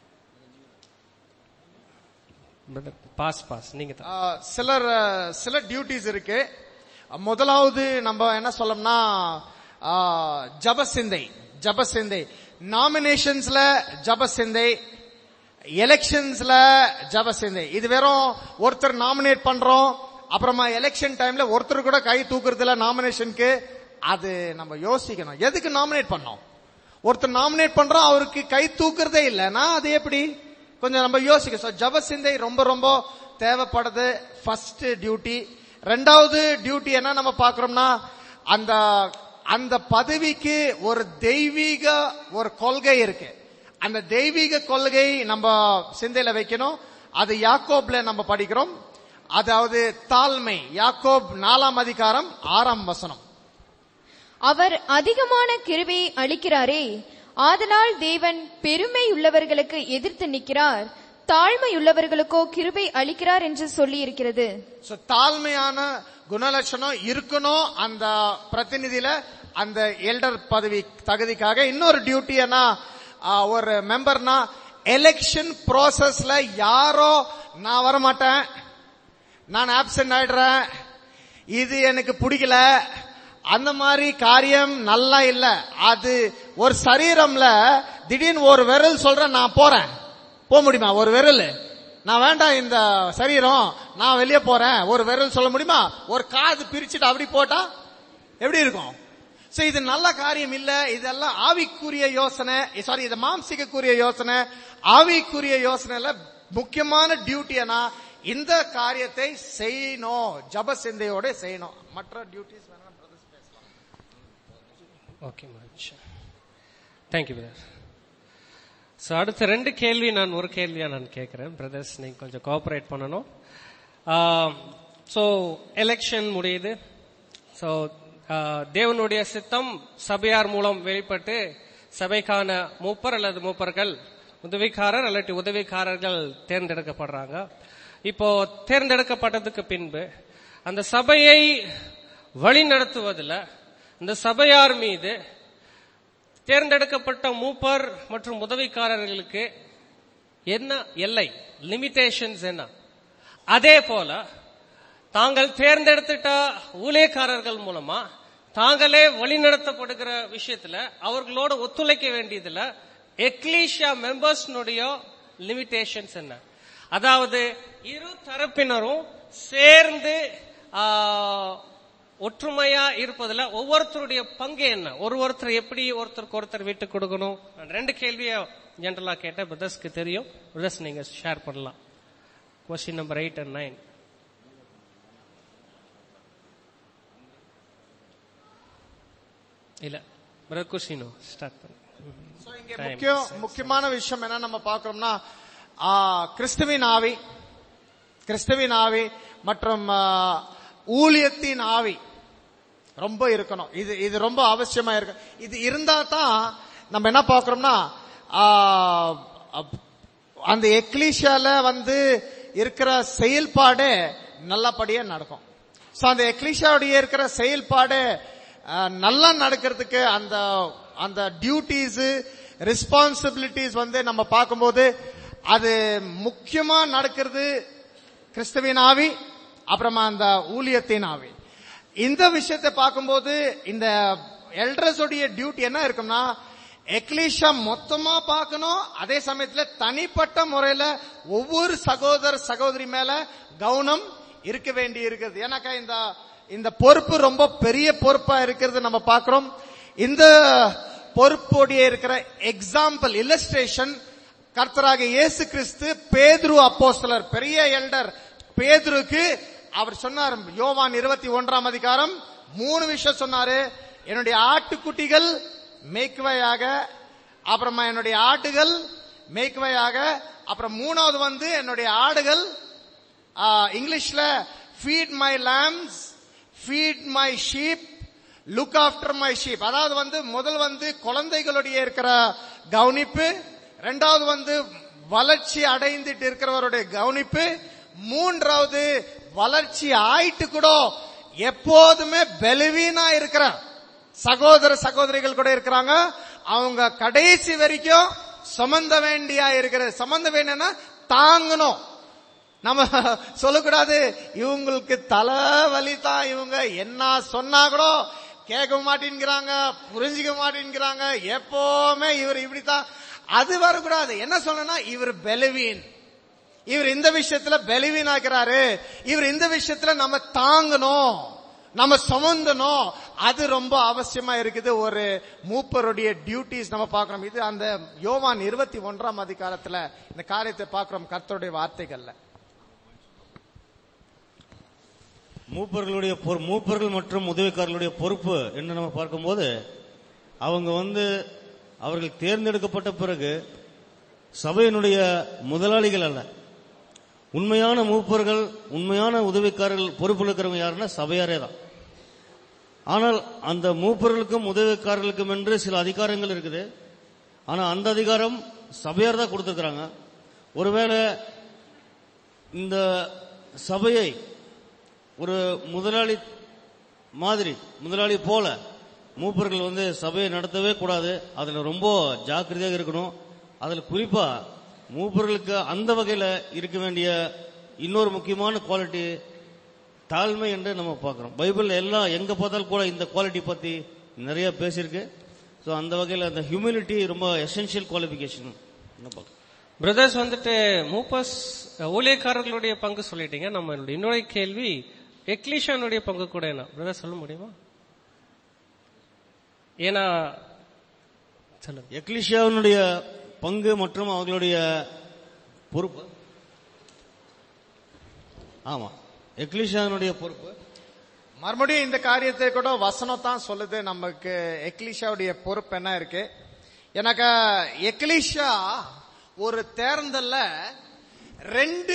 பிரதர் பாஸ் பாஸ் நீங்க தான். ஆ, சிலர் சில டியூட்டிஸ் இருக்கு. முதலாவது நம்ம என்ன சொல்லோம்னா ஆ, ஜபசிந்தை. ஜபசிந்தை நாமினேஷன்ஸ்ல ஜபசிந்தை, எலெக்ஷன்ஸ்ல ஜபசிந்தை. இது வெறும் ஒருத்தர் நாமினேட் பண்றோம், அப்புறமா எலெக்ஷன் டைம்ல ஒருத்தர் கூட கை தூக்குறதுல நாமினேஷனுக்கு. அது நம்ம யோசிக்கணும், எதுக்கு நாமினேட் பண்ணோம்? ஒருத்தர் நாமினேட் பண்றோம், அவருக்கு கை தூக்குறதே இல்லைன்னா அது எப்படி? கொஞ்சம் நம்ம யோசிக்க. ஜபசிந்தை ரொம்ப ரொம்ப தேவைப்படுது. First duty. ரெண்டாவது டியூட்டி என்ன நம்ம பாக்குறோம்னா, அந்த அந்த பதவிக்கு ஒரு தெய்வீக ஒரு கொள்கை இருக்கு. அந்த தெய்வீக கொள்கை நம்ம சிந்தையில வைக்கணும். அது யாக்கோப்ல நம்ம படிக்கிறோம். அதாவது தாழ்மை. யாக்கோப் நாலாம் அதிகாரம் ஆறாம் வசனம். அவர் அதிகமான கிருபையை அளிக்கிறாரே, ஆதலால் தேவன் பெருமை உள்ளவர்களுக்கு எதிர்த்து நிற்கிறார், தாழ்மையுள்ளவர்களுக்கோ கிருபை அளிக்கிறார் என்று சொல்லி இருக்கிறது. தாழ்மையான குணலட்சணம் இருக்கணும் அந்த பிரதிநிதியில, அந்த எல்டர் பதவி தகுதிக்காக. இன்னொரு டியூட்டி என்ன, ஒரு மெம்பர்னா எலெக்ஷன் ப்ராசஸ்ல யாரோ நான் வரமாட்டேன், நான் ஆப்சென்ட் ஆயிடுறேன், இது எனக்கு பிடிக்கல, அந்த மாதிரி காரியம் நல்லா இல்ல. அது ஒரு சரீரம்ல திடீர்னு ஒரு விரல் சொல்ற நான் போறேன், போக முடியுமா? ஒரு விரல் நான் வேண்டாம் இந்த சரீரம், நான் வெளியே போறேன், ஒரு விரல் சொல்ல முடியுமா? ஒரு காது பிரிச்சுட்டு அப்படி போட்டா எப்படி இருக்கும்? சோ இது நல்ல காரியம் இல்ல. இதெல்லாம் ஆவிக்குரிய யோசனை, சாரி இது மாம்சிக்குரிய யோசனை. ஆவிக்குரிய யோசனைல முக்கியமான டியூட்டினா இந்த காரியத்தை செய்யணும், ஜப சிந்தையோட செய்யணும். மற்ற டியூட்டிஸ் வேணா பிரதர்ஸ் பேசலாம். Okay much, thank you brother. So அடுத்த ரெண்டு கேள்வி நான் ஒரு கேள்வியா நான் கேட்கிறேன். பிரதர்ஸ் நீங்க கொஞ்சம் கோஆபரேட் பண்ணணும். ஸோ எலெக்ஷன் முடியுது. ஸோ தேவனுடைய சித்தம் சபையார் மூலம் வெளிப்பட்டு சபைக்கான மூப்பர் அல்லது மூப்பர்கள், உதவிக்காரர் அல்லது உதவிக்காரர்கள் தேர்ந்தெடுக்கப்படுறாங்க. இப்போ தேர்ந்தெடுக்கப்பட்டதுக்கு பின்பு அந்த சபையை வழி நடத்துவதில் இந்த சபையார் மீது தேர்ந்தெடுக்கப்பட்ட மூப்பர் மற்றும் உதவிக்காரர்களுக்கு என்ன எல்லை, லிமிடேஷன்ஸ் என்ன? அதே போல தாங்கள் தேர்ந்தெடுத்துட்ட ஊழியக்காரர்கள் மூலமா தாங்களே வழிநடத்தப்படுகிற விஷயத்துல அவர்களோட ஒத்துழைக்க வேண்டியதுல எக்லீஷியா மெம்பர்ஸ்னுடைய லிமிடேஷன்ஸ் என்ன? அதாவது இரு தரப்பினரும் சேர்ந்து ஒற்றுமையா இருப்பதுல ஒவ்வொருத்தருடைய பங்கு என்ன? ஒரு ஒருத்தர் எப்படி ஒருத்தருக்கு ஒருத்தர் விட்டு கொடுக்கணும்? ரெண்டு கேள்வியா ஜென்ரலா கேட்ட பிரதர்ஸ்க்கு தெரியும். பிரதர்ஸ் நீங்க ஷேர் பண்ணலாம். Question number eight and nine. இல்ல பிரதர் குஷினோ ஸ்டார்ட் பண்ணு. முக்கியமான விஷயம் என்ன நம்ம பாக்குறோம்னா, கிறிஸ்துவின் ஆவி, கிறிஸ்துவின் ஆவி மற்றும் ஊழியத்தின் ஆவி ரொம்ப இருக்கணும். இது இது ரொம்ப அவசியமா இருக்கு. இது இருந்தா தான் நம்ம என்ன பாக்குறோம்னா, அந்த எக்லீஷியால வந்து இருக்கிற செயல்பாடு நல்லபடியா நடக்கும். சோ அந்த எக்லீஷியாவுடைய இருக்கிற செயல்பாடு நல்லா நடக்கிறதுக்கு அந்த அந்த டியூட்டிஸ் ரெஸ்பான்சிபிலிட்டிஸ் வந்து நம்ம பார்க்கும்போது அது முக்கியமா நடக்கிறது கிறிஸ்துவின் ஆவி, அப்புறமா அந்த ஊழியத்தின் ஆவி. இந்த விஷயத்தை பார்க்கும்போது இந்த எல்டர்ஸ் உடைய டியூட்டி என்ன இருக்கும்னா, எக்லீஷா மொத்தமா பார்க்கணும், அதே சமயத்துல தனிப்பட்ட முறையில ஒவ்வொரு சகோதர சகோதரி மேல கவனம் இருக்க வேண்டி இருக்குது. ஏன்னாக்கா இந்த இந்த பொறுப்பு ரொம்ப பெரிய பொறுப்பா இருக்கிறது நம்ம பார்க்கிறோம். இந்த பொறுப்போடைய இருக்கிற எக்ஸாம்பிள் இல்லஸ்ட்ரேஷன் கர்த்தராக இயேசு கிறிஸ்து பேதுரு அப்போஸ்தலர், பெரிய எல்டர் பேதுருக்கு அவர் சொன்னார், யோவான் இருபத்தி ஒன்றாம் அதிகாரம் மூணு விஷயம் சொன்னாரு. என்னுடைய ஆட்டுக்குட்டிகள் மேய்க்குவையாக, அப்புறமா என்னுடைய ஆடுகள் மேய்க்குவையாக, அப்புறம் மூணாவது வந்து என்னுடைய ஆடுகள் இங்கிலீஷ்ல feed my lambs, feed my sheep, look after my sheep. அதாவது வந்து முதல் வந்து குழந்தைகளுடைய இருக்கிற கவனிப்பு, ரெண்டாவது வந்து வளர்ச்சி அடைந்துட்டு இருக்கிறவருடைய கவனிப்பு, மூன்றாவது வளர்ச்சி ஆயிட்டு கூட எப்போதுமே பலவீனா இருக்கிற சகோதர சகோதரிகள் கூட இருக்கிறாங்க. அவங்க கடைசி வரைக்கும் சுமந்த வேண்டியா இருக்கிறது. சுமந்த வேண்டியன்னா தாங்கணும். நம்ம சொல்லக்கூடாது இவங்களுக்கு தலைவலி தான், இவங்க என்ன சொன்னா கூட கேட்க மாட்டேங்கிறாங்க, புரிஞ்சுக்க மாட்டேங்கிறாங்க, எப்பவுமே இவர் இப்படித்தான். அது வரக்கூடாது. என்ன சொல்லணும்னா இவர் பலவீன், இவர் இந்த விஷயத்துல பலவீன் ஆகிறாரு, இவர் இந்த விஷயத்துல நம்ம தாங்கணும், நம்ம சுமந்தணும். அது ரொம்ப அவசியமா இருக்குது. ஒரு மூப்பருடைய டியூட்டிஸ் நம்ம பார்க்கிறோம். இது அந்த யோவான் இருபத்தி ஒன்றாம் அதிகாரத்துல இந்த காரியத்தை பார்க்கிறோம் கர்த்தருடைய வார்த்தைகள்ல. மூப்பர்களுடைய மூப்பர்கள் மற்றும் உதவிக்காரர்களுடைய பொறுப்பு என்று நம்ம பார்க்கும்போது, அவங்க வந்து அவர்கள் தேர்ந்தெடுக்கப்பட்ட பிறகு சபையினுடைய முதலாளிகள் அல்ல. உண்மையான மூப்பர்கள், உண்மையான உதவிக்காரர்கள், பொறுப்பில் இருக்கிறவங்க யாருன்னா சபையாரே தான். ஆனால் அந்த மூப்பர்களுக்கும் உதவிக்காரர்களுக்கும் என்று சில அதிகாரங்கள் இருக்குது. ஆனா அந்த அதிகாரம் சபையார் தான் கொடுத்திருக்கிறாங்க. ஒருவேளை இந்த சபையை ஒரு முதலாளி மாதிரி, முதலாளி போல மூப்பர்கள் வந்து சபையை நடத்தவே கூடாது. அதுல ரொம்ப ஜாக்கிரதையாக இருக்கணும். அதுல குறிப்பா மூப்பர்களுக்கு அந்த வகையில இருக்க வேண்டிய இன்னொரு முக்கியமான குவாலிட்டி தாழ்மை என்று நம்ம பார்க்கிறோம். பைபிள் எல்லாம் எங்க பார்த்தாலும் கூட இந்த குவாலிட்டி பத்தி நிறைய பேசியிருக்கு. ஸோ அந்த வகையில் அந்த ஹியூமிலிட்டி ரொம்ப எசென்ஷியல் குவாலிஃபிகேஷன். பிரதர்ஸ் வந்துட்டு மூப்பர்ஸ் ஊழியக்காரர்களுடைய பங்கு சொல்லிட்டீங்க. நம்ம இன்னொரு கேள்வி, எக்லீஷானுடைய பங்கு கூட என்ன பிரதர் சொல்ல முடியுமா? ஏன்னா சொல்லுங்க. எக்லீஷியாவினுடைய பங்கு மற்றும் அவர்களுடைய பொறுப்பு. ஆமா, எக்லீஷியாவினுடைய பொறுப்பு. மறுபடியும் இந்த காரியத்தை கூட வசனம் தான் சொல்லுது நமக்கு. எக்லீஷாவுடைய பொறுப்பு என்ன இருக்கு? எனக்கு எக்லீஷா ஒரு தேர்ந்தல்ல ரெண்டு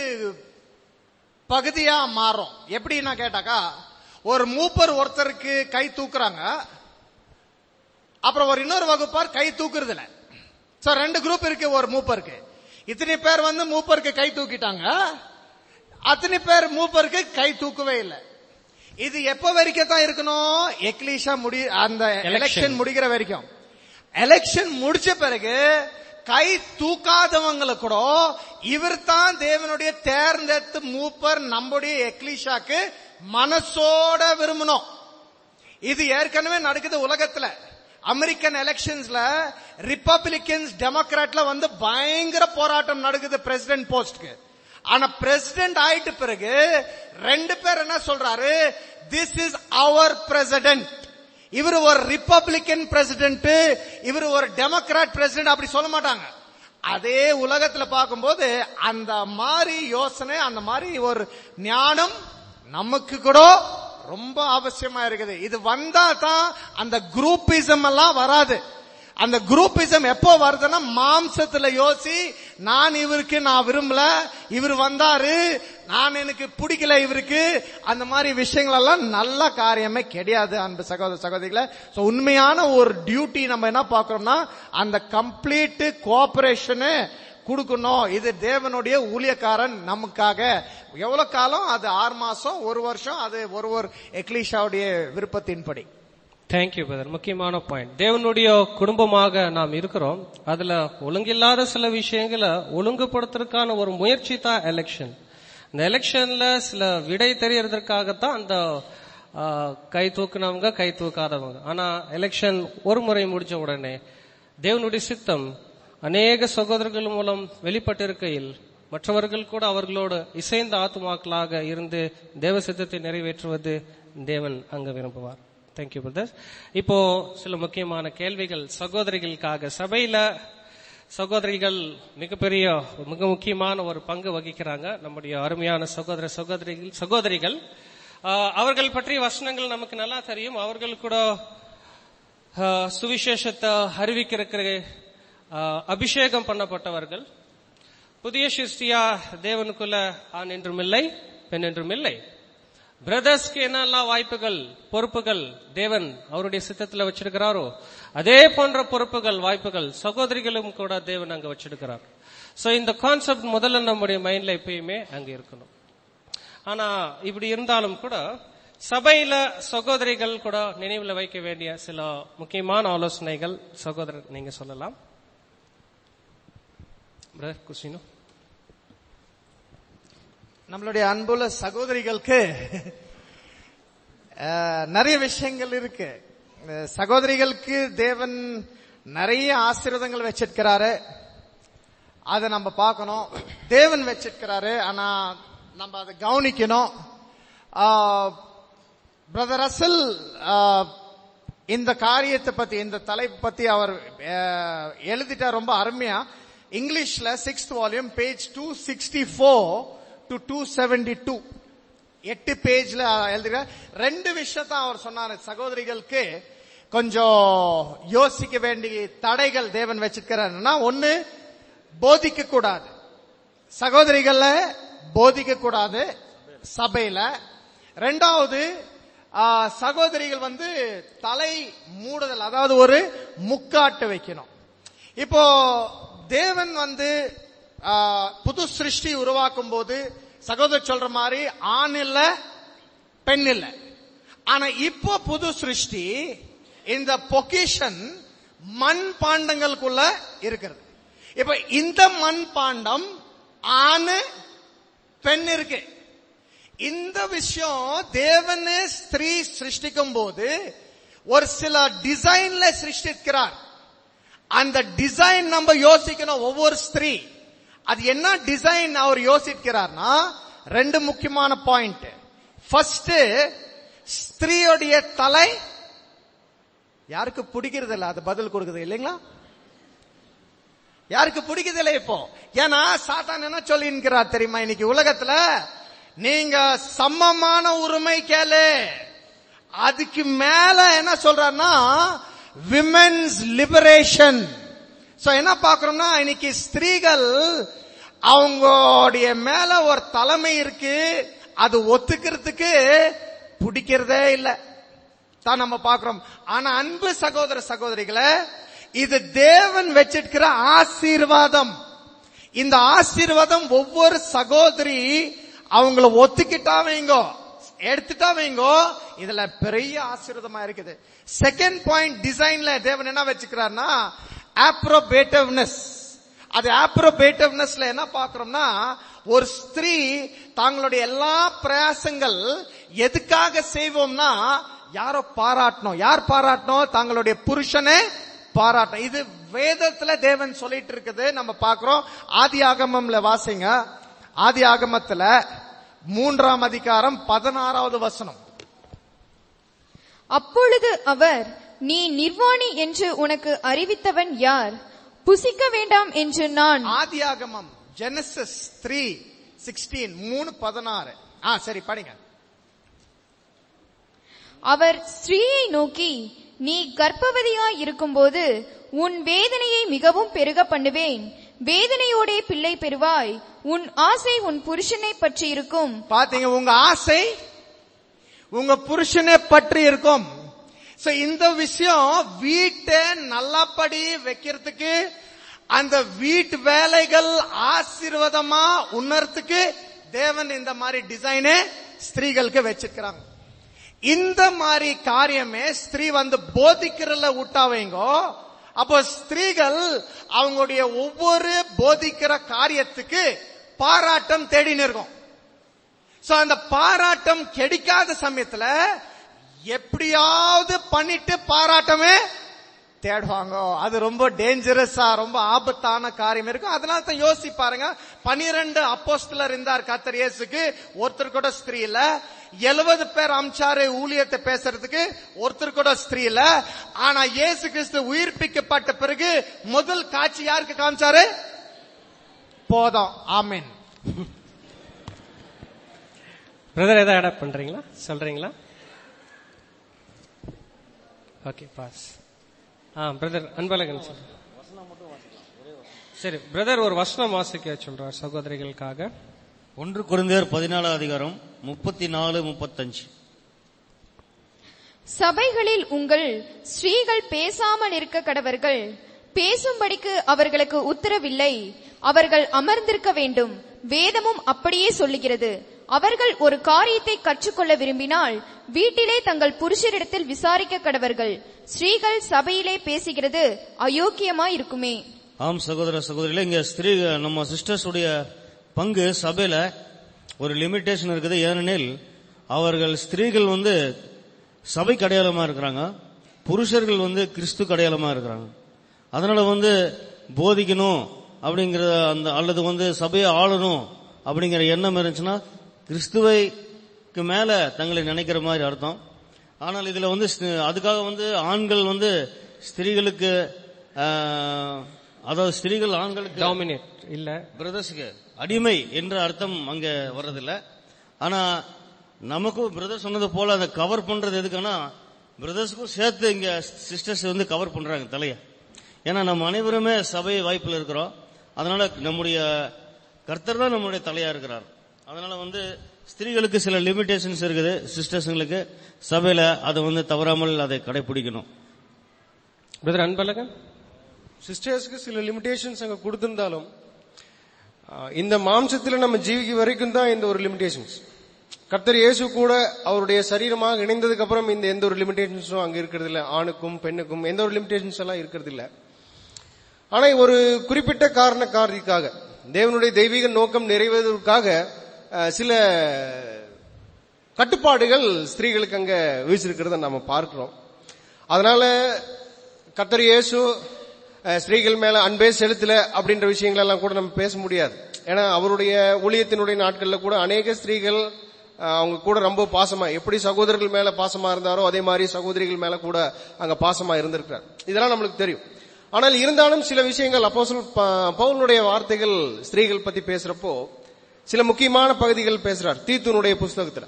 பகுதியா மாறும். எப்படின்னா கேட்டாக்கா, ஒரு மூப்பர் ஒருத்தருக்கு கை தூக்குறாங்க, அப்புறம் ஒரு இன்னொரு வகுப்பார் கை தூக்குறது இல்ல. சோ ரெண்டு குரூப் இருக்கு ஒரு மூப்பருக்கு. இத்தனை பேர் வந்து மூப்பருக்கு கை தூக்கிட்டாங்க, அத்தனை பேர் மூப்பருக்கு கை தூக்கவே இல்லை. இது எப்ப வரைக்கும் தான் இருக்கணும்? எக்லீஷா முடி அந்த எலெக்ஷன் முடிகிற வரைக்கும். எலெக்ஷன் முடிச்ச பிறகு கை தூக்காதவங்களை கூட இவர் தான் தேவனுடைய தேர்ந்தெடுத்து மூப்பர் நம்முடைய எக்லீஷாக்கு மனசோட விரும்பணும். இது ஏற்கனவே நடக்குது உலகத்துல. அமெரிக்கன் எலெக்ஷன்ஸ்ல ரிப்பப்ளிகன்ஸ் டெமோக்ராட்ல வந்து பயங்கர போராட்டம் நடக்குது பிரசிடென்ட் போஸ்ட்க்கு. ஆனா பிரசிடென்ட் ஆயிட்ட பிறகு ரெண்டு பேர் என்ன சொல்றாரு? This is our president. இவர் ஒரு ரிப்பப்ளிகன் பிரசிடென்ட், இவர் ஒரு டெமோக்ராட் பிரசிடென்ட் அப்படி சொல்ல மாட்டாங்க. அதே உலகத்துல பார்க்கும்போது அந்த மாதிரி யோசனை, அந்த மாதிரி ஒரு ஞானம் நமக்கு கூட ரொம்ப அவசியமா இருக்குது. இது வந்தா தான் அந்த குரூப்பிசம் எல்லாம் வராது. அந்த குரூப்பிசம் எப்போ வருதுன்னா, மாம்சத்துல யோசி, நான் இவருக்கு நான் விரும்பல, இவர் வந்தாரு, நான் எனக்கு பிடிக்கல இவருக்கு, அந்த மாதிரி விஷயங்கள் எல்லாம் நல்ல காரியமே கிடையாது அன்பு சகோதர சகோதரிகளை. சோ உண்மையான ஒரு டியூட்டி நம்ம என்ன பார்க்கிறோம்னா, அந்த கம்ப்ளீட் கோஆபரேஷன் கொடுக்கணும். இது தேவனுடைய ஊழியக்காரன் நமக்காக எவ்வளவு காலம்? அது ஆறு மாசம், ஒரு வருஷம், அது ஒரு ஒரு எக்லீஷாவுடைய விருப்பத்தின்படி. Thank you brother. முக்கியமான பாயிண்ட். தேவனுடைய குடும்பமாக நாம் இருக்கிறோம். அதுல ஒழுங்கில்லாத சில விஷயங்களை ஒழுங்குபடுத்துறதுக்கான ஒரு முயற்சி தான் எலெக்ஷன். இந்த எலெக்ஷன்ல சில விடை தெரியறதுக்காகத்தான் அந்த கை தூக்குனவங்க கை தூக்காதவங்க. ஆனா எலெக்ஷன் ஒரு முறை முடிஞ்ச உடனே தேவனுடைய சித்தம் அநேக சகோதரர்கள் மூலம் வெளிப்பட்டிருக்கையில் மற்றவர்கள் கூட அவர்களோடு இசைந்த ஆத்துமாக்களாக இருந்து தேவ சித்தத்தை நிறைவேற்றுவது தேவன் அங்க விரும்புவார். Thank you brothers. இப்போ சில முக்கியமான கேள்விகள் சகோதரிகளுக்காக. சபையில சகோதரிகள் மிகப்பெரிய மிக முக்கியமான ஒரு பங்கு வகிக்கிறாங்க. நம்முடைய அருமையான சகோதர சகோதரிகள் சகோதரிகள் அவர்கள் பற்றிய வசனங்கள் நமக்கு நல்லா தெரியும். அவர்கள் கூட சுவிசேஷத்தை அறிவிக்கிற அபிஷேகம் பண்ணப்பட்டவர்கள். புதிய சிருஷ்டியா தேவனுக்குள்ள ஆண் என்றும் இல்லை, பெண் என்றும் இல்லை. பிரதர்ஸ்க்கு என்னெல்லாம் வாய்ப்புகள் பொறுப்புகள் தேவன் அவருடைய சித்தத்துல வச்சிருக்கிறாரோ அதே போன்ற பொறுப்புகள் வாய்ப்புகள் சகோதரிகளும் கூட தேவன் அங்க வச்சிருக்கிறார். சோ இந்த கான்செப்ட் முதல்ல நம்முடைய மைண்ட்ல எப்பயுமே அங்க இருக்கணும். ஆனா இப்படி இருந்தாலும் கூட சபையில சகோதரிகள் கூட நினைவில் வைக்க வேண்டிய சில முக்கியமான ஆலோசனைகள் சகோதரர் நீங்க சொல்லலாம். பிரதர் குசினோ. நம்மளுடைய அன்புள்ள சகோதரிகளுக்கு நிறைய விஷயங்கள் இருக்கு. சகோதரிகளுக்கு தேவன் நிறைய ஆசீர்வாதங்கள் வச்சிருக்கிறாரு. அதை நம்ம பார்க்கணும். தேவன் வச்சிருக்கிறாரு, ஆனா நம்ம அதை கவனிக்கணும். பிரதர் ரசல் இந்த காரியத்தை பத்தி, இந்த தலைப்பு பத்தி அவர் எழுதிட்டா ரொம்ப அருமையா. இங்கிலீஷ்ல sixth volume page two sixty four to two seventy two எட்டு பேஜ்ல எழுதுற ரெண்டு விஷயத்தான் அவர் சொன்னாரு. சகோதரிகளுக்கு கொஞ்சம் யோசிக்க வேண்டிய தடைகள் தேவன் வச்சிருக்கிறாருன்னா, ஒன்னு போதிக்க கூடாது, சகோதரிகள போதிக்க கூடாது சபையில. ரெண்டாவது சகோதரிகள் வந்து தலை மூடுதல், அதாவது ஒரு முக்காட்டு வைக்கணும். இப்போ தேவன் வந்து புது சிருஷ்டி உருவாக்கும் போது சகோதரர் சொல்ற மாதிரி ஆண் இல்ல பெண் இல்ல. ஆனா இப்போ புது சிருஷ்டி இந்த பொக்கிஷன் மண் பாண்டங்களுக்குள்ள இருக்கிறது. இப்ப இந்த மண் பாண்டம் ஆணு பெண் இருக்கு. இந்த விஷயம் தேவனே ஸ்திரீ சிருஷ்டிக்கும் போது ஒரு சில டிசைன்ல சிருஷ்டிக்கிறார். அந்த டிசைன் நம்ம யோசிக்கணும். ஒவ்வொரு ஸ்திரீ அது என்ன டிசைன் அவர் யோசிக்கிறார்னா, ரெண்டு முக்கியமான பாயிண்ட். ஃபர்ஸ்ட், ஸ்திரீயுடைய தலை யாருக்கு பிடிக்கிறது இல்ல, அது பதில் கொடுக்குது இல்லைங்களா? யாருக்கு பிடிக்கிறது இல்லை இப்போ? ஏன்னா சாத்தான் என்ன சொல்லிருக்கிறார் தெரியுமா? இன்னைக்கு உலகத்துல நீங்க சமமான உரிமை கேளு, அதுக்கு மேல என்ன சொல்றாருன்னா விமென்ஸ் லிபரேஷன். சோ என்ன பாக்குறோம்னா, இன்னைக்கு ஸ்திரீகள் அவங்களுடைய மேல ஒரு தலைமை இருக்கு, அது ஒத்துக்கிறதுக்கு பிடிக்கிறதே இல்ல தான் நம்ம பாக்குறோம். ஆனா அன்பு சகோதர சகோதரிகளை, இது தேவன் வச்சிருக்கிற ஆசீர்வாதம். இந்த ஆசீர்வாதம் ஒவ்வொரு சகோதரி அவங்கள ஒத்துக்கிட்டா வைங்கோ, எடுத்துட்டா வைங்கோ, இதுல பெரிய ஆசீர்வாதமா இருக்குது. செகண்ட் பாயிண்ட், டிசைன்ல தேவன் என்ன வச்சுக்கிறார்னா அப்ரோபேட்டிவ்னஸ். அது அப்ரோபேட்டிவ்னஸ்ல என்ன பாக்குறோம்னா, ஒரு ஸ்திரீ தங்களுடைய எல்லா பிரயாசங்கள் எதுக்காக செய்வோம்னா, யாரோ பாராட்டணும். யார் பாராட்டணும்? தங்களுடைய புருஷனே பாராட்டணும். இது வேதத்துல தேவன் சொல்லிட்டு இருக்குது, நம்ம பாக்குறோம். ஆதி ஆகமம்ல வாசிங்க. ஆதி ஆகமத்துல மூன்றாம் அதிகாரம் பதினாறாவது வசனம். அப்பொழுது அவர், நீ நிர்வாணி என்று உனக்கு அறிவித்தவன் யார்? புசிக்க வேண்டாம் என்று நான். ஆதி ஆகமம் ஜெனசிஸ் த்ரீ சிக்ஸ்டீன் மூணு பதினாறு. ஆ சரி படிங்க. அவர் ஸ்திரீயை நோக்கி, நீ கர்ப்பவதியாய் இருக்கும்போது உன் வேதனையை மிகவும் பெருக பண்ணுவேன், வேதனையோடே பிள்ளை பெறுவாய், உன் ஆசை உன் புருஷனை பற்றி இருக்கும். பாத்தீங்க, உங்க ஆசை உங்க புருஷனை பற்றி இருக்கும். இந்த விஷயம் வீட்டை நல்லபடி வைக்கிறதுக்கு, அந்த வீட்டு வேலைகள் ஆசீர்வாதமா உணர்த்துக்கு தேவன் இந்த மாதிரி டிசைனே ஸ்திரீகளுக்கு வச்சிருக்கிறாங்க. இந்த மாதிரி காரியமே ஸ்திரீ வந்து போதிக்கிறல விட்டாவைங்கோ, அப்போ ஸ்திரீகள் அவங்களுடைய ஒவ்வொரு போதிக்கிற காரியத்துக்கு பாராட்டம் தேடின்னு இருக்கும். சோ அந்த பாராட்டம் கிடைக்காத சமயத்துல எப்படியாவது பண்ணிட்டு பாராட்டமே தேடுவாங்க. அது ரொம்ப டேஞ்சரஸா, ரொம்ப ஆபத்தான காரியம் இருக்கும். அதனால தான் யோசி பாருங்க, பனிரெண்டு அப்போஸ்தலர் இருந்தார் கர்த்தர் இயேசுக்கு, ஒருத்தர் கூட ஸ்திரீ இல்ல. எழுபது பேர் அம்சாரு ஊழியத்தை பேசுறதுக்கு, ஒருத்தர் கூட ஸ்திரீ இல்ல. ஆனா இயேசு கிறிஸ்து உயிர்ப்பிக்கப்பட்ட பிறகு முதல் காட்சி யாருக்கு காமிச்சாரு? போதும். ஆமென். பிரதர் ஏதாவது ஆட் பண்றீங்களா, சொல்றீங்களா? Okay pass. ஆ பிரதர் அன்பழகன் சொல்ற. சரி பிரதர் ஒரு வசனம் வாசிக்க சொல்றார் சகோதரிகளுக்காக. ஒன்று கொரிந்தியர் பதினாலாம் அதிகாரம் முப்பத்தி நாலு முப்பத்தஞ்சு. சபைகளில் உங்கள் ஸ்திரீகள் பேசாமல் இருக்க கடவர்கள், பேசும்படிக்கு அவர்களுக்கு உத்தரவில்லை, அவர்கள் அமர்ந்திருக்க வேண்டும், வேதமும் அப்படியே சொல்லுகிறது. அவர்கள் ஒரு காரியத்தை கற்றுக்கொள்ள விரும்பினால் வீட்டிலே தங்கள் புருஷரிடத்தில் விசாரிக்க கடவர்கள். ஸ்திரீகள் சபையிலே பேசுகிறது அயோக்கியமாயிருக்குமே. ஆம் சகோதர சகோதரிகளே, இங்க ஸ்திரீ நம்ம சிஸ்டர்ஸ் உடைய பங்கு சபையில ஒரு லிமிடேஷன் இருக்குது. ஏனெனில் அவர்கள் ஸ்திரீகள் வந்து சபைக்கு அடையாளமா இருக்கிறாங்க, புருஷர்கள் வந்து கிறிஸ்து அடையாளமா இருக்கிறாங்க. அதனால வந்து போதிக்கணும் அப்படிங்கிற அந்த அல்லது வந்து சபையை ஆளணும் அப்படிங்கிற எண்ணம் இருந்துச்சுன்னா கிறிஸ்துவைக்கு மேல தங்களை நினைக்கிற மாதிரி அர்த்தம். ஆனால் இதுல வந்து அதுக்காக வந்து ஆண்கள் வந்து ஸ்திரீகளுக்கு அதாவது ஸ்திரீகள் ஆண்களுக்கு டாமினேட் இல்ல, பிரதர்ஸுக்கு அடிமை என்ற அர்த்தம் அங்க வர்றதில்லை. ஆனா நமக்கும் பிரதர் சொன்னது போல அதை கவர் பண்றது எதுக்குன்னா பிரதர்ஸுக்கும் சேர்த்து இங்க சிஸ்டர்ஸ் வந்து கவர் பண்றாங்க தலைய. ஏன்னா நம்ம அனைவருமே சபை வாய்ப்புல இருக்கிறோம். அதனால நம்முடைய கர்த்தர் தான் நம்முடைய தலையா இருக்கிறார். அதனால வந்து ஸ்திரீகளுக்கு சில லிமிடேஷன்ஸ் இருக்குது, சிஸ்டர்ஸுங்களுக்கு சபையில அதை வந்து தவறாமல் அதை கடைபிடிக்கணும். பிரதர் அன்பழகன், சிஸ்டர்ஸ்க்கு சில லிமிடேஷன்ஸ் அங்க கொடுத்திருந்தாலும் இந்த மாம்சத்துல நம்ம ஜீவிக்கு வரைக்கும் தான் இந்த ஒரு லிமிடேஷன்ஸ். கர்த்தர் இயேசு கூட அவருடைய சரீரமாக இணைந்ததுக்கு அப்புறம் இந்த எந்த ஒரு லிமிடேஷன்ஸும் அங்க இருக்கிறது இல்ல. ஆணுக்கும் பெண்ணுக்கும் எந்த ஒரு லிமிடேஷன்ஸ் எல்லாம் இருக்கிறது இல்ல. ஆனா ஒரு குறிப்பிட்ட காரண காரியத்துக்காக தேவனுடைய தெய்வீக நோக்கம் நிறைவேறுவதற்காக சில கட்டுப்பாடுகள் ஸ்திரீகளுக்கு அங்க வீசிருக்கிறத நாம பார்க்கிறோம். அதனால கர்த்தர் இயேசு ஸ்திரீகள் மேல அன்பே செலுத்தல அப்படின்ற விஷயங்கள் எல்லாம் கூட நம்ம பேச முடியாது. ஏன்னா அவருடைய ஊழியத்தினுடைய நாட்கள்ல கூட அநேக ஸ்திரீகள் அவங்க கூட ரொம்ப பாசமா, எப்படி சகோதரர்கள் மேல பாசமா இருந்தாரோ அதே மாதிரி சகோதரிகள் மேல கூட அங்க பாசமா இருந்திருக்கிறார். இதெல்லாம் நம்மளுக்கு தெரியும். ஆனால் இருந்தாலும் சில விஷயங்கள் அப்போஸ்தலன் பவுலுடைய வார்த்தைகள் ஸ்திரீகள் பத்தி பேசுறப்போ சில முக்கியமான பகுதிகள் பேசுறார். தீத்துனுடைய புஸ்தகத்துல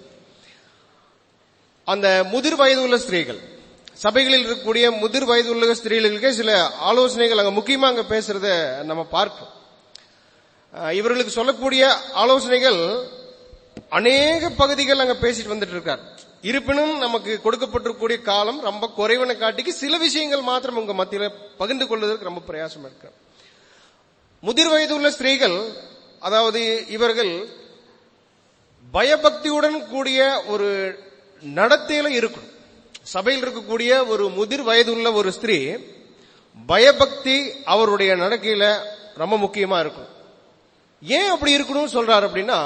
அந்த முதிர் வயது உள்ள ஸ்திரீகள், சபைகளில் இருக்கக்கூடிய முதிர் வயது உள்ள ஸ்திரீகளுக்கு சில ஆலோசனைகள் அங்க முக்கியமா அங்க பேசுறத நம்ம பார்க்கிறோம். இவர்களுக்கு சொல்லக்கூடிய ஆலோசனைகள் அநேக பகுதிகள் அங்க பேசிட்டு வந்துட்டு இருக்கார். இருப்பினும் நமக்கு கொடுக்கப்பட்டிருக்கக்கூடிய காலம் ரொம்ப குறைவனை காட்டிக்கு சில விஷயங்கள் மாத்திரம் உங்க மத்தியில பகிர்ந்து கொள்வதற்கு ரொம்ப பிரயாசம் இருக்கு. முதிர் வயது உள்ள ஸ்திரீகள், அதாவது இவர்கள் பயபக்தியுடன் கூடிய ஒரு நடத்தையில இருக்கணும். சபையில் இருக்கக்கூடிய ஒரு முதிர் வயது உள்ள ஒரு ஸ்திரீ பயபக்தி அவருடைய நடக்கையில ரொம்ப முக்கியமா இருக்கும். ஏன் அப்படி இருக்கணும் சொல்றாரு அப்படின்னா,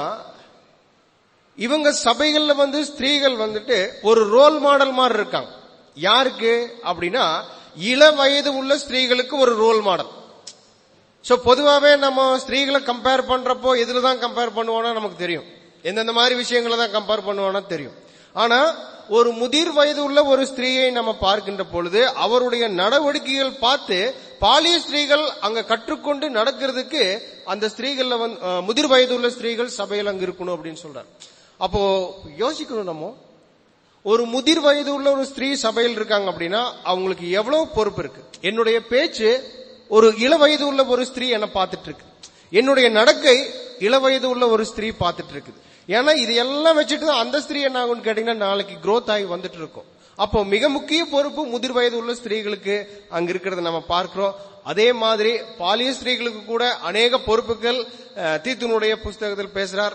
இவங்க சபைகள்ல வந்து ஸ்திரீகள் வந்துட்டு ஒரு ரோல் மாடல் மாதிரி இருக்காங்க. யாருக்கு அப்படின்னா இள வயது உள்ள ஸ்திரீகளுக்கு ஒரு ரோல் மாடல். சோ பொதுவாவே நம்ம ஸ்திரீகளை கம்பேர் பண்றப்போ எதுலதான் கம்பேர் பண்ணுவோம்னா நமக்கு தெரியும், எந்தெந்த மாதிரி விஷயங்களை தான் கம்பேர் பண்ணுவோம்னா தெரியும். ஆனா ஒரு முதிர் வயது உள்ள ஒரு ஸ்திரீயை நம்ம பார்க்கின்ற பொழுது அவருடைய நடவடிக்கைகள் பார்த்து பாலிய ஸ்திரீகள் அங்க கற்றுக்கொண்டு நடக்கிறதுக்கு அந்த ஸ்திரீகள்ல வந்து முதிர் வயது உள்ள ஸ்திரீகள் சபையில் அங்க இருக்கணும் அப்படின்னு சொல்றாரு. அப்போ யோசிக்கணும், நம்ம ஒரு முதிர் வயது உள்ள ஒரு ஸ்திரீ சபையில் இருக்காங்க அப்படின்னா அவங்களுக்கு எவ்வளவு பொறுப்பு இருக்கு. என்னுடைய பேச்சு ஒரு இள வயது உள்ள ஒரு ஸ்திரீ என்ன பார்த்துட்டு இருக்கு, என்னுடைய நடக்கை இள வயது உள்ள ஒரு ஸ்திரீ பார்த்துட்டு இருக்குது. ஏன்னா இது எல்லாம் வச்சுட்டு தான் அந்த ஸ்திரீ என்ன ஆகும்னு கேட்டீங்கன்னா நாளைக்கு growth ஆகி வந்துட்டு இருக்கும். அப்போ மிக முக்கிய பொறுப்பு முதிர் வயது உள்ள ஸ்திரீகளுக்கு அங்க இருக்கிறத நம்ம பார்க்கிறோம். அதே மாதிரி பாலிய ஸ்திரீகளுக்கு கூட அநேக பொறுப்புகள் தீத்துனுடைய புஸ்தகத்தில் பேசுறார்.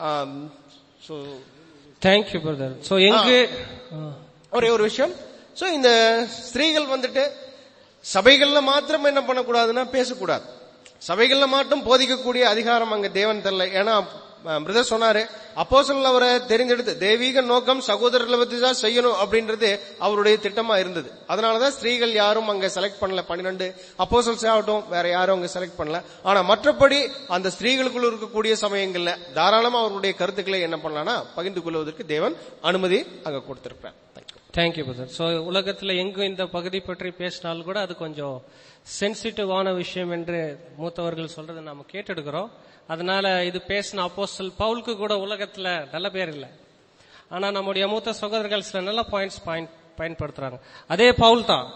So thank you brother. சோ எங்க ஒரே ஒரு விஷயம், சோ இந்த ஸ்திரீகள் வந்துட்டு சபைகள்ல மாத்திரம் என்ன பண்ணக்கூடாதுன்னா பேசக்கூடாது. சபைகள்ல மட்டும் போதிக்கக்கூடிய அதிகாரம் அங்க தேவன் தரல. ஏன்னா பிரதர் சொன்னாரு, அப்போஸ்தலன் அவரை தெரிந்தெடுத்து தெய்வீக நோக்கம் சகோதரர்களை பத்தி தான் செய்யணும் அப்படின்றது அவருடைய திட்டமா இருந்தது. அதனாலதான் ஸ்திரீகள் யாரும் அங்க செலக்ட் பண்ணல. பன்னிரண்டு அப்போஸ்தலன்ஸ் ஆகட்டும் வேற யாரும் அங்க செலக்ட் பண்ணல. ஆனா மற்றபடி அந்த ஸ்திரீகளுக்குள்ள இருக்கக்கூடிய சமயங்கள்ல தாராளமா அவருடைய கருத்துக்களை என்ன பண்ணலாம்னா பகிர்ந்து கொள்வதற்கு தேவன் அனுமதி அங்க கொடுத்திருக்கிறார். Thank you brother. சோ உலகத்துல எங்கும் இந்த பகுதி பற்றி பேசினாலும் கூட அது கொஞ்சம் சென்சிட்டிவான விஷயம் என்று மூத்தவர்கள் சொல்றதை நாம கேட்டெடுக்கிறோம். அதனால இது பேசின அப்போஸ்தலன் பவுலுக்கு கூட உலகத்துல நல்ல பேர் இல்லை. ஆனா நம்முடைய மூத்த சகோதரர்கள் சில நல்ல பாயிண்ட்ஸ் பயன்படுத்துறாங்க. அதே பவுல் தான்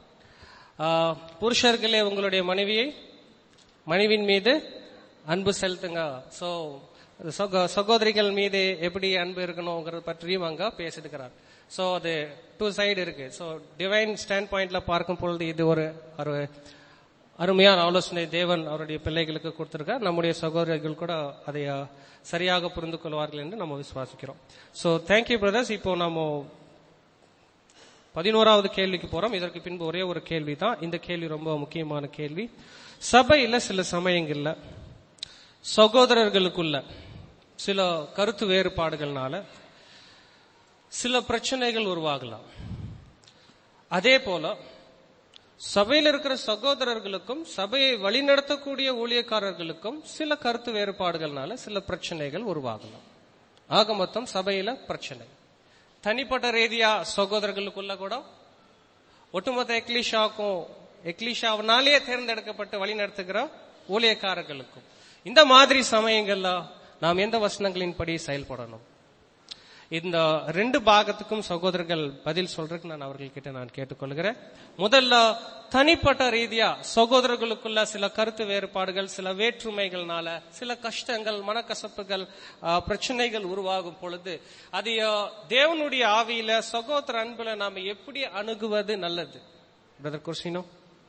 புருஷர்களே உங்களுடைய மனைவியை மனைவின் மீது அன்பு செலுத்துங்க. சோ சகோதரிகள் மீது எப்படி அன்பு இருக்கணுங்கிறது பற்றியும் அங்க பேசிருக்கிறார். சோ அது டூ சைடு இருக்கு. சோ டிவைன் ஸ்டாண்ட் பாயிண்ட்ல பார்க்கும் பொழுது இது ஒரு அருமையான ஆலோசனை தேவன் அவருடைய பிள்ளைகளுக்கு கொடுத்திருக்கார். நம்முடைய சகோதரர்கள் கூட அதை சரியாக புரிந்து கொள்வார்கள் என்று நம்ம விசுவாசிக்கிறோம். So thank you brothers. இப்போ நம்ம பதினோராவது கேள்விக்கு போறோம். இதற்கு பின்பு ஒரே ஒரு கேள்வி தான். இந்த கேள்வி ரொம்ப முக்கியமான கேள்வி. சபையில சில சமயங்கள்ல சகோதரர்களுக்குள்ள சில கருத்து வேறுபாடுகள்னால சில பிரச்சனைகள் உருவாகலாம். அதே போல சபையில் இருக்கிற சகோதரர்களுக்கும் சபையை வழிநடத்தக்கூடிய ஊழியக்காரர்களுக்கும் சில கருத்து வேறுபாடுகள்னால சில பிரச்சனைகள் உருவாகலாம். ஆக மொத்தம் சபையில பிரச்சனை. தனிப்பட்ட ரீதியா சகோதரர்களுக்குள்ள கூட ஒட்டுமொத்த எக்லிஷாவுக்கும் எக்லிஷாவினாலேயே தேர்ந்தெடுக்கப்பட்டு வழி நடத்துகிற ஊழியக்காரர்களுக்கும் இந்த மாதிரி சமயங்கள்ல நாம் எந்த வசனங்களின்படி செயல்படணும்? இந்த ரெண்டு பாகத்துக்கும் சகோதரர்கள் பதில் சொல்றதுக்கு நான் அவர்கள்கிட்ட நான் கேட்டுக்கொள்கிறேன். முதல்ல தனிப்பட்ட ரீதியா சகோதரர்களுக்குள்ள சில கருத்து வேறுபாடுகள், சில வேற்றுமைகள்னால சில கஷ்டங்கள், மனக்கசப்புகள், பிரச்சனைகள் உருவாகும் பொழுது அது தேவனுடைய ஆவியில சகோதர அன்புல நாம எப்படி அணுகுவது நல்லது? பிரதர் குர்சினோ.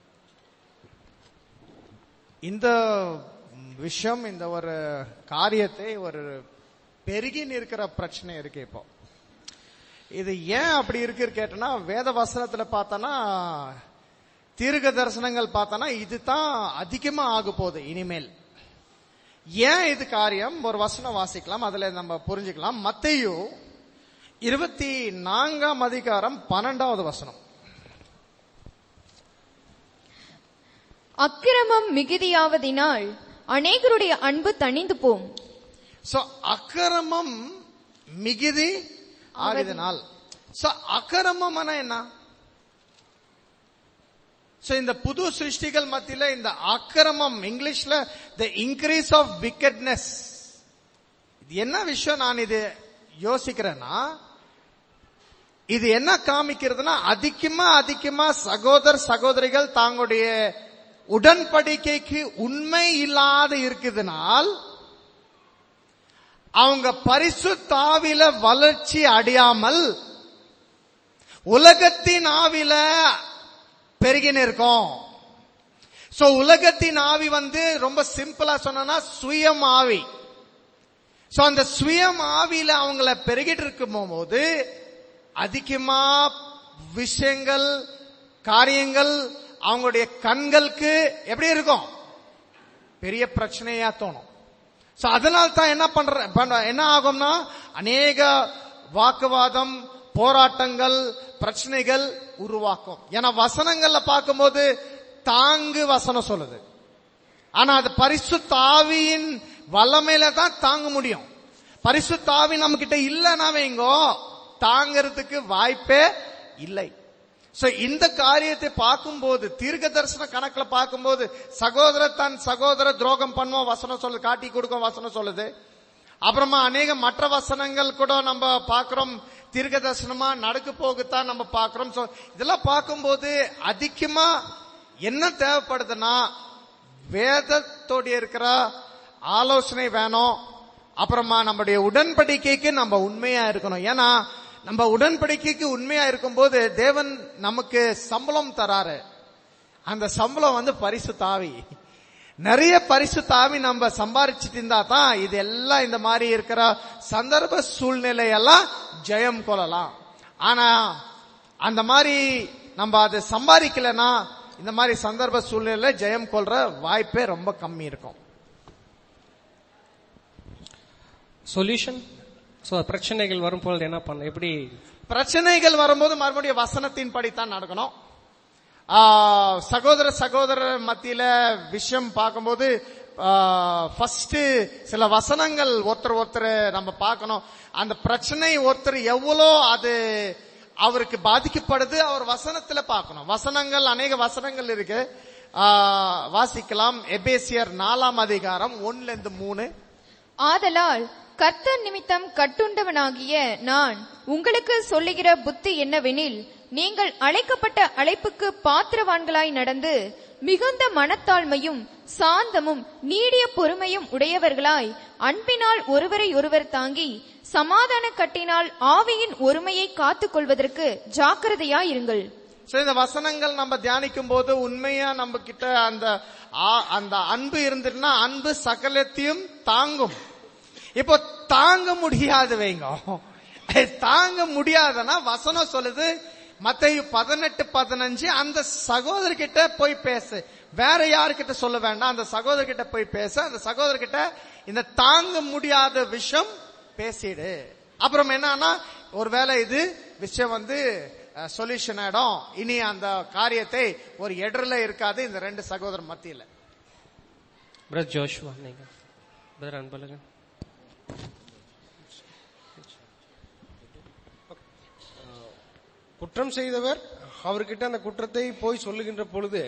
இந்த விஷயம், இந்த ஒரு காரியத்தை ஒரு பெருகி நிற்கிற பிரச்சனை இருக்கு. இப்போ இது ஏன் அப்படி இருக்கு கேட்டனா, வேத வசனத்துல பார்த்தனா, தீர்க்க தரிசனங்கள் பார்த்தனா இதுதான் அதிகமா ஆக போகுது இனிமேல். ஏன் இது காரியம்? ஒரு வசனம் வாசிக்கலாம், அதுல நம்ம புரிஞ்சுக்கலாம். மத்தேயு இருபத்தி நான்காம் அதிகாரம் பன்னெண்டாவது வசனம். அக்கிரமம் மிகுதியாவதினால் அநேகருடைய அன்பு தணிந்து போம். சோ அக்கிரமம் மிகுதி ஆகுதனால், சோ அக்கிரமம் என்ன? சோ இந்த புது சிருஷ்டிகள் மத்தியில இந்த அக்கிரமம், இங்கிலீஷ்ல தி இன்கிரீஸ் ஆஃப் விக்கெட்னஸ், இது என்ன விஷயம்? நான் இது யோசிக்கிறேன்னா, இது என்ன காமிக்கிறதுனா, அதிகமா அதிகமா சகோதர சகோதரிகள் தாங்களுடைய உடன்படிக்கைக்கு உண்மை இல்லாத இருக்குதுனால் அவங்க பரிசுத்த ஆவியில வளர்ச்சி அடையாமல் உலகத்தின் ஆவியில பெருகின்னு இருக்கும். சோ உலகத்தின் ஆவி வந்து ரொம்ப சிம்பிளா சொன்னா சுயம் ஆவி. சோ அந்த சுயம் ஆவியில அவங்கள பெருகிட்டு இருக்கும் போது அதிகமா விஷயங்கள், காரியங்கள் அவங்களுடைய கண்களுக்கு எப்படி இருக்கும்? பெரிய பிரச்சனையா தோணும். சோ அதனால தான் என்ன பண்ற என்ன ஆகும்னா, அநேக வாக்குவாதம், போராட்டங்கள், பிரச்சனைகள் உருவாக்கும். ஏன்னா வசனங்கள்ல பார்க்கும்போது தாங்கு வசனம் சொல்லுது, ஆனா அது பரிசுத்த ஆவியின் வல்லமையில தான் தாங்க முடியும். பரிசுத்த ஆவி நம்ம கிட்ட இல்லைன்னா வைங்கோ, தாங்கிறதுக்கு வாய்ப்பே இல்லை. சோ இந்த காரியத்தை பார்க்கும்போது, தீர்க்க தரிசன கணக்குல பார்க்கும்போது, சகோதர தன் சகோதர துரோகம் பண்ணுவோம் வசனம் சொல்லுது, காட்டி கொடுக்கும் வசனம் சொல்லுது. அப்புறமா அநேக மற்ற வசனங்கள் கூட நம்ம பார்க்கிறோம், தீர்க்க தரிசனமா நடக்க போகுத்தான் நம்ம பார்க்கிறோம். சோ இதெல்லாம் பார்க்கும்போது அதிகமா என்ன தேவைப்படுதுன்னா, வேதத்தோட இருக்கிற ஆலோசனை வேணும். அப்புறமா நம்முடைய உடன்படிக்கைக்கு நம்ம உண்மையா இருக்கணும். ஏன்னா நம்ம உடன்படிக்கைக்கு உண்மையா இருக்கும்போது தேவன் நமக்கு சம்பளம் தராரு. அந்த சம்பளம் வந்து பரிசுத்த ஆவி. நிறைய பரிசுத்த ஆவி நம்ம சம்பாரிச்சுட்டு இருந்தா தான் இது எல்லாம் இந்த மாதிரி இருக்கிற சந்தர்ப்ப சூழ்நிலையெல்லாம் ஜெயம் கொள்ளலாம். ஆனா அந்த மாதிரி நம்ம அதை சம்பாதிக்கலன்னா இந்த மாதிரி சந்தர்ப்ப சூழ்நிலை ஜெயம் கொள்ற வாய்ப்பே ரொம்ப கம்மி இருக்கும். சொல்யூஷன். சோ பிரச்சனைகள் வரும்போது என்ன பண்ண? எப்படி பிரச்சனைகள் வரும்போது மறுபடியும் வசனத்தின் படித்தான் நடக்கணும். சகோதர சகோதரர் மத்தியில விஷயம் பார்க்கும்போது ஃபர்ஸ்ட் சில வசனங்கள் ஒருத்தர் ஒருத்தர் நம்ம பார்க்கணும். அந்த பிரச்சனை ஒருத்தர் எவ்வளோ அது அவருக்கு பாதிக்கப்படுது அவர் வசனத்துல பார்க்கணும். வசனங்கள் அநேக வசனங்கள் இருக்கு, வாசிக்கலாம். எபேசியர் நாலாம் அதிகாரம் ஒன்னுல இருந்து மூணு. ஆதலால் கர்த்தர் நிமித்தம் கட்டுண்டவனாகிய நான் உங்களுக்கு சொல்லுகிற புத்தி என்னவெனில், நீங்கள் அழைக்கப்பட்ட அழைப்புக்கு பாத்திரவான்களாய் நடந்து மிகுந்த மனத்தாழ்மையும் சாந்தமும் நீடிய பொறுமையும் உடையவர்களாய் அன்பினால் ஒருவரை ஒருவர் தாங்கி சமாதான கட்டினால் ஆவியின் ஒருமையை காத்துக் கொள்வதற்கு ஜாக்கிரதையாயிருங்கள். சோ இந்த வசனங்கள் நம்ம தியானிக்கும் போது உண்மையா நம்ம கிட்ட அந்த அந்த அன்பு இருந்துட்டுனா அன்பு சகலத்தையும் தாங்கும். இப்போ தாங்க முடியாது வைங்க, தாங்க முடியாதுன்னா வசனம் சொல்லுது மத்தேயு பதினெட்டு பதினஞ்சு, அந்த சகோதரர்கிட்ட போய் பேசு, வேற யாருக்கிட்ட சொல்ல வேண்டாம், அந்த சகோதரர்கிட்ட போய் பேச, அந்த சகோதரர்கிட்ட இந்த தாங்க முடியாத விஷயம் பேசிடு. அப்புறம் என்னன்னா ஒருவேளை இது விஷயம் வந்து சொல்யூஷன் ஆயிடும், இனி அந்த காரியத்தை ஒரு எடர்ல இருக்காது இந்த ரெண்டு சகோதரர் மத்தியில. பிரதர் ஜோஷுவா, நீங்க பிரதர் அன்பழகன். குற்றம் செய்தவர் அவர்கிட்ட அந்த குற்றத்தை போய் சொல்லுகின்ற பொழுது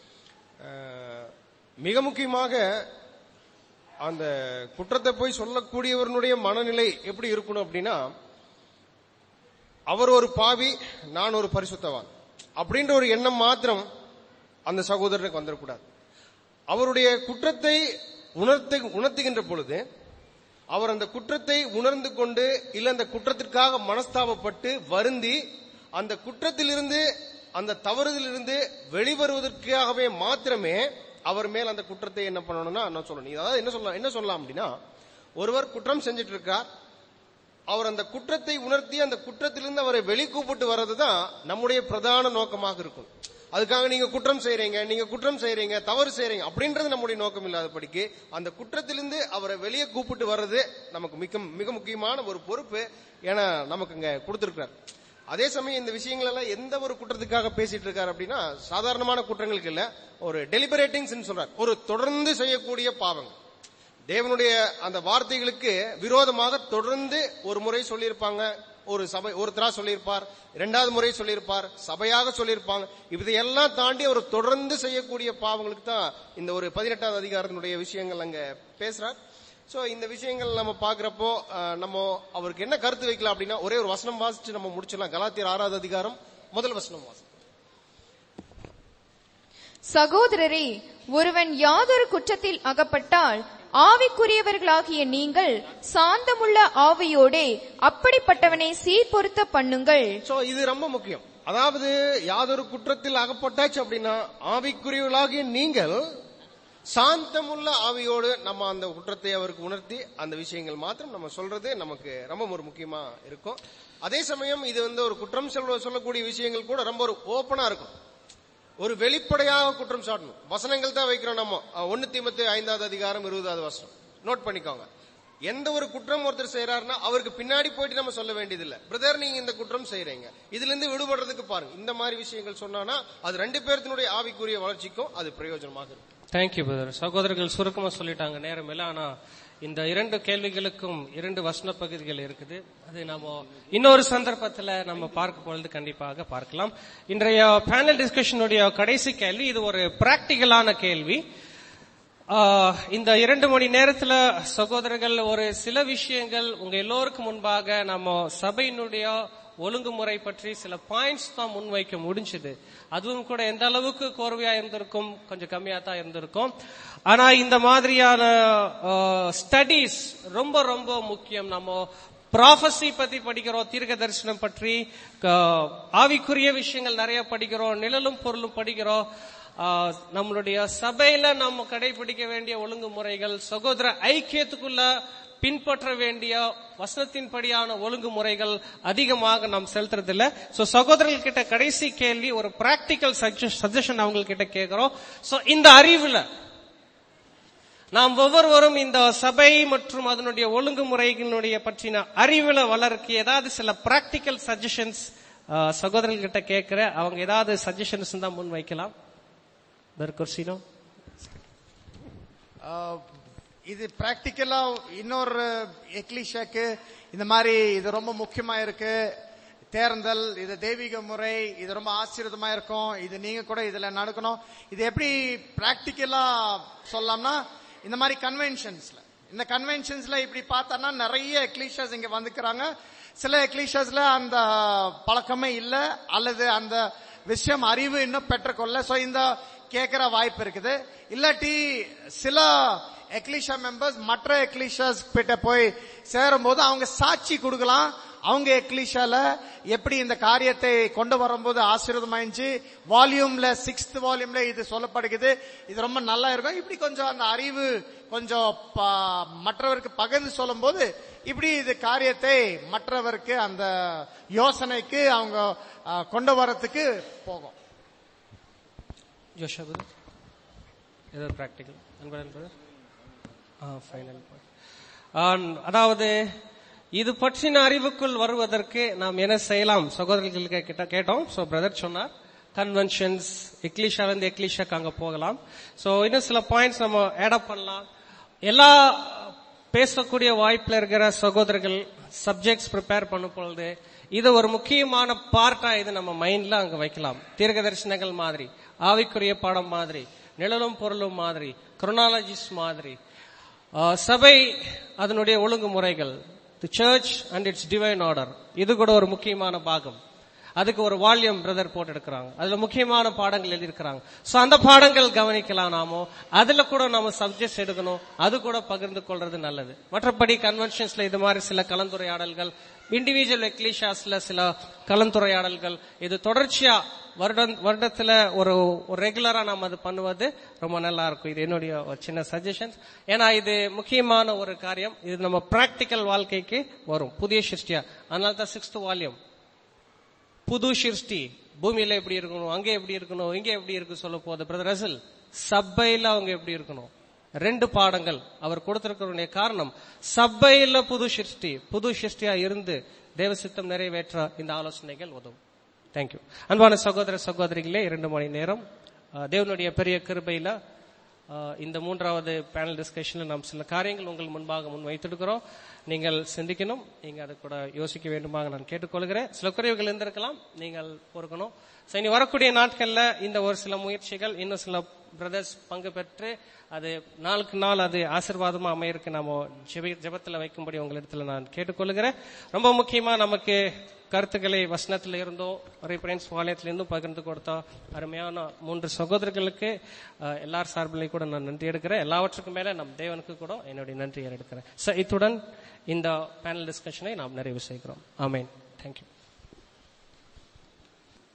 மிக முக்கியமாக அந்த குற்றத்தை போய் சொல்லக்கூடியவருடைய மனநிலை எப்படி இருக்கணும் அப்படின்னா, அவர் ஒரு பாவி, நான் ஒரு பரிசுத்தவான் அப்படின்ற ஒரு எண்ணம் மாத்திரம் அந்த சகோதரனுக்கு வந்துடக்கூடாது. அவருடைய குற்றத்தை உணர்த்து உணர்த்துகின்ற பொழுது அவர் அந்த குற்றத்தை உணர்ந்து கொண்டு இல்ல அந்த குற்றத்திற்காக மனஸ்தாபப்பட்டு வருந்தி அந்த குற்றத்திலிருந்து அந்த தவறுதலிருந்து வெளிவருவதற்காகவே மாத்திரமே அவர் மேல் அந்த குற்றத்தை என்ன பண்ணணும்னா நான் சொல்லணும். அதாவது என்ன சொல்லலாம் என்ன சொல்லலாம் அப்படின்னா, ஒருவர் குற்றம் செஞ்சிட்டு இருக்கார், அவர் அந்த குற்றத்தை உணர்த்தி அந்த குற்றத்திலிருந்து அவரை வெளி கூப்பிட்டு வர்றதுதான் நம்முடைய பிரதான நோக்கமாக இருக்கும். அதுக்காக நீங்க குற்றம் செய்யறீங்க, நீங்க குற்றம் செய்யறீங்க, தவறு செய்யறீங்க அப்படின்றது நம்முடைய நோக்கம் இல்லாதபடிக்கு அந்த குற்றத்திலிருந்து அவரை வெளியே கூப்பிட்டு வர்றது நமக்கு மிக மிக முக்கியமான ஒரு பொறுப்பு என நமக்கு இங்க கொடுத்திருக்கிறார். அதே சமயம் இந்த விஷயங்கள் எல்லாம் எந்த ஒரு குற்றத்துக்காக பேசிட்டு இருக்காரு அப்படின்னா, சாதாரணமான குற்றங்களுக்கு இல்ல, ஒரு டெலிபரேட்டிங்ஸ் சொல்றார், ஒரு தொடர்ந்து செய்யக்கூடிய பாவங்கள். தேவனுடைய அந்த வார்த்தைகளுக்கு விரோதமாக தொடர்ந்து ஒரு முறை சொல்லியிருப்பாங்க, ஒரு சபை ஒருத்தரா சொல்லியிருப்பார், இரண்டாவது முறை சொல்லியிருப்பார், சபையாக சொல்லியிருப்பாங்க. இதையெல்லாம் தாண்டி அவர் தொடர்ந்து செய்யக்கூடிய பாவங்களுக்கு தான் இந்த ஒரு பதினெட்டாவது அதிகாரத்தினுடைய விஷயங்கள் அங்க பேசுறார். சோ இந்த விஷயங்கள் நம்ம பாக்குறப்போ நம்ம அவருக்கு என்ன கருத்து வைக்கலாம் அப்படின்னா, ஒரே ஒரு வசனம் வாசிச்சு நம்ம முடிச்சிடலாம். கலாத்தியர் ஆறாவது அதிகாரம் முதல் வசனம் வாசி. சகோதரரே, ஒருவன் யாதொரு குற்றத்தில் அகப்பட்டால் ஆவிக்குரியவர்களாகிய நீங்கள் சாந்தமுள்ள ஆவியோடே அப்படிப்பட்டவனை சீர்பொருத்த பண்ணுங்கள். சோ இது ரொம்ப முக்கியம். அதாவது யாதொரு குற்றத்தில் அகப்பட்டாச்சு அப்படின்னா ஆவிக்குரியவர்களாகிய நீங்கள் சாந்தமுள்ள ஆவியோடு நம்ம அந்த குற்றத்தை அவருக்கு உணர்த்தி அந்த விஷயங்கள் மாத்திரம் நம்ம சொல்றது நமக்கு ரொம்ப ஒரு முக்கியமா இருக்கும். அதே சமயம் இது வந்து ஒரு குற்றம் சொல்லக்கூடிய விஷயங்கள் கூட ரொம்ப ஒரு ஓப்பனா இருக்கும், ஒரு வெளிப்படையாக குற்றம் சாட்டணும். வசனங்கள் தான் வைக்கிறோம் நம்ம. ஒன்னு தீமோத்தேயு ஐந்தாவது அதிகாரம் இருபதாவது வசனம் நோட் பண்ணிக்கோங்க. எந்த ஒரு குற்றம் ஒருத்தர் செய்யறாருன்னா அவருக்கு பின்னாடி போயிட்டு நம்ம சொல்ல வேண்டியது இல்ல, பிரதர் நீங்க இந்த குற்றம் செய்யறீங்க, இதுல இருந்து விடுபடுறதுக்கு பாருங்க, இந்த மாதிரி விஷயங்கள் சொன்னா அது ரெண்டு பேர்த்தினுடைய ஆவிக்குரிய வளர்ச்சிக்கும் அது பிரயோஜனமாக இருக்கும். Thank you brother. சகோதரர்கள் சுருக்கமா சொல்லிட்டாங்க, நேரம் இல்ல. ஆனா இந்த இரண்டு கேள்விகளுக்கும் இரண்டு வசன பகுதிகள் இருக்குது, அது நம்ம இன்னொரு சந்தர்ப்பத்துல நம்ம பார்க்க பொழுது கண்டிப்பாக பார்க்கலாம். இன்றைய பேனல் டிஸ்கஷனுடைய கடைசி கேள்வி, இது ஒரு பிராக்டிகலான கேள்வி. இந்த இரண்டு மணி நேரத்துல சகோதரர்கள் ஒரு சில விஷயங்கள் உங்க எல்லோருக்கும் முன்பாக நம்ம சபையினுடைய ஒழுங்குமுறை பற்றி சில பாயிண்ட்ஸ் தான் முன்வைக்க முடிஞ்சது. அதுவும் கூட எந்த அளவுக்கு கோர்வையா இருந்திருக்கும், கொஞ்சம் கம்மியா தான் இருந்திருக்கும். ஆனா இந்த மாதிரியான ஸ்டடீஸ் ரொம்ப ரொம்ப முக்கியம். நம்ம ப்ராஃபஸி பத்தி படிக்கிறோம், தீர்க்க தரிசனம் பற்றி, ஆவிக்குரிய விஷயங்கள் நிறைய படிக்கிறோம், நிழலும் பொருளும் படிக்கிறோம். நம்மளுடைய சபையில நம்ம கடைபிடிக்க வேண்டிய ஒழுங்குமுறைகள், சகோதர ஐக்கியத்துக்குள்ள பின்பற்ற வேண்டிய வசனத்தின்படியான ஒழுங்குமுறைகள் அதிகமாக நாம் செலுத்துறதில்ல. சோ சகோதரர்கள் கிட்ட கடைசி கேள்வி, ஒரு பிராக்டிக்கல் சஜஷன் அவங்க கிட்ட கேட்கிறோம். சோ இந்த அறிவுல நாம் ஒவ்வொருவரும் இந்த சபை மற்றும் அதனுடைய ஒழுங்குமுறைகளுடைய பற்றின அறிவுல வளர்க்க ஏதாவது சில பிராக்டிக்கல் சஜஷன்ஸ் சகோதரர்கள் கிட்ட கேட்கிற, அவங்க ஏதாவது சஜஷன்ஸ் தான் முன் வைக்கலாம். இது பிராக்டிக்கலா இன்னொரு எக்லிஷாக்கு இந்த மாதிரி இது ரொம்ப முக்கியமா இருக்கு, தேர்ந்தல் இது தெய்வீக முறை, இது ரொம்ப ஆச்சரியமா இருக்கும், இது நீங்க கூட இதுல நடக்கணும். இது எப்படி பிராக்டிக்கலா சொல்லலாம்னா, இந்த மாதிரி கன்வென்ஷன்ஸ்ல இந்த கன்வென்ஷன்ஸ்ல இப்படி பார்த்தோம்னா நிறைய எக்லிஷாஸ் இங்க வந்துக்கிறாங்க. சில எக்லிஷாஸ்ல அந்த பழக்கமே இல்ல, அல்லது அந்த விஷயம் அறிவு இன்னும் பெற்றுக்கொள்ள. சோ இந்த கேட்கிற வாய்ப்பு இருக்குது. இல்லாட்டி சில எக்லிஷா மெம்பர்ஸ் மற்ற எக்லிஷாஸ் கிட்ட போய் சேரும் போது அவங்க சாட்சி கொடுக்கலாம், அவங்க எக்லிஷால எப்படி இந்த காரியத்தை கொண்டு வரும்போது ஆசீர்வாதமாயிடுச்சு. வால்யூம்ல சிக்ஸ்த் வால்யூம்ல இது சொல்லப்படுகிறது. இது ரொம்ப நல்லா இருக்கும். இப்படி கொஞ்சம் அந்த அறிவு கொஞ்சம் மற்றவருக்கு பகிர்ந்து சொல்லும் போது இப்படி இது காரியத்தை மற்றவருக்கு அந்த யோசனைக்கு அவங்க கொண்டு வரத்துக்கு போகும். ஜோஷா ஏதோ பிராக்டிகல் அதாவது இது பற்றின அறிவுக்குள் வருவதற்கு நாம் என்ன செய்யலாம் சகோதரர்களுக்கு கிட்ட கேட்டோம். சோ பிரதர் சொன்னார் கன்வென்ஷன்ஸ் எக்லிஷா வந்து எக்லிஷாக்கு அங்க போகலாம். சோ இன்னும் சில பாயிண்ட்ஸ் நம்ம ஆட் அப் பண்ணலாம். எல்லா பேசக்கூடிய வாய்ப்புல இருக்கிற சகோதரர்கள் சப்ஜெக்ட்ஸ் ப்ரிப்பேர் பண்ணும் பொழுது இது ஒரு முக்கியமான பார்ட்டா இது நம்ம மைண்ட்ல அங்க வைக்கலாம். தீர்க்க தரிசனங்கள் மாதிரி, ஆவிக்குரிய பாடம் மாதிரி, நிழலும் பொருளும் மாதிரி, குரோனாலஜிஸ் மாதிரி, சபை அதனுடைய ஒழுங்குமுறைகள், the church and its divine order, இது கூட ஒரு முக்கியமான பாகம். அதுக்கு ஒரு வால்யூம் பிரதர் போட்டு எடுக்கிறாங்க. அதுல முக்கியமான பாடங்கள் எழுதியிருக்கிறாங்க. சோ அந்த பாடங்கள் கவனிக்கலாம். நாமோ அதுல கூட நாம சப்ஜெக்ட்ஸ் எடுக்கணும். அது கூட பகிர்ந்து கொள்றது நல்லது. மற்றபடி கன்வென்ஷன்ஸ்ல இது மாதிரி சில கலந்துரையாடல்கள், இண்டிவிஜுவல் எக்லிஷாஸ்ல சில கலந்துரையாடல்கள், இது தொடர்ச்சியா வருடம் வருடத்துல ஒரு ரெகுலரா நாம அது பண்ணுவது ரொம்ப நல்லா இருக்கும். இது என்னுடைய ஒரு சின்ன சஜஷன்ஸ். ஏன்னா இது முக்கியமான ஒரு காரியம். இது நம்ம பிராக்டிக்கல் வாழ்க்கைக்கு வரும். புதிய சிருஷ்டியா, அதனால தான் சிக்ஸ்த் வால்யூம் புது சிருஷ்டி. பூமியில எப்படி இருக்கணும், அங்கே எப்படி இருக்கணும், இங்க எப்படி இருக்கு சொல்ல போகுது பிரதர் ரசல். சபையில அவங்க எப்படி இருக்கணும், ரெண்டு பாடங்கள் அவர் கொடுத்திருக்கிற காரணம் சபையில புது சிருஷ்டி புது சிருஷ்டியா இருந்து தேவ சித்தம் நிறைவேற்ற இந்த ஆலோசனைகள் உதவும். தேங்க்யூ. அன்பான சகோதர சகோதரிகளே, இரண்டு மணி நேரம் தேவனுடைய பெரிய கிருபையில இந்த மூன்றாவது பேனல் டிஸ்கஷன்ல நாம் சில காரியங்கள் உங்கள் முன்பாக முன் வைத்திருக்கிறோம். நீங்கள் சிந்திக்கணும், நீங்க அதை கூட யோசிக்க வேண்டுமாக நான் கேட்டுக்கொள்கிறேன். சில குறைவுகள் இருந்திருக்கலாம், நீங்கள் பொறுக்கணும். இனி வரக்கூடிய நாட்கள்ல இந்த ஒரு சில முயற்சிகள் இன்னும் சில பிரதர்ஸ் பங்கு பெற்று அது நாளுக்கு நாள் அது ஆசீர்வாதமா அமையிருக்கு நாம ஜெபத்துல வைக்கும்படி உங்களிடத்துல நான் கேட்டுக்கொள்கிறேன். ரொம்ப முக்கியமா நமக்கு கருத்துக்களை வசனத்துல இருந்தோ ரெஃபரன்ஸ் வாலயத்துல இருந்தும் பகிர்ந்து கொடுத்தா அருமையான மூன்று சகோதரர்களுக்கு எல்லார் சார்பிலையும் கூட நான் நன்றி எடுக்கிறேன். எல்லாவற்றுக்கும் மேல நம் தேவனுக்கு கூட என்னுடைய நன்றியை எடுக்கிறேன். இத்துடன் இந்த பேனல் டிஸ்கஷனை நாம் நிறைவு செய்கிறோம். ஆமென். தேங்க்யூ.